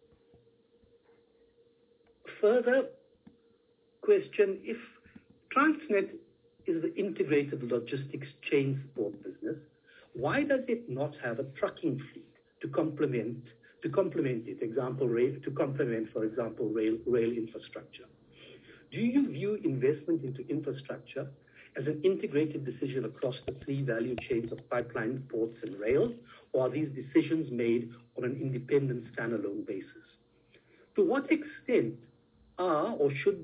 further question, if Transnet is the integrated logistics chain support business, why does it not have a trucking fleet to complement it? To complement, for example, rail infrastructure. Do you view investment into infrastructure as an integrated decision across the three value chains of pipeline, ports, and rails, or are these decisions made on an independent standalone basis? To what extent are or should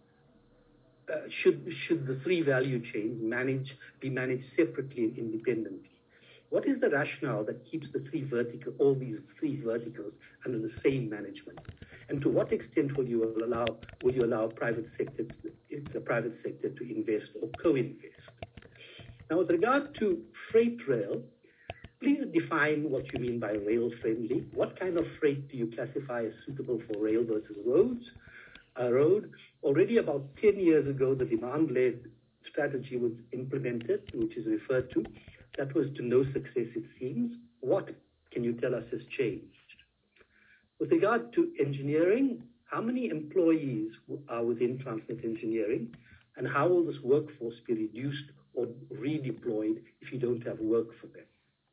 the three value chains be managed separately and independently? What is the rationale that keeps all these three verticals under the same management? And to what extent will you allow the private sector to invest or co-invest? Now, with regard to freight rail, please define what you mean by rail friendly. What kind of freight do you classify as suitable for rail versus road? Already about 10 years ago, the demand-led strategy was implemented, which is referred to. That was to no success, it seems. What can you tell us has changed? With regard to engineering, how many employees are within Transnet Engineering, and how will this workforce be reduced or redeployed if you don't have work for them?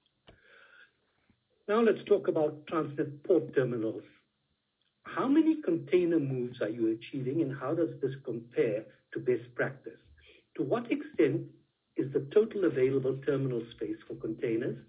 Now let's talk about Transnet port terminals. How many container moves are you achieving, and how does this compare to best practice? To what extent is the total available terminal space for containers?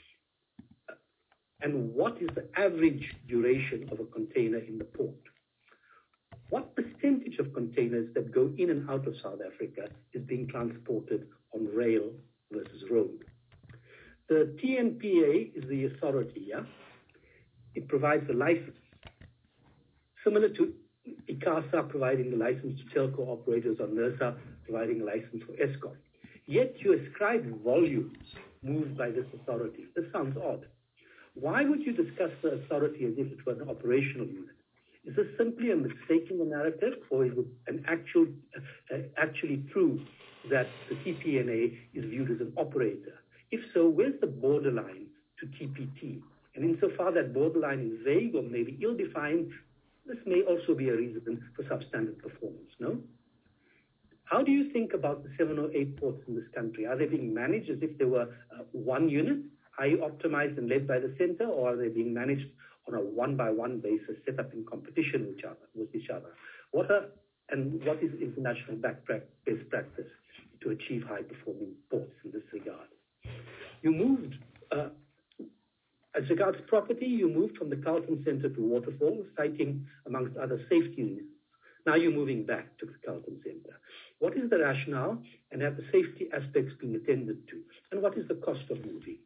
And what is the average duration of a container in the port? What percentage of containers that go in and out of South Africa is being transported on rail versus road? The TNPA is the authority, yeah? It provides the license. Similar to ICASA providing the license to telco operators or NERSA providing a license for Eskom. Yet you ascribe volumes moved by this authority. This sounds odd. Why would you discuss the authority as if it were an operational unit? Is this simply a mistake in the narrative, or is it actually true that the TPNA is viewed as an operator? If so, where's the borderline to TPT? And insofar that borderline is vague or maybe ill-defined, this may also be a reason for substandard performance, no? How do you think about the 7 or 8 ports in this country? Are they being managed as if they were one unit, highly optimized and led by the center, or are they being managed on a one-by-one basis, set up in competition with each other? What is international best practice to achieve high-performing ports in this regard? You moved, as regards property, you moved from the Carlton Center to Waterfall, citing, amongst other, safety reasons. Now you're moving back to the Carlton Center. What is the rationale, and have the safety aspects been attended to? And what is the cost of moving?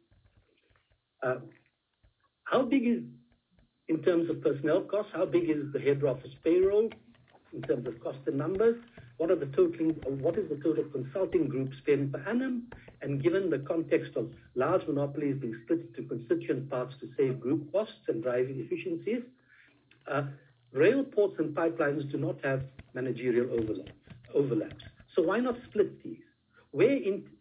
How big is, in terms of personnel costs, how big is the head office payroll in terms of cost and numbers? What is the total consulting group spend per annum? And given the context of large monopolies being split into constituent parts to save group costs and driving efficiencies, rail, ports, and pipelines do not have managerial overlaps. So why not split these? Where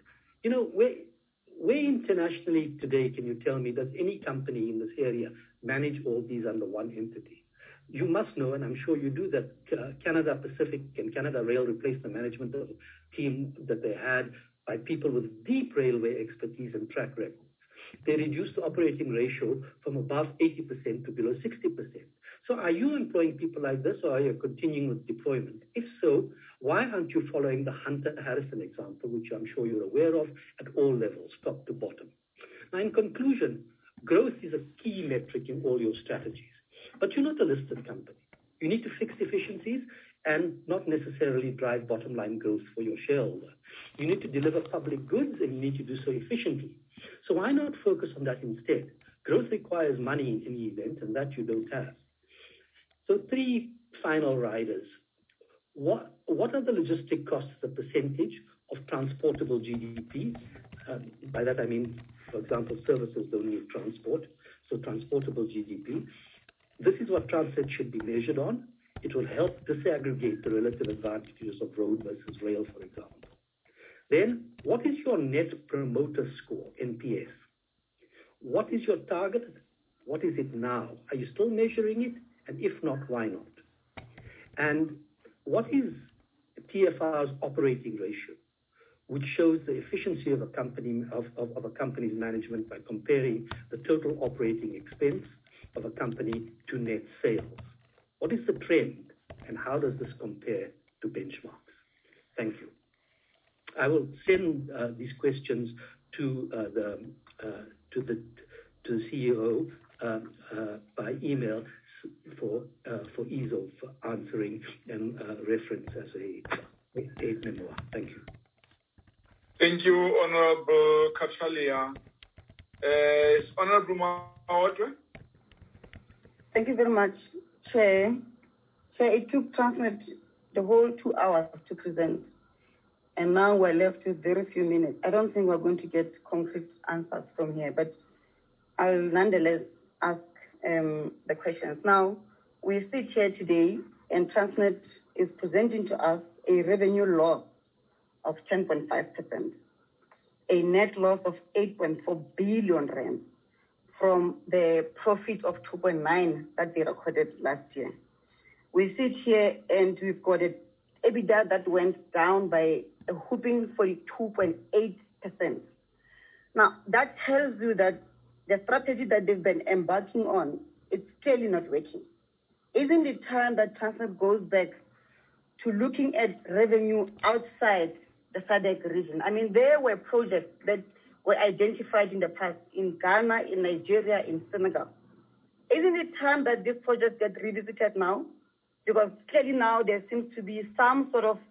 internationally today, can you tell me, does any company in this area manage all these under one entity? You must know, and I'm sure you do, that Canada Pacific and Canada Rail replaced the management team that they had by people with deep railway expertise and track records. They reduced the operating ratio from above 80% to below 60%. So are you employing people like this, or are you continuing with deployment? If so, why aren't you following the Hunter Harrison example, which I'm sure you're aware of at all levels, top to bottom? Now, in conclusion, growth is a key metric in all your strategies. But you're not a listed company. You need to fix efficiencies and not necessarily drive bottom line growth for your shareholder. You need to deliver public goods, and you need to do so efficiently. So why not focus on that instead? Growth requires money in any event, and that you don't have. So 3 final riders. What are the logistic costs, the percentage of transportable GDP? By that I mean, for example, services don't need transport, so transportable GDP. This is what Transnet should be measured on. It will help disaggregate the relative advantages of road versus rail, for example. Then, what is your net promoter score, NPS? What is your target? What is it now? Are you still measuring it? And if not, why not? And what is TFR's operating ratio, which shows the efficiency of a company of a company's management by comparing the total operating expense of a company to net sales? What is the trend, and how does this compare to benchmarks? Thank you. I will send these questions to the CEO by email for ease of answering and reference as a memoir. Thank you. Thank you, Honorable Khathalia. Honorable Maodwe. Thank you very much, Chair. Chair, it took Transnet the whole 2 hours to present, and now we're left with very few minutes. I don't think we're going to get concrete answers from here, but I'll nonetheless ask the questions. Now, we sit here today, and Transnet is presenting to us a revenue loss of 10.5%, a net loss of 8.4 billion rand from the profit of 2.9 that they recorded last year. We sit here and we've got an EBITDA that went down by a whopping 42.8%. Now, that tells you that the strategy that they've been embarking on, it's clearly not working. Isn't it time that Transnet goes back to looking at revenue outside the SADC region? I mean, there were projects that were identified in the past in Ghana, in Nigeria, in Senegal. Isn't it time that these projects get revisited now? Because clearly now there seems to be some sort of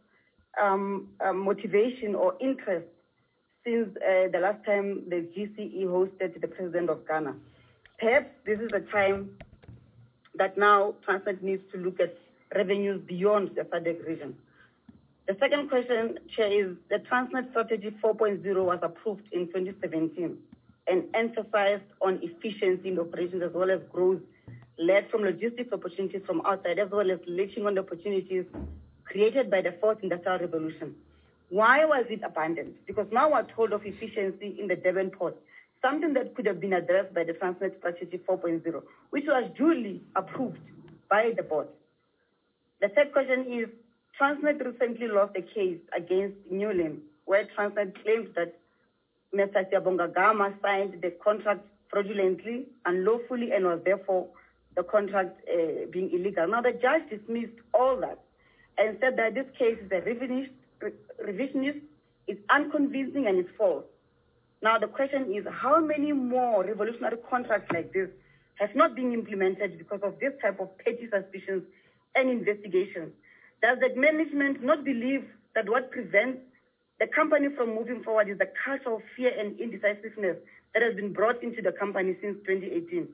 motivation or interest since the last time the GCE hosted the president of Ghana. Perhaps this is the time that now Transnet needs to look at revenues beyond the SADC region. The second question, Chair, is the Transnet Strategy 4.0 was approved in 2017 and emphasized on efficiency in operations as well as growth led from logistics opportunities from outside, as well as leeching on the opportunities created by the fourth industrial revolution. Why was it abandoned? Because now we're told of efficiency in the Durban port, something that could have been addressed by the Transnet Strategy 4.0, which was duly approved by the board. The third question is, Transnet recently lost a case against Newlands, where Transnet claims that Mr. Siyabonga Gama signed the contract fraudulently, unlawfully, and was therefore the contract being illegal. Now, the judge dismissed all that and said that this case is a revisionist, it's unconvincing, and it's false. Now, the question is, how many more revolutionary contracts like this have not been implemented because of this type of petty suspicions and investigations? Does the management not believe that what prevents the company from moving forward is the culture of fear and indecisiveness that has been brought into the company since 2018?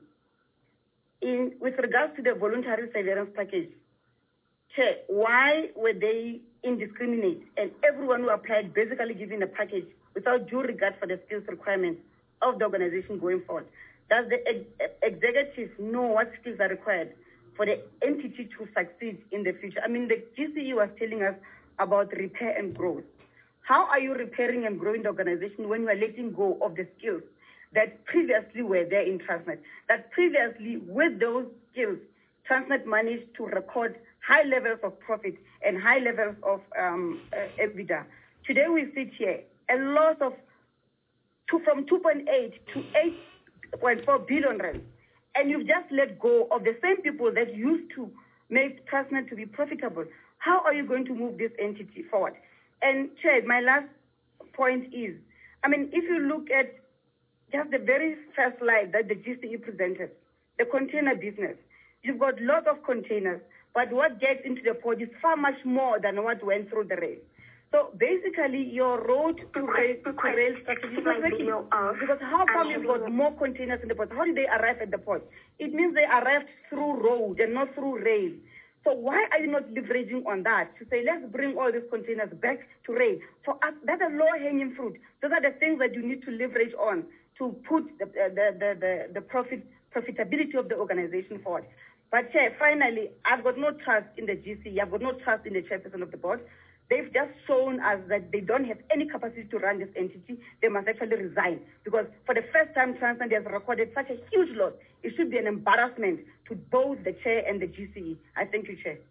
With regards to the voluntary severance package, Chair, why were they indiscriminate and everyone who applied basically given a package without due regard for the skills requirements of the organization going forward? Does the executive know what skills are required for the entity to succeed in the future? I mean, the GCE was telling us about repair and growth. How are you repairing and growing the organization when you are letting go of the skills that previously were there in Transnet? That previously, with those skills, Transnet managed to record high levels of profit and high levels of EBITDA. Today we sit here, a loss of from 2.8 to 8.4 billion rand, and you've just let go of the same people that used to make Transnet to be profitable, how are you going to move this entity forward? And Chair, my last point is, I mean, if you look at just the very first slide that the GCE presented, the container business, you've got lots of containers, but what gets into the port is far much more than what went through the rail. So basically, your road to rail strategy is not working, because how come you've got more containers in the port? How did they arrive at the port? It means they arrived through road and not through rail. So why are you not leveraging on that to say, let's bring all these containers back to rail? For us, that's a low-hanging fruit. Those are the things that you need to leverage on to put the profitability of the organization forward. But Chair, finally, I've got no trust in the GCE. I've got no trust in the chairperson of the board. They've just shown us that they don't have any capacity to run this entity. They must actually resign, because for the first time, Transnet has recorded such a huge loss. It should be an embarrassment to both the chair and the GCE. I thank you, Chair.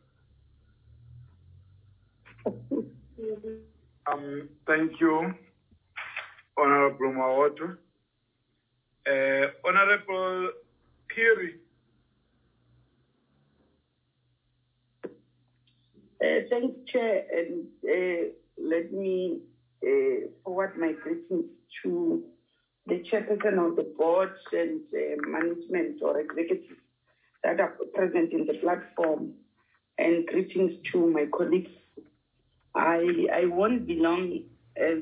Thank you, Honorable Maoto. Honorable Phiri. Thanks, Chair, and let me forward my greetings to the chairperson of the board and management or executives that are present in the platform, and greetings to my colleagues. I won't be long, as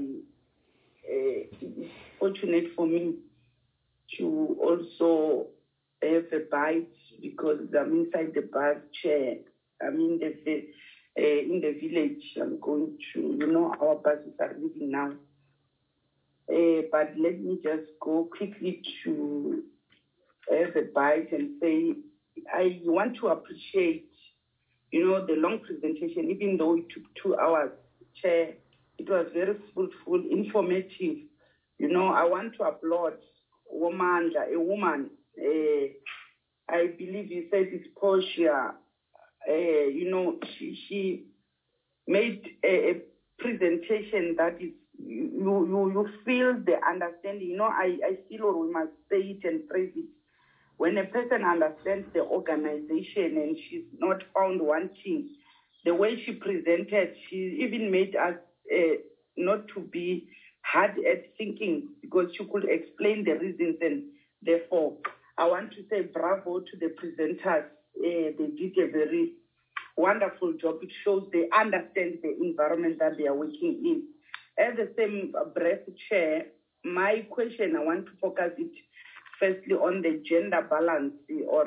it's fortunate for me to also have a bite, because I'm inside the bus, Chair. I'm in the village. I'm going to, our buses are leaving now. But let me just go quickly to have a bite and say, I want to appreciate, the long presentation, even though it took 2 hours, Chair. It was very fruitful, informative. I want to applaud a woman. I believe you said it's Portia. She made a presentation that is, you feel the understanding. I feel, or we must say it and praise it. When a person understands the organization and she's not found wanting, the way she presented, she even made us not to be hard at thinking, because she could explain the reasons, and therefore, I want to say bravo to the presenters. They did a very wonderful job. It shows they understand the environment that they are working in. At the same breath, Chair, my question, I want to focus it firstly on the gender balance, or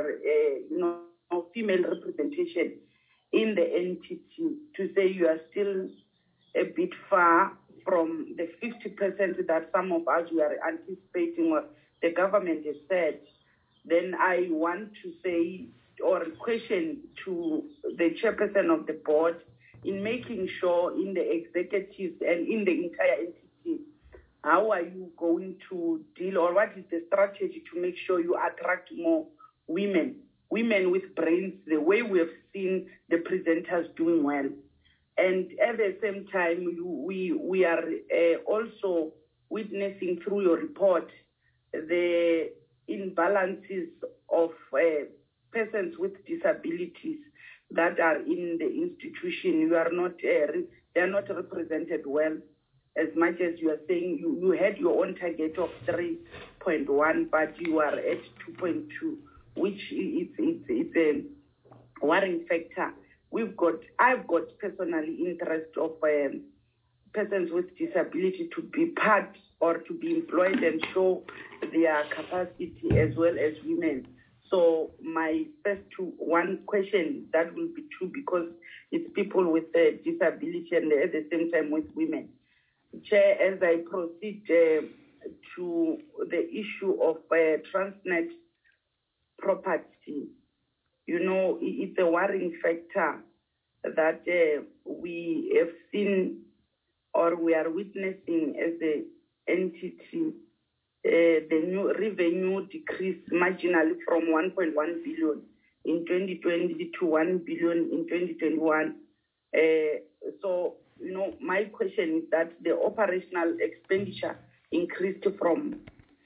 female representation in the entity. To say you are still a bit far from the 50% that some of us were anticipating, or the government has said. Then I want to say, or question to the chairperson of the board, in making sure in the executives and in the entire entity, how are you going to deal, or what is the strategy to make sure you attract more women with brains, the way we have seen the presenters doing well. And at the same time, we are also witnessing through your report the imbalances of persons with disabilities that are in the institution. You are not, they are not represented well, as much as you are saying you had your own target of 3.1, but you are at 2.2, which it's a worrying factor. I've got personally interest of persons with disability to be part or to be employed and show their capacity, as well as women. So my first one question, that will be true, because it's people with a disability and at the same time with women. Chair, as I proceed to the issue of Transnet property, it's a worrying factor that we have seen, or we are witnessing as an entity, the new revenue decreased marginally from 1.1 billion in 2020 to 1 billion in 2021. So, my question is that the operational expenditure increased from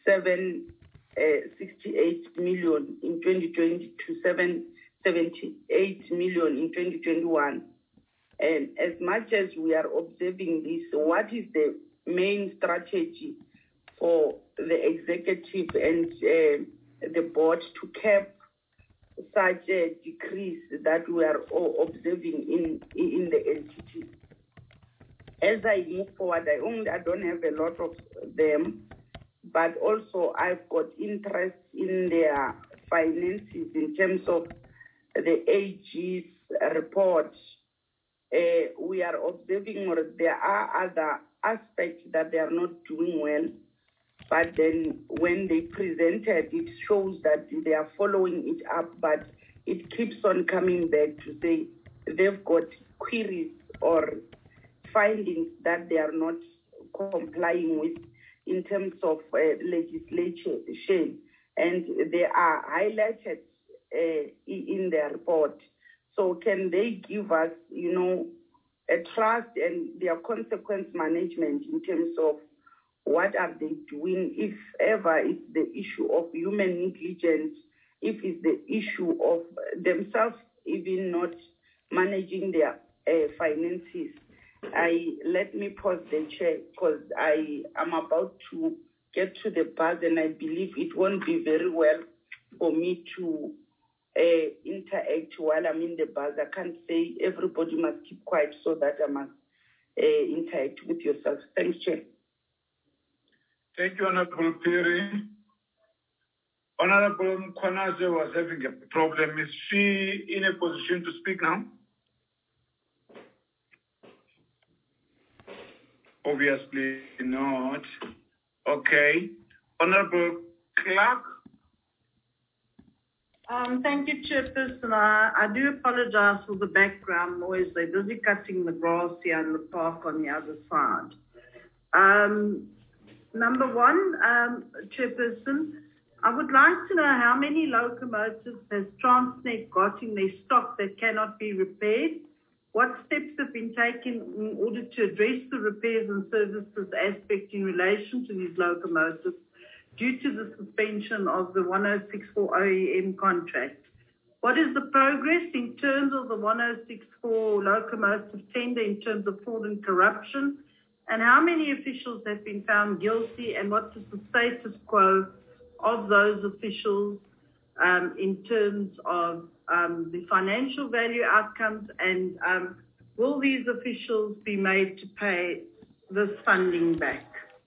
768 million in 2020 to 778 million in 2021. And as much as we are observing this, what is the main strategy for the executive and the board to cap such a decrease that we are all observing in the entity? As I move forward, I don't have a lot of them, but also I've got interest in their finances in terms of the AG's report. We are observing there are other aspects that they are not doing well, but then when they presented, it shows that they are following it up, but it keeps on coming back to say they've got queries or findings that they are not complying with in terms of legislation, and they are highlighted in their report. So can they give us, a trust and their consequence management in terms of what are they doing, if ever it's the issue of human negligence, if it's the issue of themselves even not managing their finances. Let me pause the chair because I am about to get to the buzz, and I believe it won't be very well for me to interact while I'm in the buzz. I can't say everybody must keep quiet so that I must interact with yourself. Thanks, Chair. Thank you, Honorable Phiri. Honorable Mkhwanazi was having a problem. Is she in a position to speak now? Obviously not. Okay. Honorable Clark. Thank you, Chairperson. I do apologize for the background noise. They're busy cutting the grass here in the park on the other side. Number one, Chairperson, I would like to know how many locomotives has Transnet got in their stock that cannot be repaired? What steps have been taken in order to address the repairs and services aspect in relation to these locomotives due to the suspension of the 1064 OEM contract? What is the progress in terms of the 1064 locomotive tender in terms of fraud and corruption? And how many officials have been found guilty, and what is the status quo of those officials in terms of the financial value outcomes, and will these officials be made to pay this funding back?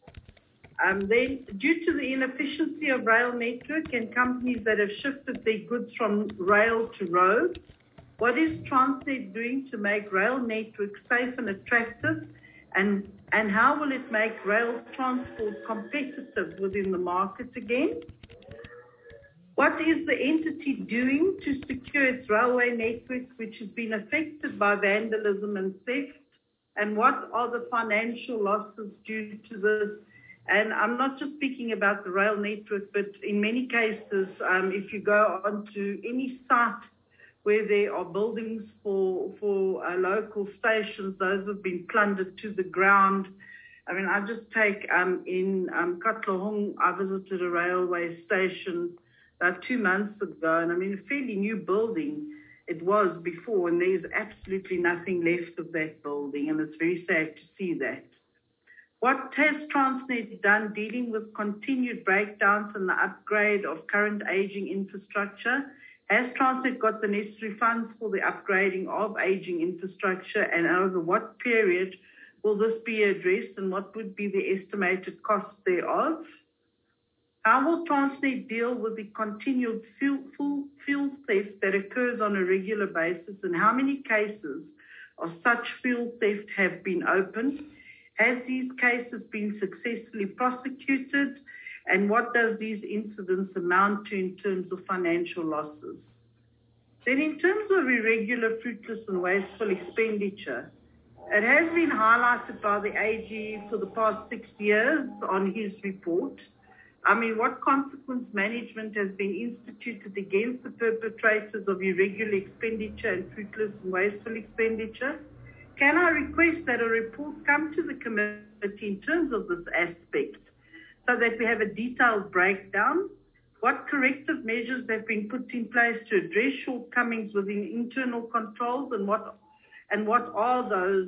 Then, due to the inefficiency of rail network and companies that have shifted their goods from rail to road, what is Transnet doing to make rail network safe and attractive, and how will it make rail transport competitive within the market again? What is the entity doing to secure its railway network, which has been affected by vandalism and theft? And what are the financial losses due to this? And I'm not just speaking about the rail network, but in many cases, if you go onto any site where there are buildings for local stations, those have been plundered to the ground. I mean, I just take in Katlehong, I visited a railway station about 2 months ago, and I mean, a fairly new building it was before, and there's absolutely nothing left of that building, and it's very sad to see that. What has Transnet done dealing with continued breakdowns and the upgrade of current aging infrastructure? Has Transnet got the necessary funds for the upgrading of aging infrastructure, and over what period will this be addressed, and what would be the estimated cost thereof? How will Transnet deal with the continued fuel theft that occurs on a regular basis, and how many cases of such fuel theft have been opened? Has these cases been successfully prosecuted, and what does these incidents amount to in terms of financial losses? Then in terms of irregular, fruitless and wasteful expenditure, it has been highlighted by the AG for the past 6 years on his report. I mean, what consequence management has been instituted against the perpetrators of irregular expenditure and fruitless and wasteful expenditure? Can I request that a report come to the committee in terms of this aspect, so that we have a detailed breakdown? What corrective measures have been put in place to address shortcomings within internal controls, and what are those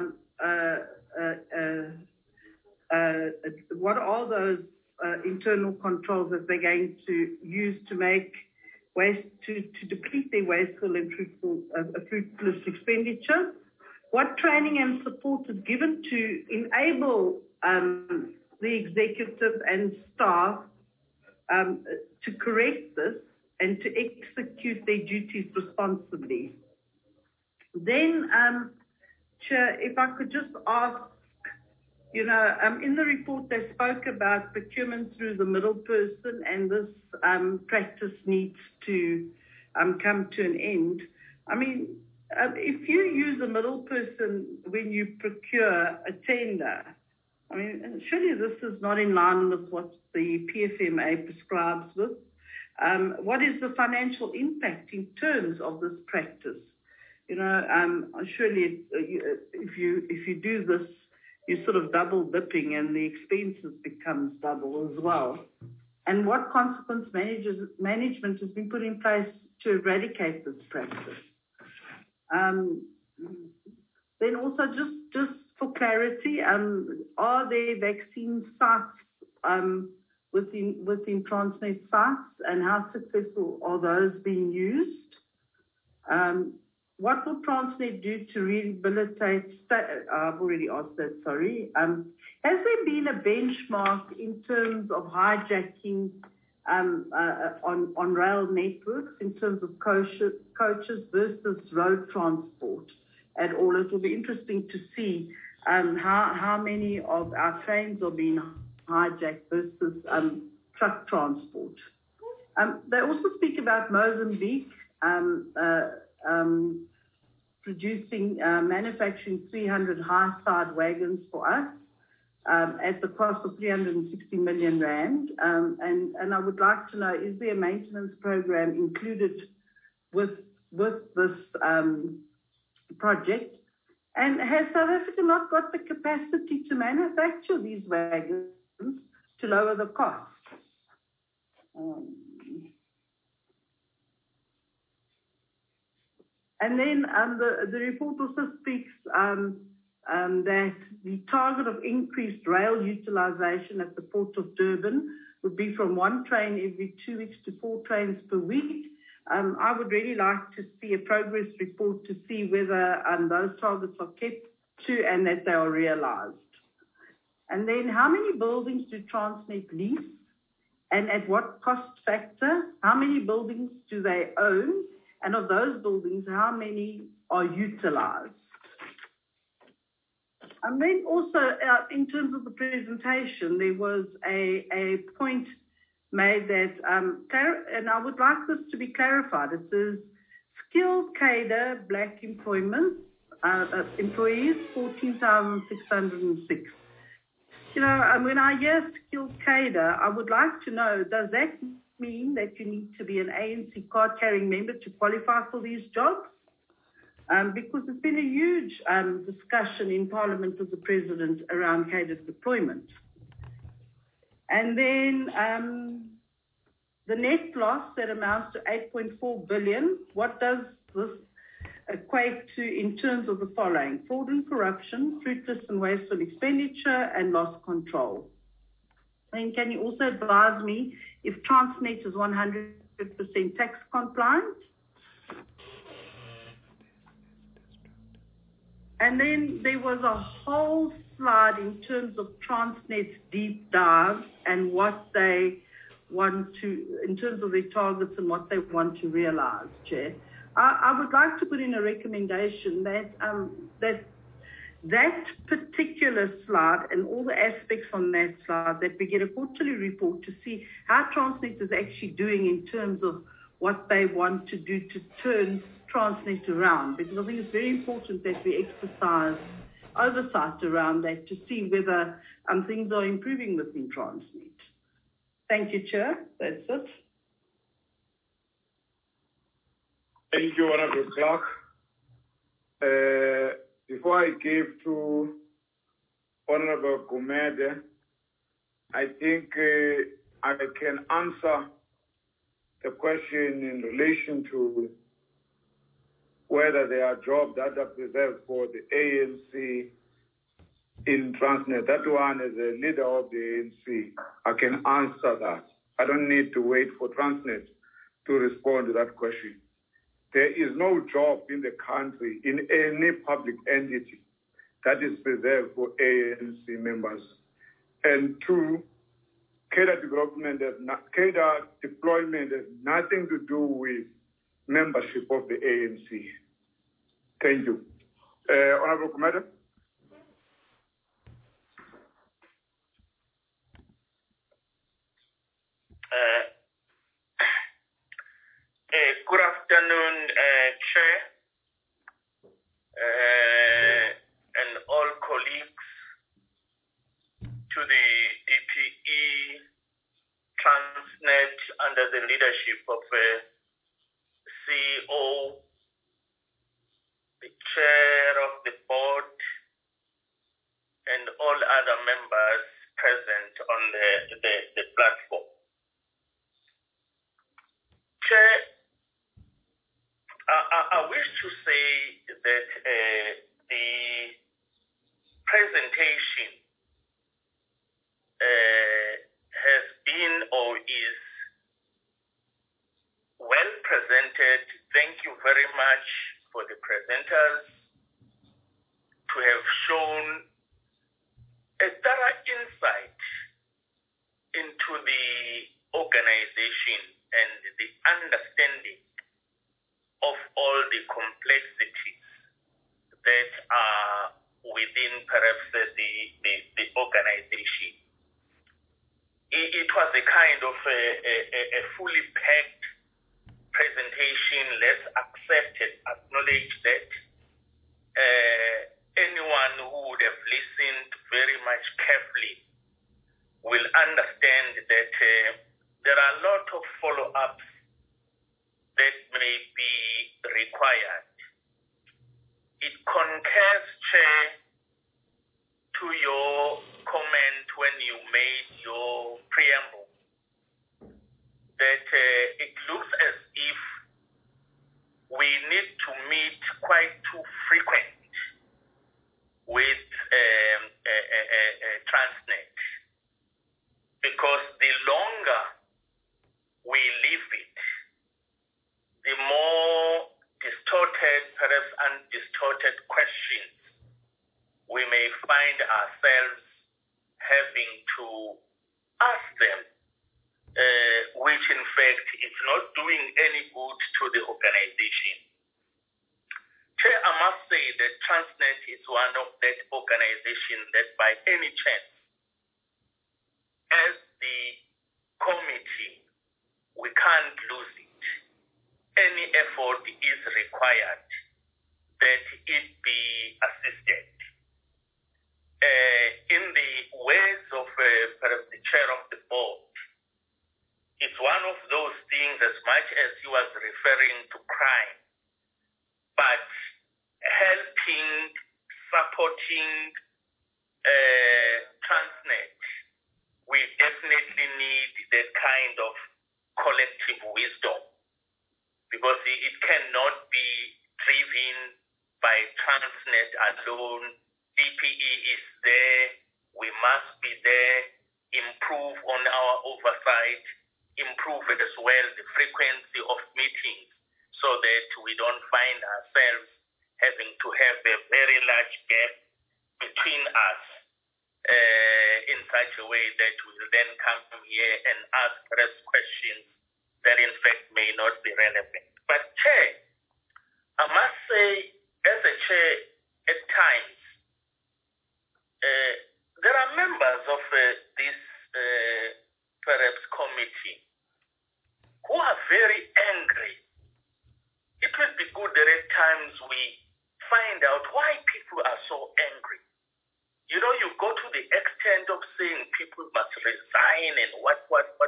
internal controls that they're going to use to make waste to deplete their wasteful and fruitless expenditure? What training and support is given to enable the executive and staff to correct this and to execute their duties responsibly? Then, Chair, if I could just ask, in the report they spoke about procurement through the middle person, and this practice needs to come to an end. I mean, if you use a middle person when you procure a tender, I mean, surely this is not in line with what the PFMA prescribes with. What is the financial impact in terms of this practice? Surely if you do this, you're sort of double dipping and the expenses becomes double as well. And what consequence management has been put in place to eradicate this practice? Then also just for clarity, are there vaccine sites within Transnet sites, and how successful are those being used? What will Transnet do to rehabilitate? I've already asked that, sorry. Has there been a benchmark in terms of hijacking on rail networks in terms of coaches versus road transport at all? It will be interesting to see how many of our trains are being hijacked versus truck transport. They also speak about Mozambique manufacturing 300 high-side wagons for us at the cost of 360 million rand. And I would like to know, is there a maintenance program included with this project? And has South Africa not got the capacity to manufacture these wagons to lower the cost? And then the report also speaks that the target of increased rail utilization at the Port of Durban would be from 1 train every 2 weeks to 4 trains per week. I would really like to see a progress report to see whether those targets are kept to and that they are realized. And then how many buildings do Transnet lease, and at what cost factor? How many buildings do they own? And of those buildings, how many are utilized? And then also, in terms of the presentation, there was a point made that, and I would like this to be clarified. It says, skilled cadre black employees, 14,606. When I hear skilled cadre, I would like to know, does that mean that you need to be an ANC card-carrying member to qualify for these jobs? Because there's been a huge discussion in Parliament with the President around cadre deployment. And then the net loss that amounts to 8.4 billion, what does this equate to in terms of the following? Fraud and corruption, fruitless and wasteful expenditure, and loss control. And can you also advise me if Transnet is 100% tax compliant? And then there was a whole slide in terms of Transnet's deep dive and what they want to, in terms of their targets and what they want to realize, Chair. I would like to put in a recommendation that that particular slide and all the aspects on that slide, that we get a quarterly report to see how Transnet is actually doing in terms of what they want to do to turn Transnet around, because I think it's very important that we exercise oversight around that to see whether things are improving within Transnet. Thank you, Chair. That's it. Thank you, Honourable Clark. Before I give to Honourable Gumede I think I can answer the question in relation to whether there are jobs that are preserved for the ANC in Transnet. That one, as a leader of the ANC, I can answer that. I don't need to wait for Transnet to respond to that question. There is no job in the country, in any public entity, that is preserved for ANC members. And two, cadre deployment has nothing to do with membership of the ANC. Thank you. Honorable Commander. Good afternoon, Chair, and all colleagues, to the DPE Transnet under the leadership of CEO, the Chair of the Board, and all other members present on the platform. Chair, I wish to say that the presentation has been or is well presented. Thank you very much for the presenters to have shown a thorough insight into the organization and the understanding of all the complexities that are within perhaps the organization. It was a kind of a fully packed presentation. Let's accept and acknowledge that anyone who would have listened very much carefully will understand that there are a lot of follow-ups that may be required. It concurs, Chair, to your comment when you made your preamble that it looks as if we need to meet quite too frequent with Transnet, because the longer we leave it, the more distorted, perhaps undistorted questions we may find ourselves having to ask them, which in fact is not doing any good to the organization. Chair, I must say that Transnet is one of that organization that by any chance, as the committee, we can't lose it. Any effort is required that it be assisted. In the words of perhaps the chair of the board, it's one of those things, as much as he was referring to crime, but helping, supporting Transnet, we definitely need that kind of collective wisdom, because it cannot be driven by Transnet alone. DPE is there, we must be there, improve on our oversight, improve as well the frequency of meetings, so that we don't find ourselves having to have a very large gap between us in such a way that we will then come here and ask perhaps questions that in fact may not be relevant. But Chair, I must say, as a chair, at times, there are members of this perhaps committee who are very angry. It will be good that at times we find out why people are so angry. You know, you go to the extent of saying people must resign and what.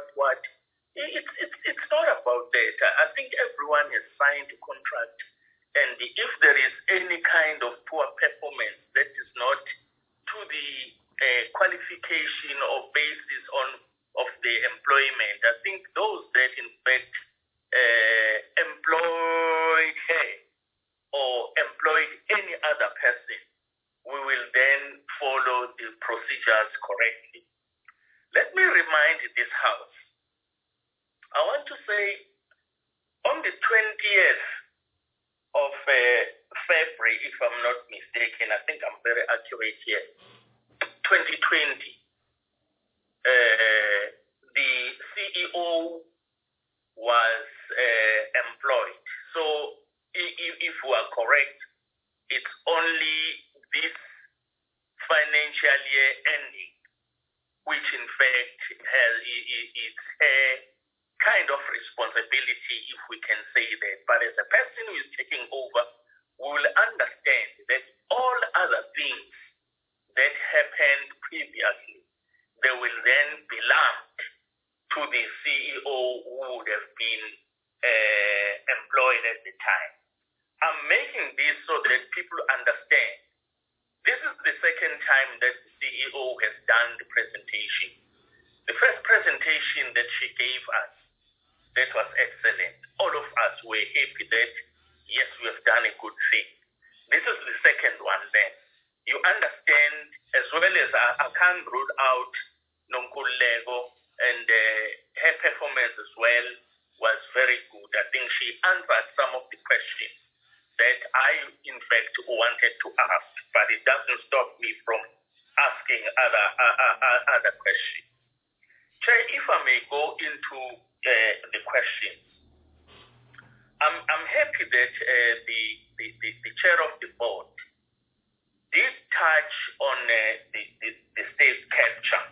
It's not about that. I think everyone has signed a contract, and if there is any kind of poor performance that is not to the qualification or basis of the employment. I think those that in fact employed her or employed any other person, we will then follow the procedures correctly. Let me remind this House, I want to say on the 20th of February, if I'm not mistaken, I think I'm very accurate here, 2020, the CEO was employed. So if we are correct, it's only this financial year ending, which in fact is a kind of responsibility, if we can say that. But as a person who is taking over, we will understand that all other things that happened previously, they will then be lumped to the CEO who would have been employed at the time. I'm making this so that people understand. This is the second time that the CEO has done the presentation. The first presentation that she gave us, that was excellent. All of us were happy that, yes, we have done a good thing. This is the second one then. You understand, as well as Akan brought out Nonkululeko, and her performance as well was very good. I think she answered some of the questions that I, in fact, wanted to ask, but it doesn't stop me from asking other questions. Chair, if I may go into the questions, I'm happy that the chair of the board did touch on the state capture.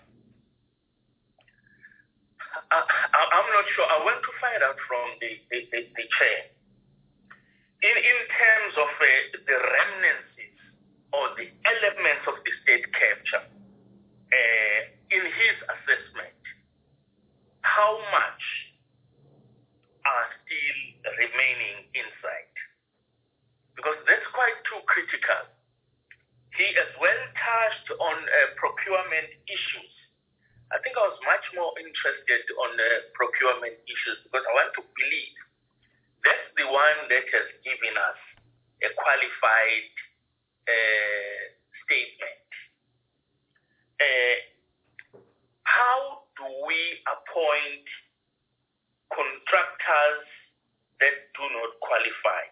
I'm not sure. I want to find out from the chair. In terms of the remnants or the elements of the state capture, in his assessment, how much are still remaining inside? Because that's quite too critical. He as well touched on procurement issues. I think I was much more interested on procurement issues because I want to believe that's the one that has given us a qualified statement. How do we appoint contractors that do not qualify?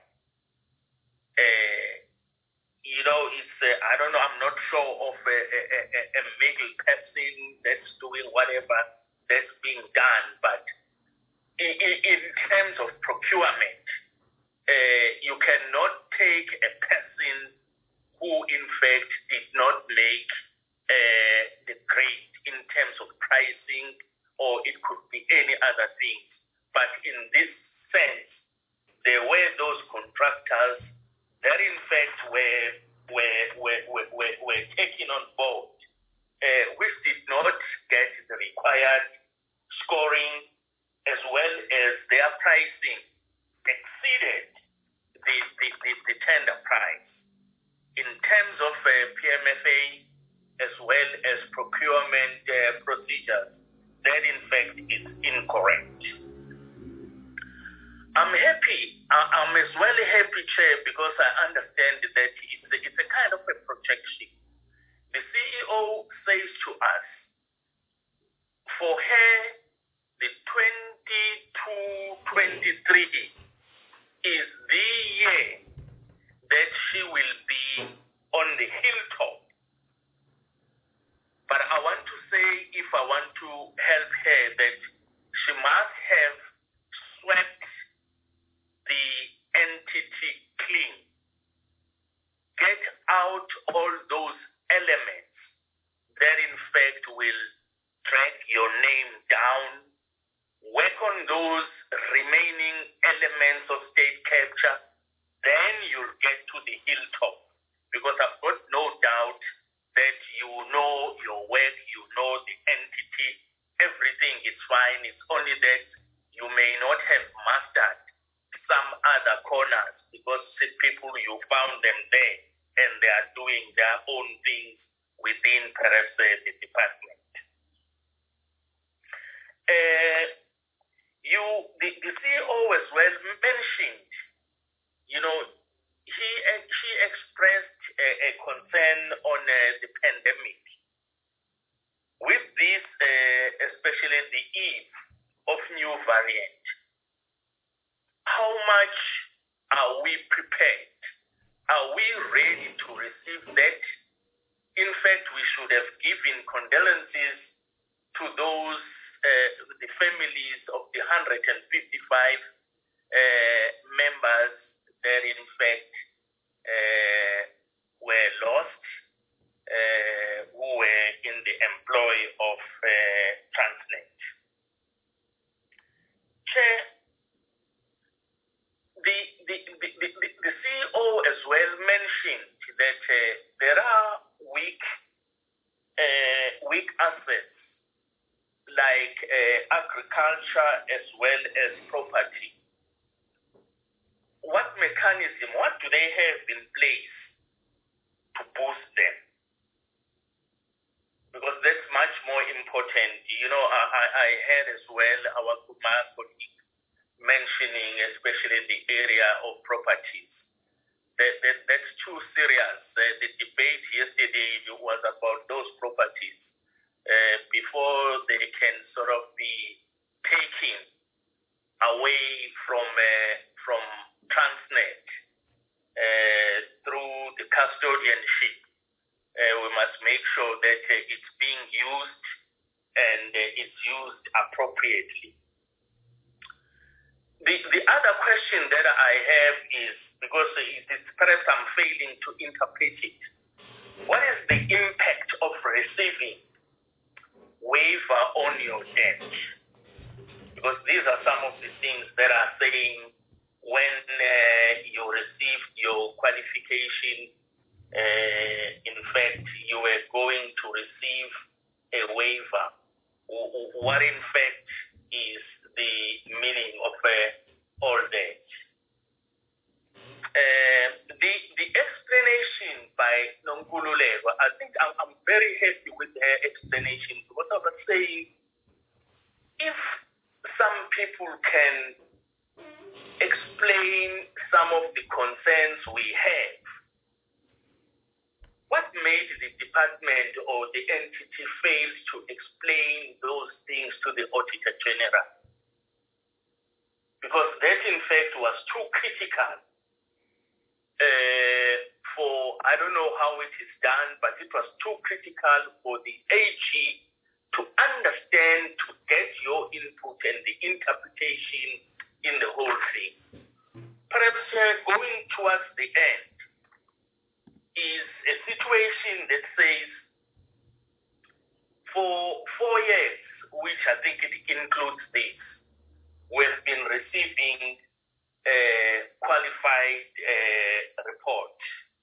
It's, I don't know, I'm not sure of a middle person that's doing whatever that's being done, but in terms of procurement, you cannot take a person who in fact did not make the grade in terms of pricing, or it could be any other thing. But in this sense, there were those contractors that in fact were taken on board, which did not get the required scoring, as well as their pricing exceeded the tender price. In terms of PMFA, as well as procurement procedures, that in fact is incorrect. I'm happy. I'm as well happy, Chair, because I understand that it's a kind of a projection. The CEO says to us, for her, the 22-23 is the year that she will be on the hilltop. But I want to say, if I want to help her, that she must have swept the entity clean. Get out all those elements that in fact will drag your name down. Work on those remaining elements of state capture. Then you'll get to the hilltop. Because I've got no doubt that you know your work, you know the entity, everything is fine. It's only that you may not have mastered some other corners because people, you found them there and they are doing their own things within perhaps the department. The CEO as well mentioned, she expressed a concern on the pandemic. With this, especially the eve of new variant, how much are we prepared? Are we ready to receive that? In fact, we should have given condolences to those, the families of the 155 members that in fact were lost, who were in the employ of Transnet. Chair, the CEO as well mentioned that there are weak assets like agriculture as well as property. What mechanism, what do they have in place to boost them? Because that's much more important. I heard as well our colleague mentioning especially the area of properties. That's too serious. The debate yesterday was about those properties before they can sort of be taken away from Transnet through the custodianship. We must make sure that it's being used and it's used appropriately. The other question that I have is, because perhaps I'm failing to interpret it, what is the impact of receiving waiver on your debt? Because these are some of the things that are saying when you received your qualification, in fact, you were going to receive a waiver. What in fact is the meaning of all that? The explanation by Nonkululeko, I think I'm very happy with her explanation, because I was saying, if some people can explain some of the concerns we have, what made the department or the entity fail to explain those things to the Auditor General? Because that in fact was too critical for, I don't know how it is done, but it was too critical for the AG to understand, to get your input and the interpretation in the whole thing. Perhaps going towards the end is a situation that says for 4 years, which I think it includes this, we've been receiving qualified report.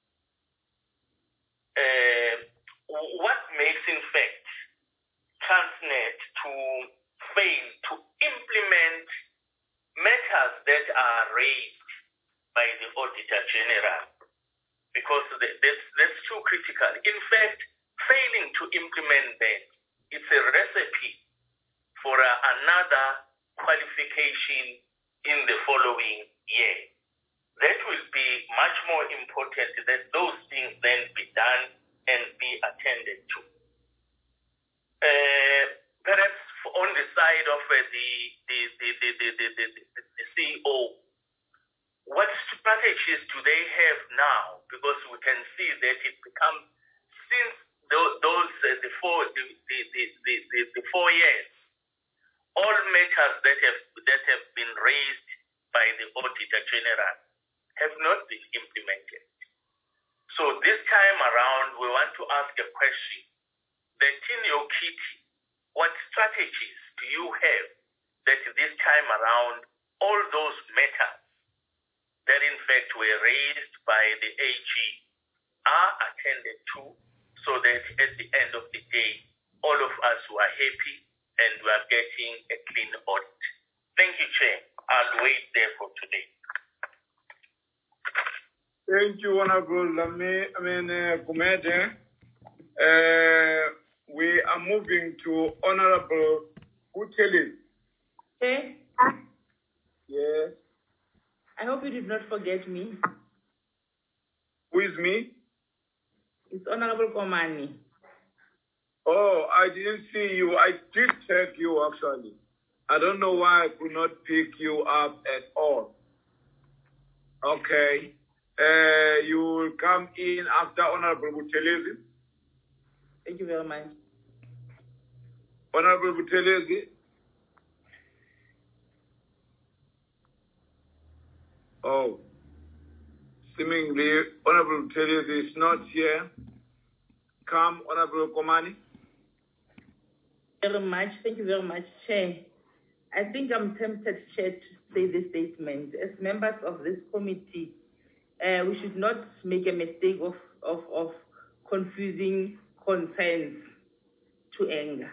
What makes, in fact, Transnet to fail to implement matters that are raised by the Auditor General? Because that's too critical. In fact, failing to implement that, it's a recipe for another qualification in the following year. That will be much more important that those things then be done and be attended to. Perhaps on the side of the CEO, what strategies do they have now? Because we can see that it becomes, since the 4 years, all matters that have been raised by the Auditor General have not been implemented. So this time around, we want to ask a question that in your kit, what strategies do you have that this time around all those matters that in fact were raised by the AG are attended to, so that at the end of the day, all of us were happy and we are getting a clean audit? Thank you, Chair. I'll wait there for today. Thank you, Honorable Gumede. We are moving to Honorable Buthelezi. Chair? Yes. I hope you did not forget me. Who is me? It's Honorable Komani. Oh, I didn't see you. I did check you, actually. I don't know why I could not pick you up at all. Okay. You will come in after Honorable Buthelezi. Thank you very much. Honorable Buthelezi. Oh. Seemingly, Honorable Buthelezi is not here. Come, Honorable Komani. Very much. Thank you very much, Chair. I think I'm tempted, Chair, to say this statement. As members of this committee, we should not make a mistake of confusing concerns to anger.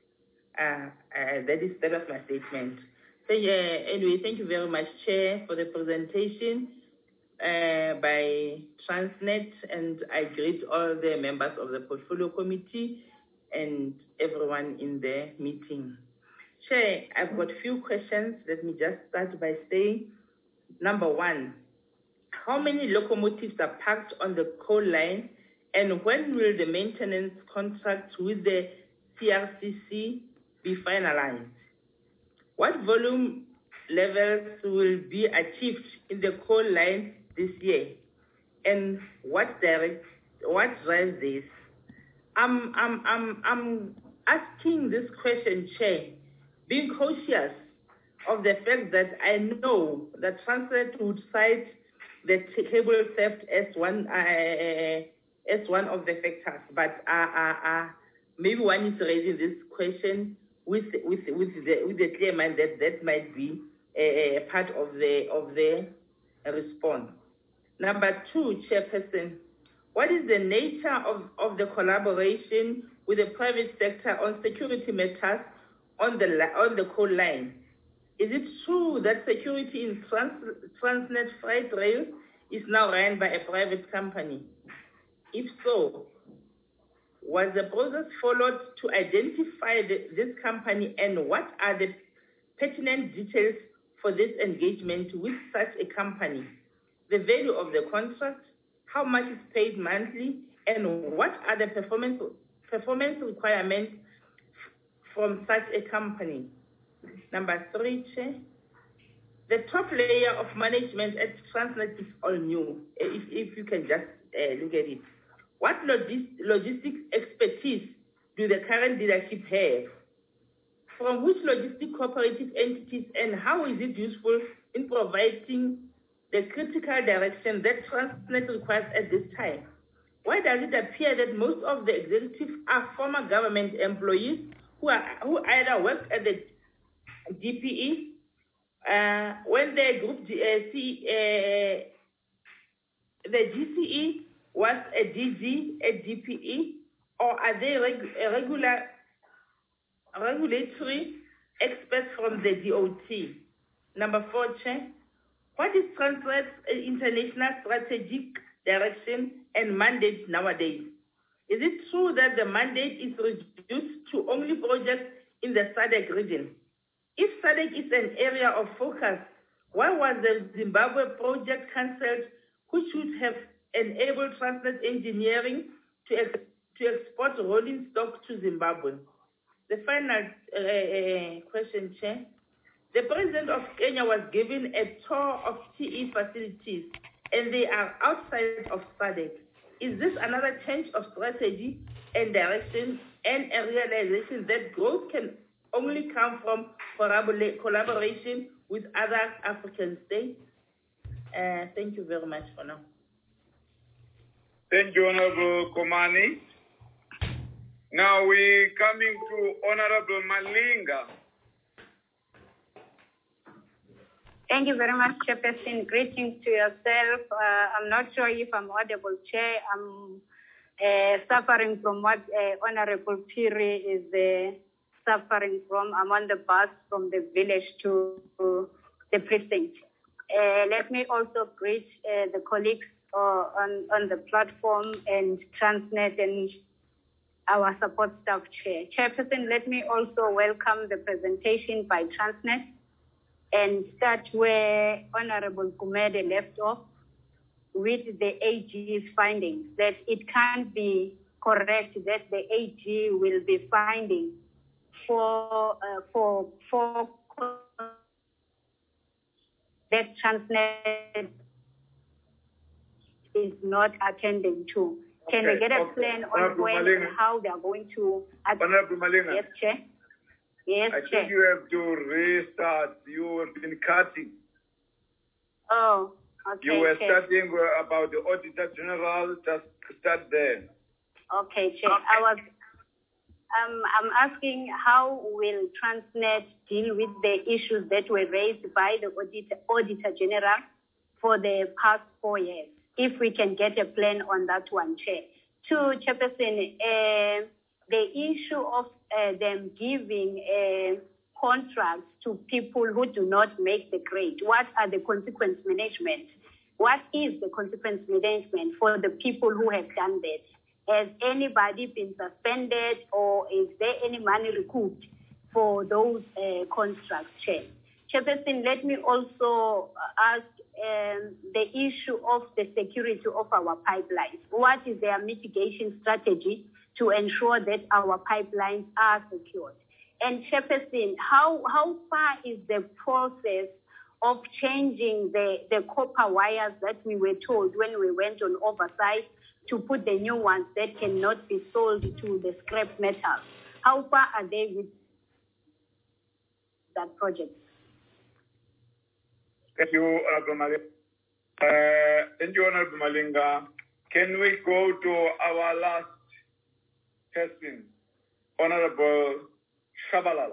That was my statement. So anyway, thank you very much, Chair, for the presentation by Transnet, and I greet all the members of the Portfolio Committee and everyone in the meeting. Chair, I've got a few questions. Let me just start by saying, number one, how many locomotives are parked on the coal line, and when will the maintenance contract with the CRCC be finalized? What volume levels will be achieved in the coal line this year, and what drives this? I'm asking this question, Chair, being cautious of the fact that I know that Transnet would cite the cable theft as one of the factors, but maybe one is raising this question with the clear mind that might be a part of the response. Number two, Chairperson, what is the nature of the collaboration with the private sector on security matters on the coal line? Is it true that security in Transnet Freight Rail is now run by a private company? If so, was the process followed to identify this company, and what are the pertinent details for this engagement with such a company? The value of the contract, how much is paid monthly, and what are the performance requirements from such a company? Number three, Chair, the top layer of management at Transnet is all new. If you can just look at it. What logistics expertise do the current leadership have? From which logistic cooperative entities, and how is it useful in providing the critical direction that Transnet requires at this time? Why does it appear that most of the executives are former government employees who either worked at the DPE, when the group the GCE was a DG at DPE, or are they regulatory experts from the DOT? Number four, Chair, what is Transnet's international strategic direction and mandate nowadays? Is it true that the mandate is reduced to only projects in the SADC region? If SADC is an area of focus, why was the Zimbabwe project cancelled, which should have enabled Transnet Engineering to export rolling stock to Zimbabwe? The final question, Chair. The President of Kenya was given a tour of TE facilities, and they are outside of SADC. Is this another change of strategy and direction, and a realization that growth can only come from collaboration with other African states? Thank you very much for now. Thank you, Honorable Komani. Now we're coming to Honorable Malinga. Thank you very much, Chairperson. Greetings to yourself. I'm not sure if I'm audible, Chair. I'm suffering from what Honorable Phiri is suffering from. I'm on the bus from the village to the precinct. Let me also greet the colleagues on the platform and Transnet and our support staff chair. Chairperson, let me also welcome the presentation by Transnet and start where Honorable Gumede left off with the AG's findings, that it can't be correct that the AG will be finding for that Transnet is not attending to. Can we get a plan on when and how they are going to... Honorable Malinga. Yes, Chair. Yes, I Chair. think you have to restart. You have been cutting. Oh, okay. You were Chair. starting about the Auditor General. Just start there. Okay, Chair. I'm asking how will Transnet deal with the issues that were raised by the Auditor General for the past 4 years, if we can get a plan on that one, Chair. Two, Chairperson, the issue of them giving contracts to people who do not make the grade. What are the consequence management? What is the consequence management for the people who have done that? Has anybody been suspended, or is there any money recouped for those contracts, Chair? Chairperson, let me also ask the issue of the security of our pipelines. What is their mitigation strategy to ensure that our pipelines are secured? And Chairperson, how far is the process of changing the copper wires that we were told when we went on oversight to put the new ones that cannot be sold to the scrap metal? How far are they with that project? Thank you, Honorable Malinga. Thank you, Honorable Malinga. Can we go to our last person, Honorable Shabalala?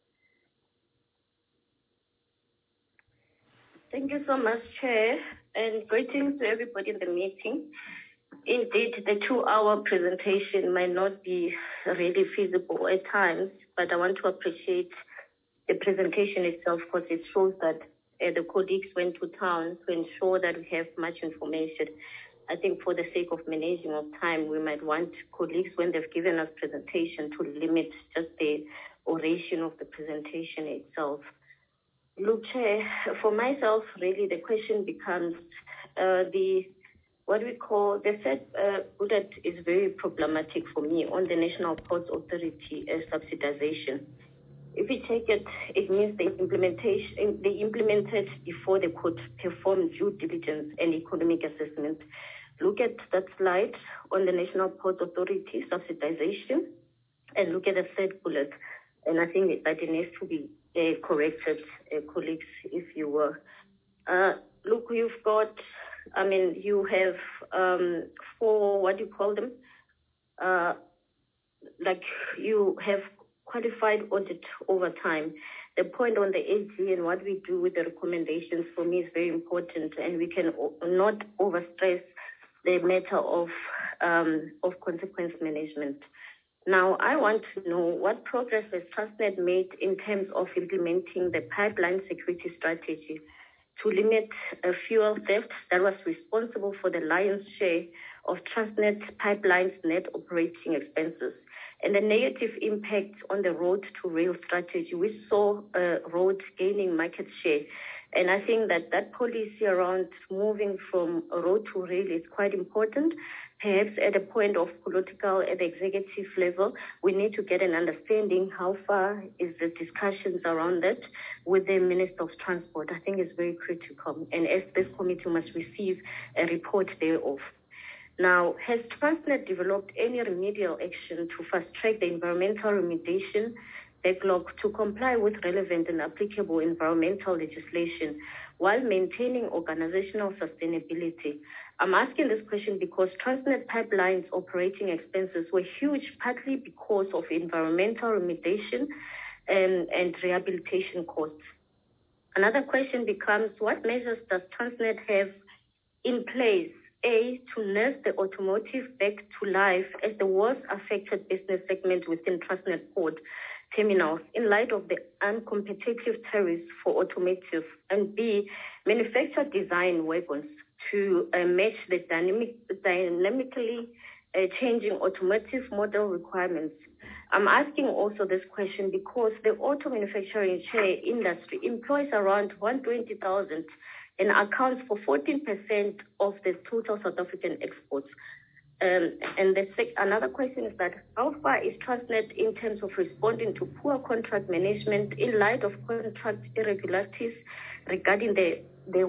Thank you so much, Chair, and greetings to everybody in the meeting. Indeed, the 2-hour presentation might not be really feasible at times, but I want to appreciate the presentation itself because it shows that the colleagues went to town to ensure that we have much information. I think for the sake of managing of time, we might want colleagues, when they've given us presentation, to limit just the oration of the presentation itself. Look, Chair, for myself, really, the question becomes what we call the third bullet is very problematic for me on the National Ports Authority subsidization. If we take it, it means they implemented before they could perform due diligence and economic assessment. Look at that slide on the National Ports Authority subsidization and look at the third bullet. And I think that it needs to be corrected, colleagues, if you will. Look, you've got, you have 4, what do you call them? You have qualified audit over time. The point on the AG and what we do with the recommendations for me is very important, and we can not overstress the matter of consequence management. Now, I want to know what progress has Transnet made in terms of implementing the pipeline security strategy to limit fuel theft that was responsible for the lion's share of Transnet pipelines' net operating expenses and the negative impact on the road to rail strategy. We saw roads gaining market share. And I think that policy around moving from road to rail is quite important. Perhaps at a point of political, at the executive level, we need to get an understanding how far is the discussions around that with the Minister of Transport. I think it's very critical. And as this committee must receive a report thereof. Now, has Transnet developed any remedial action to fast-track the environmental remediation backlog to comply with relevant and applicable environmental legislation while maintaining organizational sustainability? I'm asking this question because Transnet Pipelines' operating expenses were huge, partly because of environmental remediation and rehabilitation costs. Another question becomes, what measures does Transnet have in place, A, to nurse the automotive back to life as the worst affected business segment within Transnet Port terminals in light of the uncompetitive tariffs for automotive, and B, manufacture design wagons to match the dynamically changing automotive model requirements. I'm asking also this question because the auto manufacturing industry employs around 120,000 and accounts for 14% of the total South African exports. And another question is that how far is Transnet in terms of responding to poor contract management in light of contract irregularities regarding the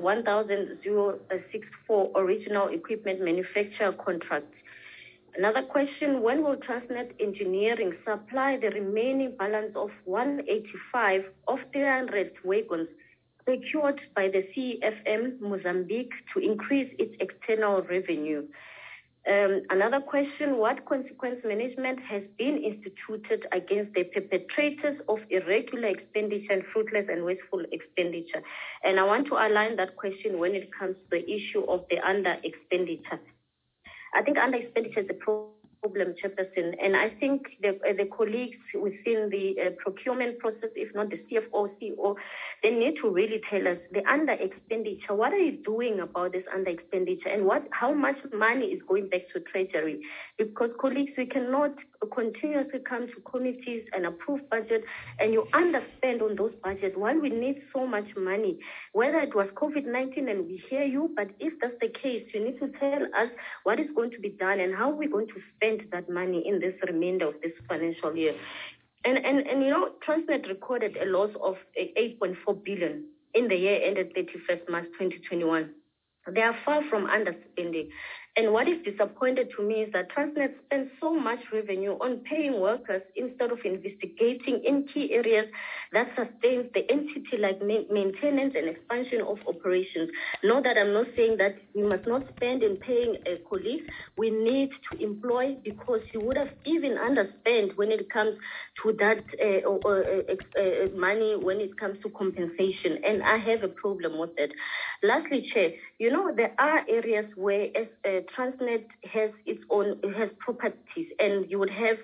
1064 original equipment manufacturer contract? Another question, when will Transnet Engineering supply the remaining balance of 185 of 300 wagons secured by the CFM Mozambique to increase its external revenue? Another question, what consequence management has been instituted against the perpetrators of irregular expenditure and fruitless and wasteful expenditure? And I want to align that question when it comes to the issue of the under-expenditure. I think under-expenditure is a problem, Chairperson, and I think the colleagues within the procurement process, if not the CFO, CEO, they need to really tell us the under-expenditure. What are you doing about this under-expenditure, and how much money is going back to Treasury? Because colleagues, we cannot continuously come to committees and approve budget, and you underspend on those budgets while we need so much money. Whether it was COVID-19, and we hear you, but if that's the case, you need to tell us what is going to be done and how we're going to spend that money in this remainder of this financial year. And you know, Transnet recorded a loss of 8.4 billion in the year ended 31st March 2021. They are far from underspending. And what is disappointing to me is that Transnet spends so much revenue on paying workers instead of investigating in key areas that sustains the entity like maintenance and expansion of operations. Know that I'm not saying that we must not spend in paying colleagues. We need to employ, because you would have even underspent when it comes to that money, when it comes to compensation. And I have a problem with that. Lastly, Chair, you know, there are areas where Transnet has properties, and you would have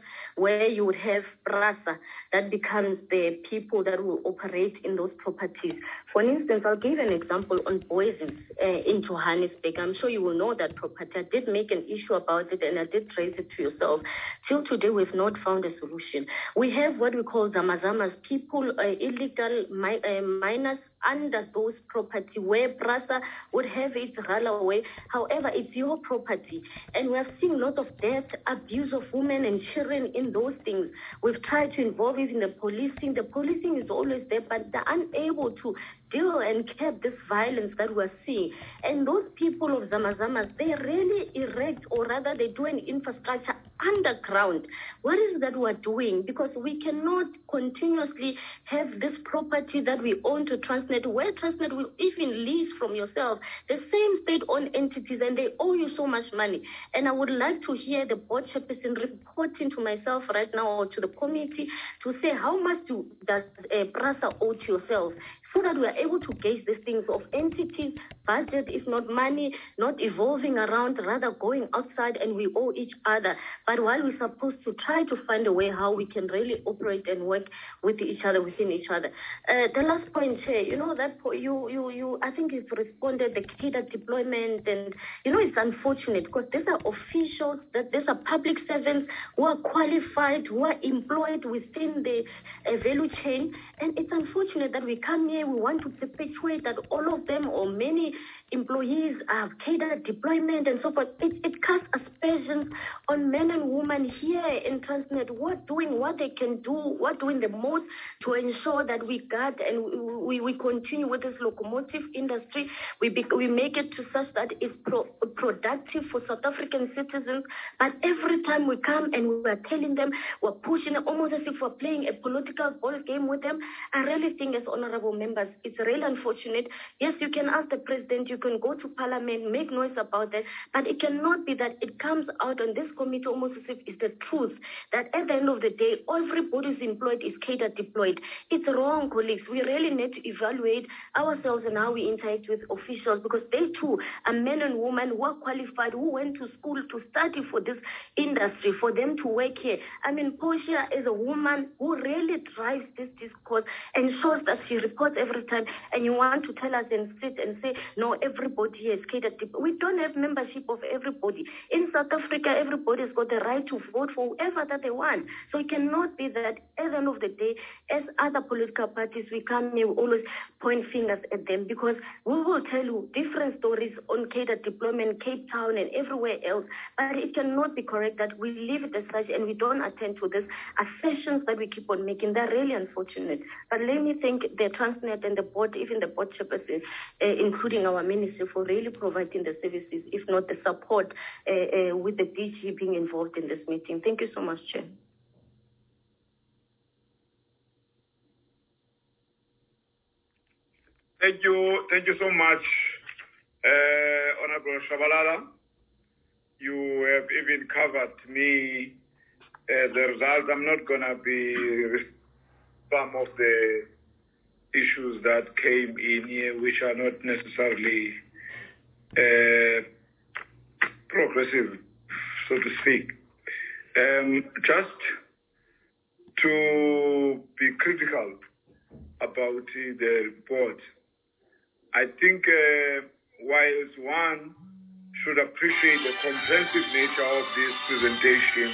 PRASA that becomes the people that will operate in those properties. For instance, I'll give an example on Boysens in Johannesburg. I'm sure you will know that property. I did make an issue about it, and I did raise it to yourself. Till today, we've not found a solution. We have what we call zamazamas, people, illegal miners under those property where PRASA would have it run away. However, it's your property. And we have seen lots of death, abuse of women and children in those things. We've tried to involve it in the policing. The policing is always there, but they're unable to deal and curb this violence that we're seeing. And those people of Zamazamas, they really erect, or rather they do an infrastructure underground. What is that we're doing? Because we cannot continuously have this property that we own to Transnet, where Transnet will even lease from yourself, the same state-owned entities, and they owe you so much money. And I would like to hear the board chairperson reporting to myself right now or to the committee to say how much does PRASA owe to yourself, so that we are able to gauge these things of entities. Budget is not money, not evolving around, rather going outside, and we owe each other. But while we're supposed to try to find a way how we can really operate and work with each other, within each other. The last point, Chair, you know, that you I think you've responded, the cadre deployment, and, you know, it's unfortunate because these are officials, that these are public servants who are qualified, who are employed within the value chain, and it's unfortunate that we come here, we want to perpetuate that all of them or many employees have cadre deployment and so forth. It casts aspersions on men and women here in Transnet who are doing what they can do, who are doing the most to ensure that we guard and we continue with this locomotive industry. We make it to such that it's productive for South African citizens. But every time we come and we are telling them, we're pushing it almost as if we're playing a political ball game with them. I really think, as honorable members, it's really unfortunate. Yes, you can ask the president, you can go to parliament, make noise about that, but it cannot be that it comes out on this committee almost as if it's the truth, that at the end of the day, everybody who's employed is cadre deployed. It's wrong, colleagues. We really need to evaluate ourselves and how we interact with officials, because they too are men and women who are qualified, who went to school to study for this industry, for them to work here. I mean, Portia is a woman who really drives this discourse and shows that she reports every time, and you want to tell us and sit and say, no, everybody has catered. We don't have membership of everybody. In South Africa, everybody's got the right to vote for whoever that they want. So it cannot be that at the end of the day, as other political parties, we come here, we always point fingers at them, because we will tell you different stories on catered deployment, Cape Town and everywhere else. But it cannot be correct that we leave it as such and we don't attend to these assertions that we keep on making. They're really unfortunate. But let me thank the Transnet and the board, even the board chairperson, including our ministry, for really providing the services, if not the support, with the DG being involved in this meeting. Thank you so much, Chair. Thank you so much, Honorable Shabalala. You have even covered me the results. I'm not going to be some of the issues that came in here, which are not necessarily progressive, so to speak. Just to be critical about the report, I think whilst one should appreciate the comprehensive nature of this presentation,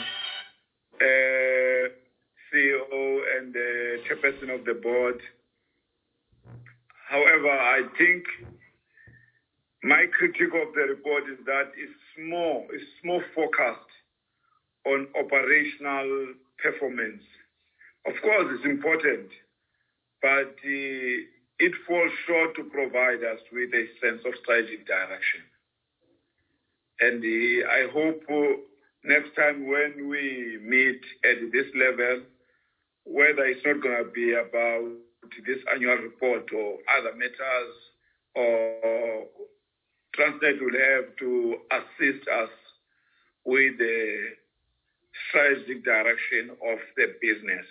CEO and the chairperson of the board. However, I think my critique of the report is that it's more focused on operational performance. Of course, it's important, but it falls short to provide us with a sense of strategic direction. And I hope next time when we meet at this level, whether it's not going to be about this annual report or other matters, or Transnet will have to assist us with the strategic direction of the business.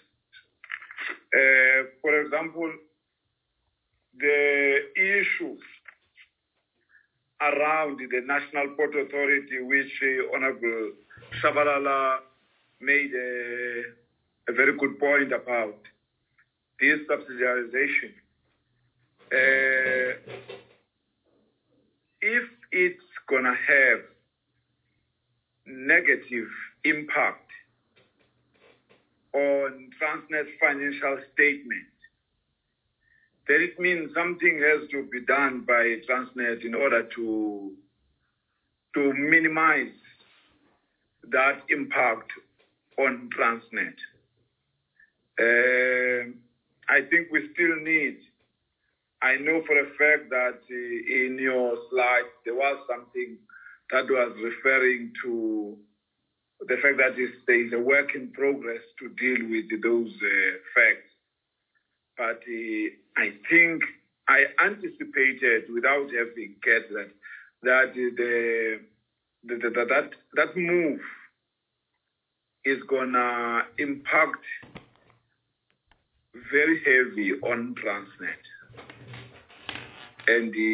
For example, the issue around the National Port Authority, which Honorable Shabalala made a very good point about, this subsidiarization. If it's going to have negative impact on Transnet's financial statement, then it means something has to be done by Transnet in order to minimize that impact on Transnet. I think we still need, I know for a fact that in your slide there was something that was referring to the fact that there is a work in progress to deal with those facts. But I think I anticipated, without having guessed that move is gonna impact very heavy on Transnet, and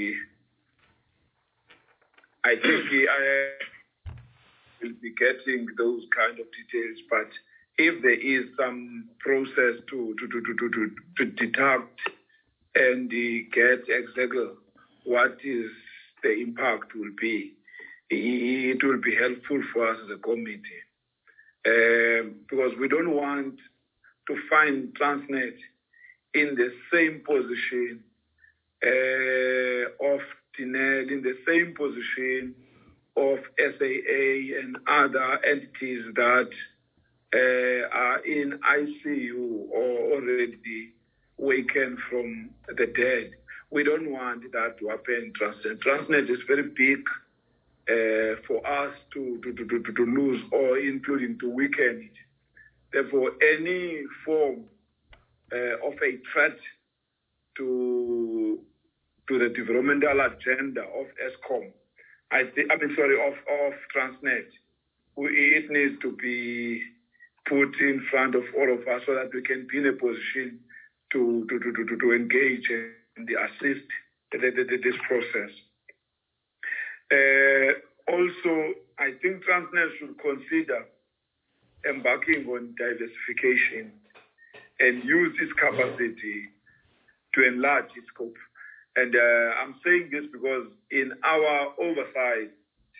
I think I will be getting those kind of details, but if there is some process to deduct and get exactly what is the impact will be, it will be helpful for us as a committee. Because we don't want to find Transnet in the same position of TNED, in the same position of SAA and other entities that are in ICU or already wakened from the dead. We don't want that to happen. Transnet is very big for us to lose or including to weaken it. Therefore, any form of a threat to the developmental agenda of ESCOM, of Transnet, it needs to be put in front of all of us so that we can be in a position to engage and assist this process. Also, I think Transnet should consider embarking on diversification and use its capacity to enlarge its scope. And I'm saying this because in our oversight,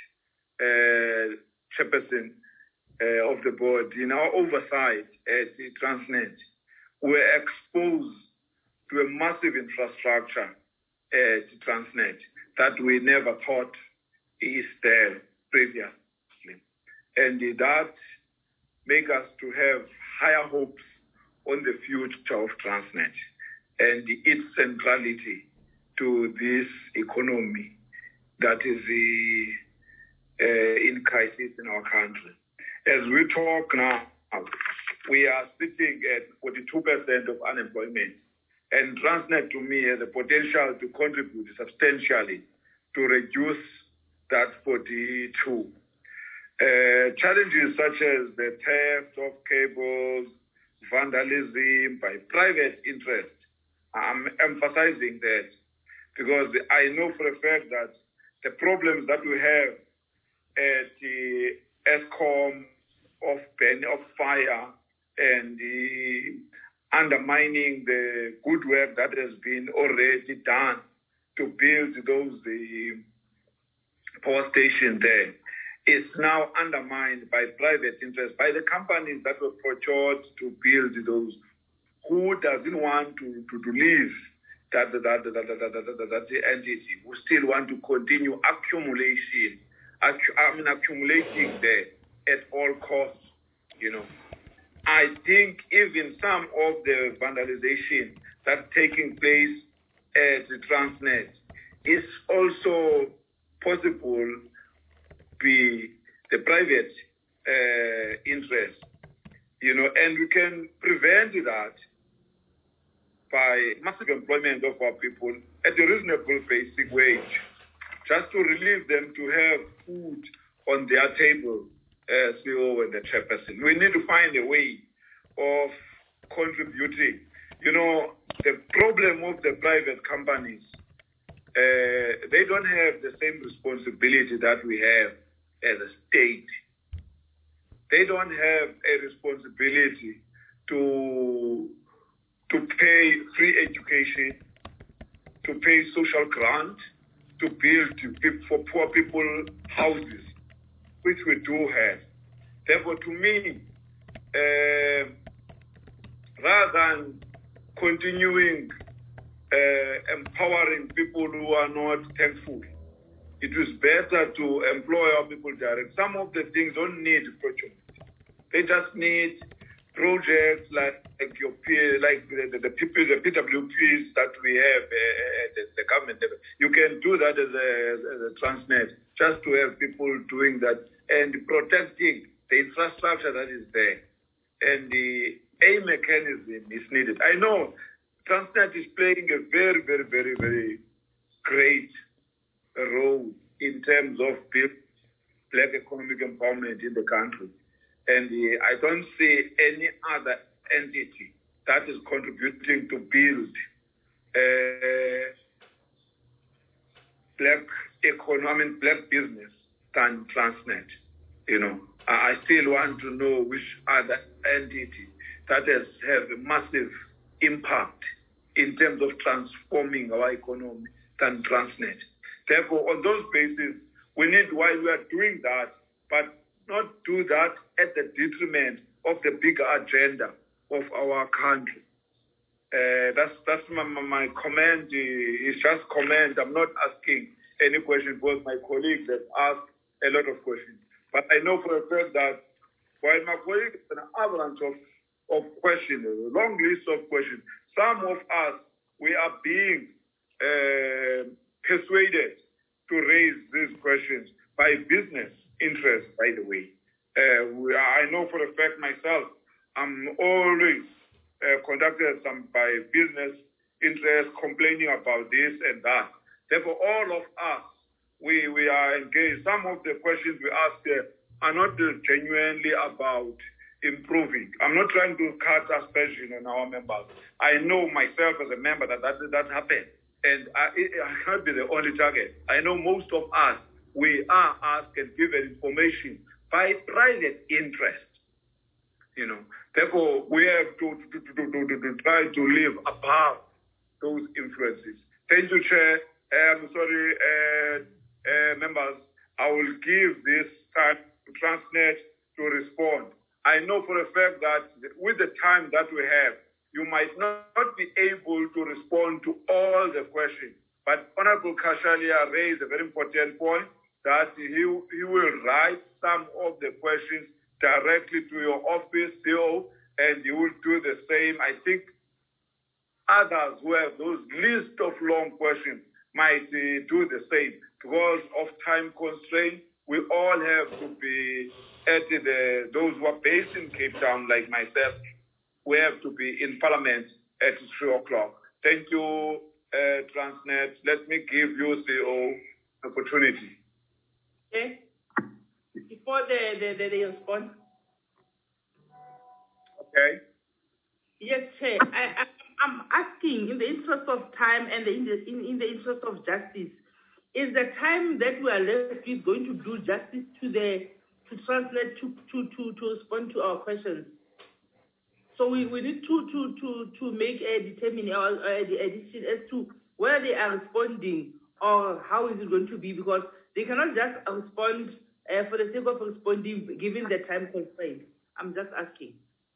chairperson of the board, in our oversight at the Transnet, we're exposed to a massive infrastructure at Transnet that we never thought is there previously. And that makes us to have higher hopes on the future of Transnet and its centrality to this economy that is in crisis in our country. As we talk now, we are sitting at 42% of unemployment. And Transnet, to me, has the potential to contribute substantially to reduce that 42. Challenges such as the theft of cables, vandalism by private interest, I'm emphasizing that because I know for a fact that the problems that we have at the ESCOM of fire and the undermining the good work that has been already done to build those power stations there is now undermined by private interests, by the companies that were procured to build those. Who doesn't want to leave that entity? Who still want to continue accumulating there at all costs, you know. I think even some of the vandalization that's taking place at the Transnet is also possible be the private interest, you know, and we can prevent that by massive employment of our people at a reasonable basic wage, just to relieve them to have food on their table, CEO and the chairperson. We need to find a way of contributing. You know, the problem of the private companies, they don't have the same responsibility that we have as a state. They don't have a responsibility to pay free education, to pay social grant, to build for poor people houses, which we do have. Therefore, to me, rather than continuing empowering people who are not thankful, it is better to employ our people direct. Some of the things don't need procurement. They just need projects like your peer, like the PWPs that we have at the government level. You can do that as a Transnet, just to have people doing that and protecting the infrastructure that is there. And the A mechanism is needed. I know Transnet is playing a very, very, very, very great role in terms of black economic empowerment in the country. And I don't see any other entity that is contributing to build black economy, black business than Transnet. You know, I still want to know which other entity that has a massive impact in terms of transforming our economy than Transnet. Therefore, on those bases, we need, while we are doing that, but not do that at the detriment of the bigger agenda of our country. That's my comment. It's just comment. I'm not asking any question because my colleagues have asked a lot of questions. But I know for a fact that while my colleagues have an avalanche of questions, a long list of questions, some of us, we are being persuaded to raise these questions by business interests, by the way. I know for a fact myself, I'm always contacted by business interests complaining about this and that. Therefore, all of us, we are engaged. Some of the questions we ask are not genuinely about improving. I'm not trying to cast aspersion on our members. I know myself as a member that happened. And I can't be the only target. I know most of us, we are asked and given information by private interest. You know, therefore we have to try to live above those influences. Thank you, Chair. I'm sorry, members. I will give this time to Transnet to respond. I know for a fact that with the time that we have, you might not be able to respond to all the questions. But Honorable Kashalia raised a very important point that he will write some of the questions directly to your office, CEO, and you will do the same. I think others who have those list of long questions might do the same. Because of time constraint, we all have to be at those who are based in Cape Town, like myself, we have to be in Parliament at 3 o'clock. Thank you, Transnet. Let me give you CEO opportunity. Okay. Before they respond. Okay. Yes, Chair. I'm asking, in the interest of time and in the interest of justice, is the time that we are left with going to do justice to Transnet to respond to our questions? So we need to make a determination or a decision as to whether they are responding or how is it going to be, because they cannot just respond for the sake of responding given the time constraint. I'm just asking.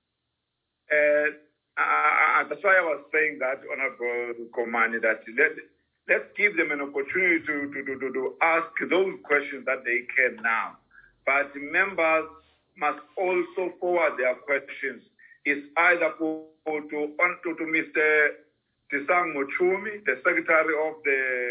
That's why I was saying that, Honorable Komani, that let's give them an opportunity to ask those questions that they can now. But members must also forward their questions. It's either to Mr. Tisang Mochumi, the Secretary of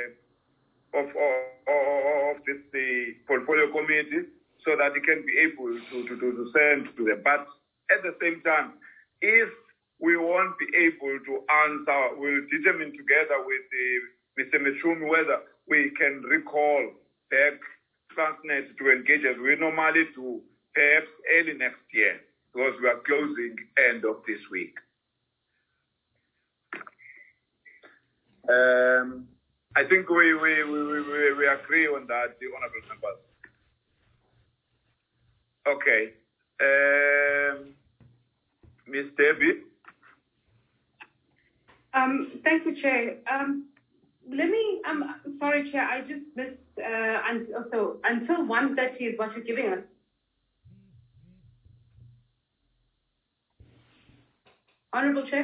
the Portfolio Committee, so that he can be able to send to them. But at the same time, if we won't be able to answer, we'll determine together with Mr. Mochumi whether we can recall back Transnet to engage as we normally do, perhaps early next year, because we are closing end of this week. I think we agree on that, the honorable members. Okay. Ms. Debbie? Thank you, Chair. Sorry, Chair, I just missed, until 1:30 is what you're giving us. Honorable Chair?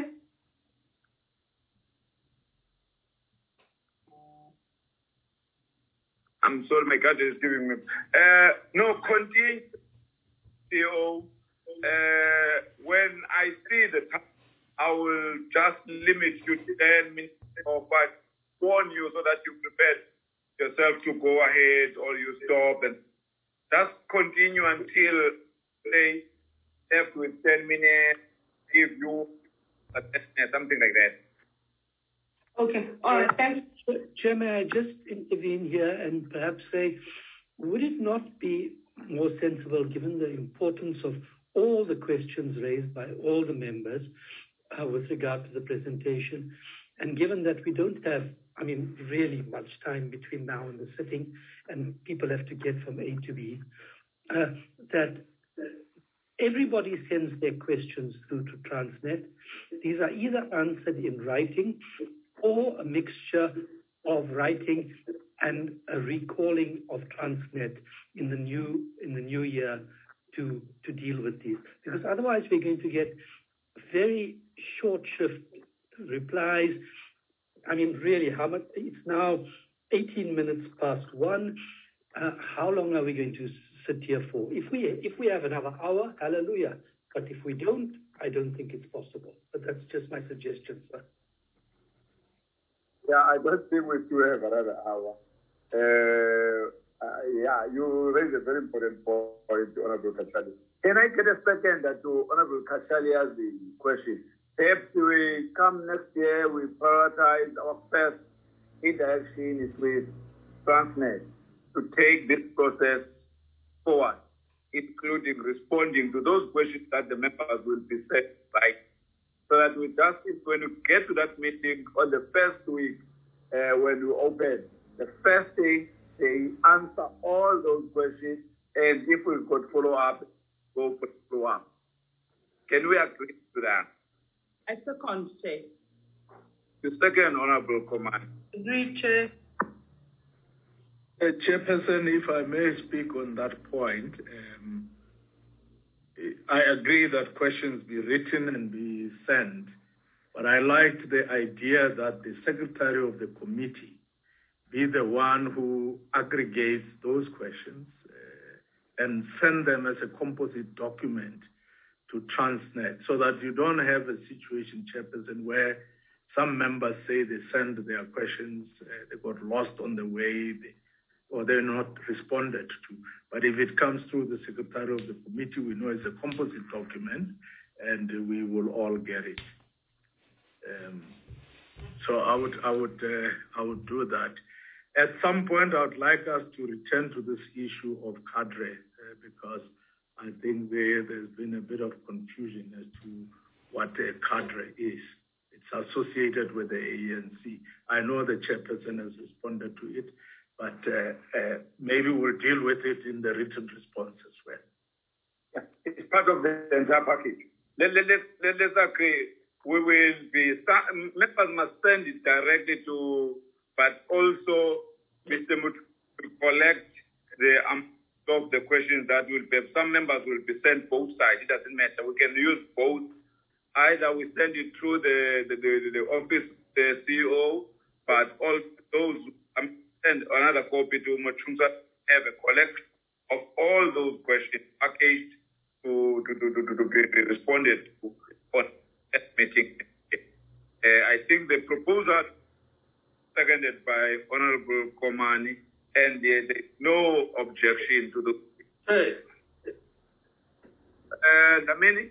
I'm sorry, my God is giving me. No, continue, CEO. When I see the time, I will just limit you to 10 minutes or 5, warn you so that you prepare yourself to go ahead or you stop and just continue until, say, after 10 minutes, give you a 10 minutes, something like that. Okay, all right, thanks. Chair, may I just intervene here and perhaps say, would it not be more sensible, given the importance of all the questions raised by all the members with regard to the presentation, and given that we don't have, really much time between now and the sitting, and people have to get from A to B, that everybody sends their questions through to Transnet. These are either answered in writing or a mixture of writing and a recalling of Transnet in the new year to deal with these. Because otherwise we're going to get very short shift replies. Really, how much? It's now 18 minutes past 1. How long are we going to sit here for? If we have another hour, hallelujah. But if we don't, I don't think it's possible. But that's just my suggestion, sir. Yeah, I don't think we still have another hour. You raised a very important point, Honorable Kashalia. Can I get a second to Honorable Kashalia's question? Perhaps we come next year, we prioritize our first interaction is with Transnet to take this process forward, including responding to those questions that the members will be set right. So that we just, when we get to that meeting on the first week, when we open, the first day, they answer all those questions, and if we've got follow-up, go for follow-up. Can we agree to that? I second, Chair. The second, Honorable Komani. Agreed, Chair. Chairperson, if I may speak on that point, I agree that questions be written and be sent, but I liked the idea that the secretary of the committee be the one who aggregates those questions and send them as a composite document to Transnet, so that you don't have a situation, Chairperson, where some members say they send their questions, they got lost on the way, or they're not responded to. But if it comes through the secretary of the committee, we know it's a composite document, and we will all get it. So I would do that. At some point, I would like us to return to this issue of cadre, because I think there's been a bit of confusion as to what a cadre is. It's associated with the ANC. I know the chairperson has responded to it, but maybe we'll deal with it in the written response as well. Yeah, it's part of the entire package. Let's agree. We will be, members must send it directly to, but also Mr. Mut will collect the of the questions that will be, some members will be sent both sides. It doesn't matter. We can use both. Either we send it through the office, the CEO, but also those send another copy to Machunga, have a collection of all those questions packaged to be responded to on that meeting. I think the proposal seconded by Honorable Komani, and there is no objection to the. Dlamini?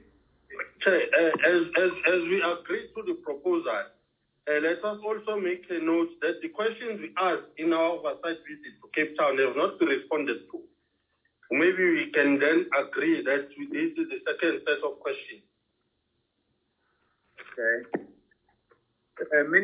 As we agree to the proposal, let us also make a note that the questions we asked in our oversight visit to Cape Town have not been responded to. Maybe we can then agree that this is the second set of questions. Okay.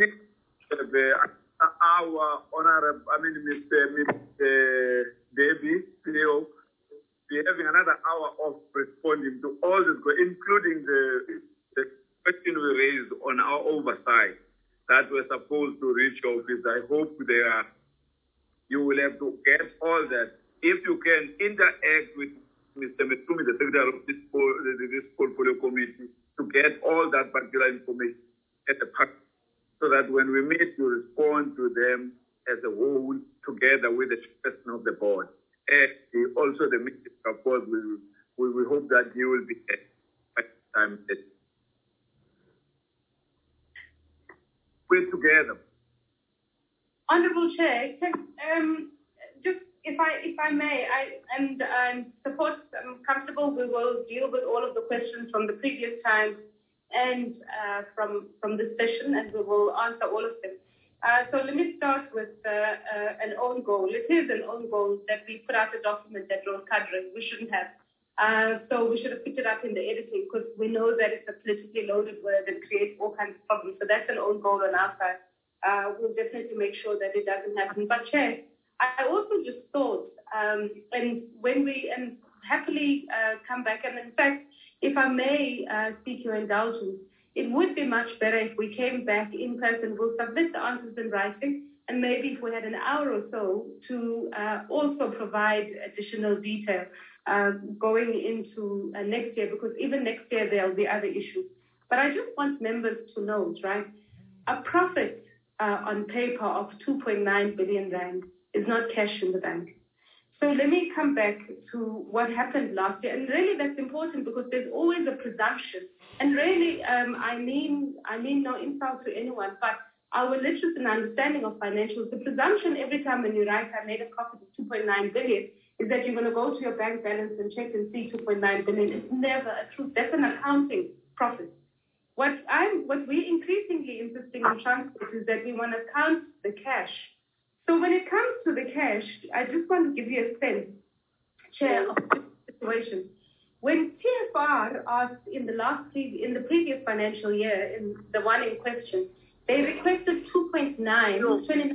Our honorable, Mr. Davis, CEO, we're having another hour of responding to all this, including the question we raised on our oversight that we're supposed to reach office. I hope you will have to get all that. If you can interact with Mr. Metumi, the secretary of this portfolio committee, to get all that particular information at the pack, so that when we meet, you respond to them as a whole together with the chairperson of the board. And also the minister, of course, we hope that he will be at the time. We're together. Honourable Chair, just if I may, I'm comfortable we will deal with all of the questions from the previous time and from this session, and we will answer all of them. So let me start with an own goal. It is an own goal that we put out a document that draws cadre. We shouldn't have. So we should have picked it up in the editing, because we know that it's a politically loaded word and creates all kinds of problems. So that's an own goal on our side. We'll definitely make sure that it doesn't happen. But Chair, I also just thought, and when we happily come back, and in fact, if I may seek your indulgence, it would be much better if we came back in person. We'll submit the answers in writing, and maybe if we had an hour or so to also provide additional detail going into next year, because even next year there'll be other issues. But I just want members to note, right, a profit on paper of 2.9 billion rand is not cash in the bank. So let me come back to what happened last year. And really that's important, because there's always a presumption. And really, I mean no insult to anyone, but our literacy and understanding of financials, the presumption every time when you write, I made a profit of 2.9 billion, is that you're going to go to your bank balance and check and see 2.9 billion. It's never a truth. That's an accounting profit. What we're increasingly insisting on Transnet is that we want to count the cash. So when it comes to the cash, I just want to give you a sense, Chair, of the situation. When TFR asked in the previous financial year, in the one in question, they requested 2.9.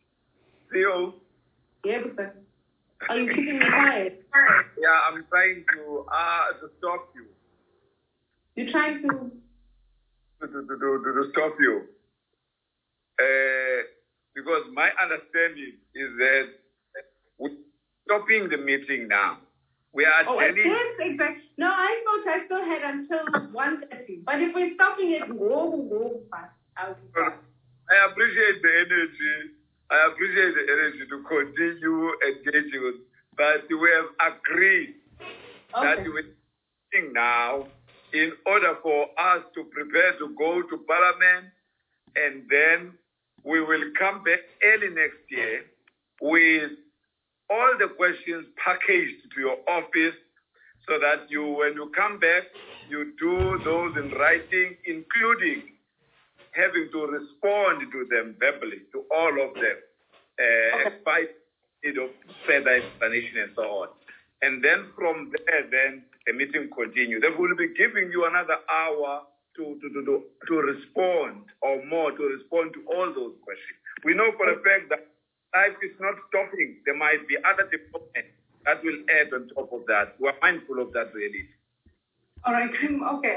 Theo? Yeah, sir. Are you keeping me quiet? Yeah, I'm trying to stop you. You're trying to? To stop you. because my understanding is that we're stopping the meeting now. We are yes, exactly. No, I thought I still had until 1:30. But if we're stopping it, go fast. I appreciate the energy. I appreciate the energy to continue engaging. But we have agreed that we're meeting now in order for us to prepare to go to Parliament, and then we will come back early next year with all the questions packaged to your office so that you, when you come back, you do those in writing, including having to respond to them verbally, to all of them, despite of further explanation and so on. And then from there, then the meeting continues. Then we'll be giving you another hour to respond, or more, to respond to all those questions. We know for a fact that life is not stopping. There might be other developments that will add on top of that. We're mindful of that, really. All right. Okay.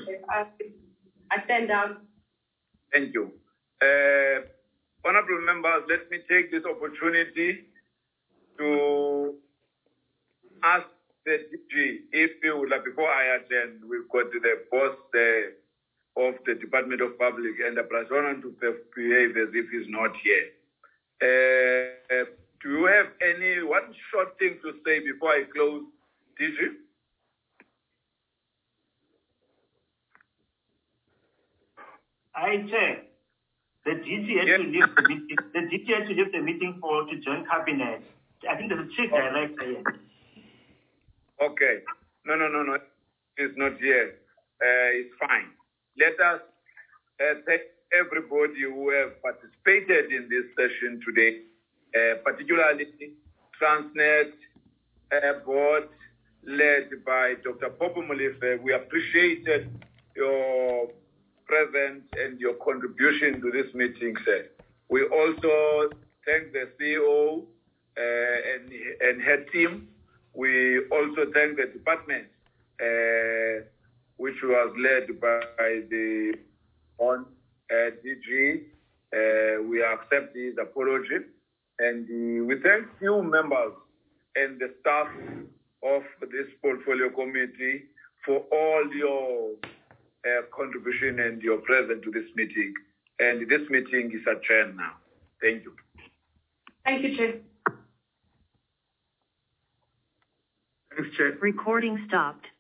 I stand down. Thank you. Honorable members, let me take this opportunity to ask the DG if you would like, before I attend, we've got the boss of the Department of Public Enterprise. I want to behave as if he's not here. Do you have one short thing to say before I close, DG? I check. The DG had to leave the meeting. The DG had to leave the meeting to join cabinet. I think there's a chief director here. Okay. No. It's not here. It's fine. Let us thank everybody who have participated in this session today, particularly Transnet board led by Dr. Popo Molefe. We appreciated your presence and your contribution to this meeting, sir. We also thank the CEO and her team. We also thank the department, which was led by the DG. We accept his apology. And we thank you members and the staff of this portfolio committee for all your contribution and your presence to this meeting. And this meeting is adjourned now. Thank you. Thank you, Chair. Thanks, Chair. Recording stopped.